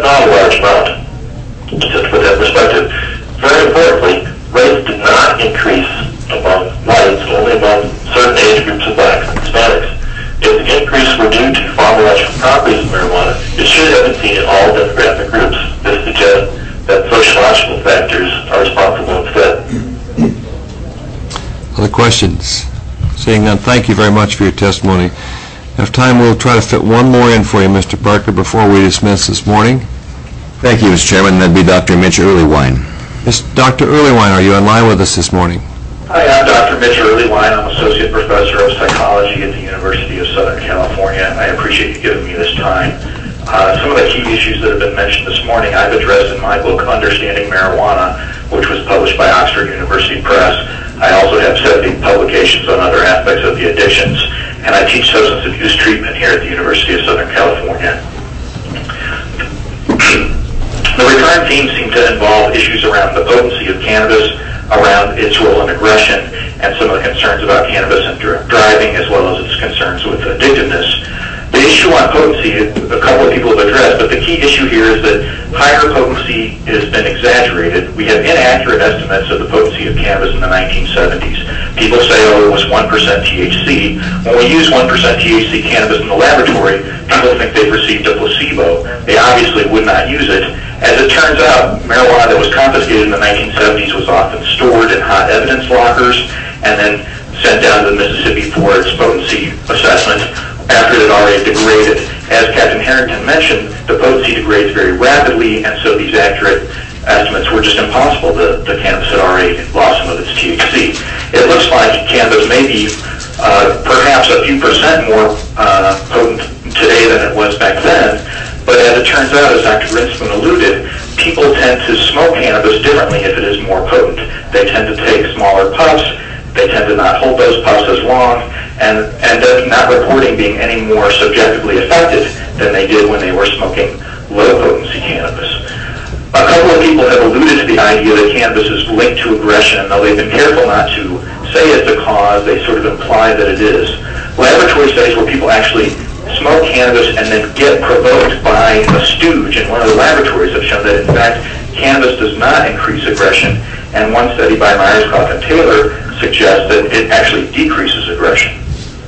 not a large amount. Just to put that in perspective. Very importantly, rates did not increase among whites, only among certain age groups of blacks and Hispanics. If the increase were due to pharmacological properties of marijuana, it should have been seen in all demographic groups. This suggests that sociological factors are responsible instead. Other questions? Seeing none, thank you very much for your testimony. If time, we'll try to fit one more in for you, Mister Parker, before we dismiss this morning. Thank you, Mister Chairman. That'd be Doctor Mitch Earlywine. Yes, Doctor Earlywine, are you on line with us this morning? Hi, I'm Doctor Mitch Earlywine. I'm Associate Professor of Psychology at the University of Southern California. I appreciate you giving me this time. Uh, some of the key issues that have been mentioned this morning I've addressed in my book, Understanding Marijuana, which was published by Oxford University Press. I also have seventy publications on other aspects of the addictions, and I teach substance abuse treatment here at the University of Southern California. The recurrent themes seem to involve issues around the potency of cannabis, around its role in aggression, and some of the concerns about cannabis and dr- driving, as well as its concerns with addictiveness. The issue on potency, a couple of people have addressed, but the key issue here is that higher potency has been exaggerated. We have inaccurate estimates of the potency of cannabis in the nineteen seventies. People say, oh, it was one percent T H C. When we use one percent T H C cannabis in the laboratory, people think they've received a placebo. They obviously would not use it. As it turns out, marijuana that was confiscated in the nineteen seventies was often stored in hot evidence lockers and then sent down to the Mississippi for its potency assessment after it had already degraded. As Captain Harrington mentioned, the potency degrades very rapidly, and so these accurate estimates were just impossible. The, the cannabis had already lost some of its T H C. It looks like cannabis may be uh, perhaps a few percent more uh, potent today than it was back then, but as it turns out, as Doctor Grinspoon alluded, people tend to smoke cannabis differently if it is more potent. They tend to take smaller puffs, they tend to not hold those puffs as long, and end up not reporting being any more subjectively affected than they did when they were smoking low-potency cannabis. A couple of people have alluded to the idea that cannabis is linked to aggression, and though they've been careful not to say it's a cause, they sort of imply that it is. Laboratory studies where people actually smoke cannabis and then get provoked by a stooge in one of the laboratories have shown that, in fact, cannabis does not increase aggression, and one study by Myerscough and Taylor suggests that it actually decreases aggression.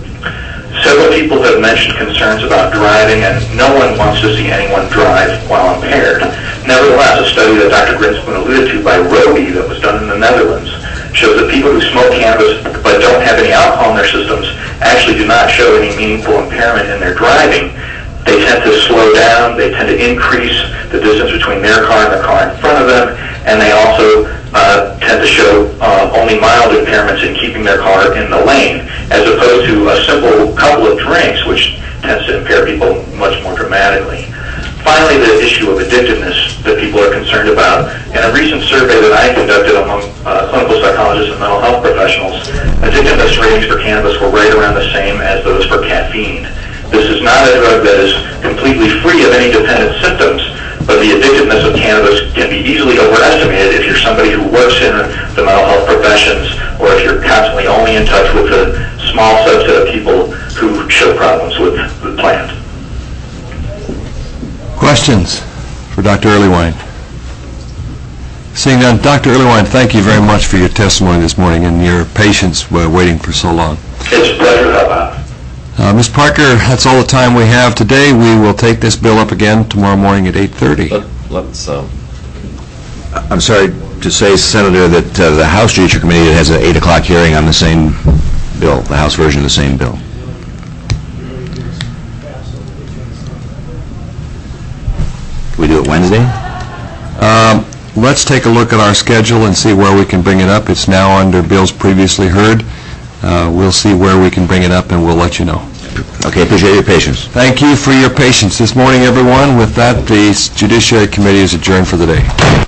Several people have mentioned concerns about driving, and no one wants to see anyone drive while impaired. Nevertheless, a study that Doctor Grinspoon alluded to by Roby that was done in the Netherlands shows that people who smoke cannabis but don't have any alcohol in their systems actually do not show any meaningful impairment in their driving. They tend to slow down, they tend to increase the distance between their car and the car in front of them, and they also uh, tend to show uh, only mild impairments in keeping their car in the lane, as opposed to a simple couple of drinks, which tends to impair people much more dramatically. Finally, the issue of addictiveness that people are concerned about. In a recent survey that I conducted among uh, clinical psychologists and mental health professionals, addictiveness ratings for cannabis were right around the same as those for caffeine. This is not a drug that is completely free of any dependent symptoms, but the addictiveness of cannabis can be easily overestimated if you're somebody who works in the mental health professions, or if you're constantly only in touch with a small subset of people who show problems with the plant. Questions for Doctor Earlywine? Seeing none, Doctor Earlywine, thank you very much for your testimony this morning and your patience uh, waiting for so long. It's a pleasure to help out. Uh, Miz Parker, that's all the time we have today. We will take this bill up again tomorrow morning at eight thirty. Let, let's, um, I'm sorry to say, Senator, that uh, the House Judiciary Committee has an eight o'clock hearing on the same bill, the House version of the same bill. Can we do it Wednesday? Um, let's take a look at our schedule and see where we can bring it up. It's now under bills previously heard. Uh, we'll see where we can bring it up, and we'll let you know. Okay, appreciate your patience. Thank you for your patience this morning, everyone. With that, the Judiciary Committee is adjourned for the day.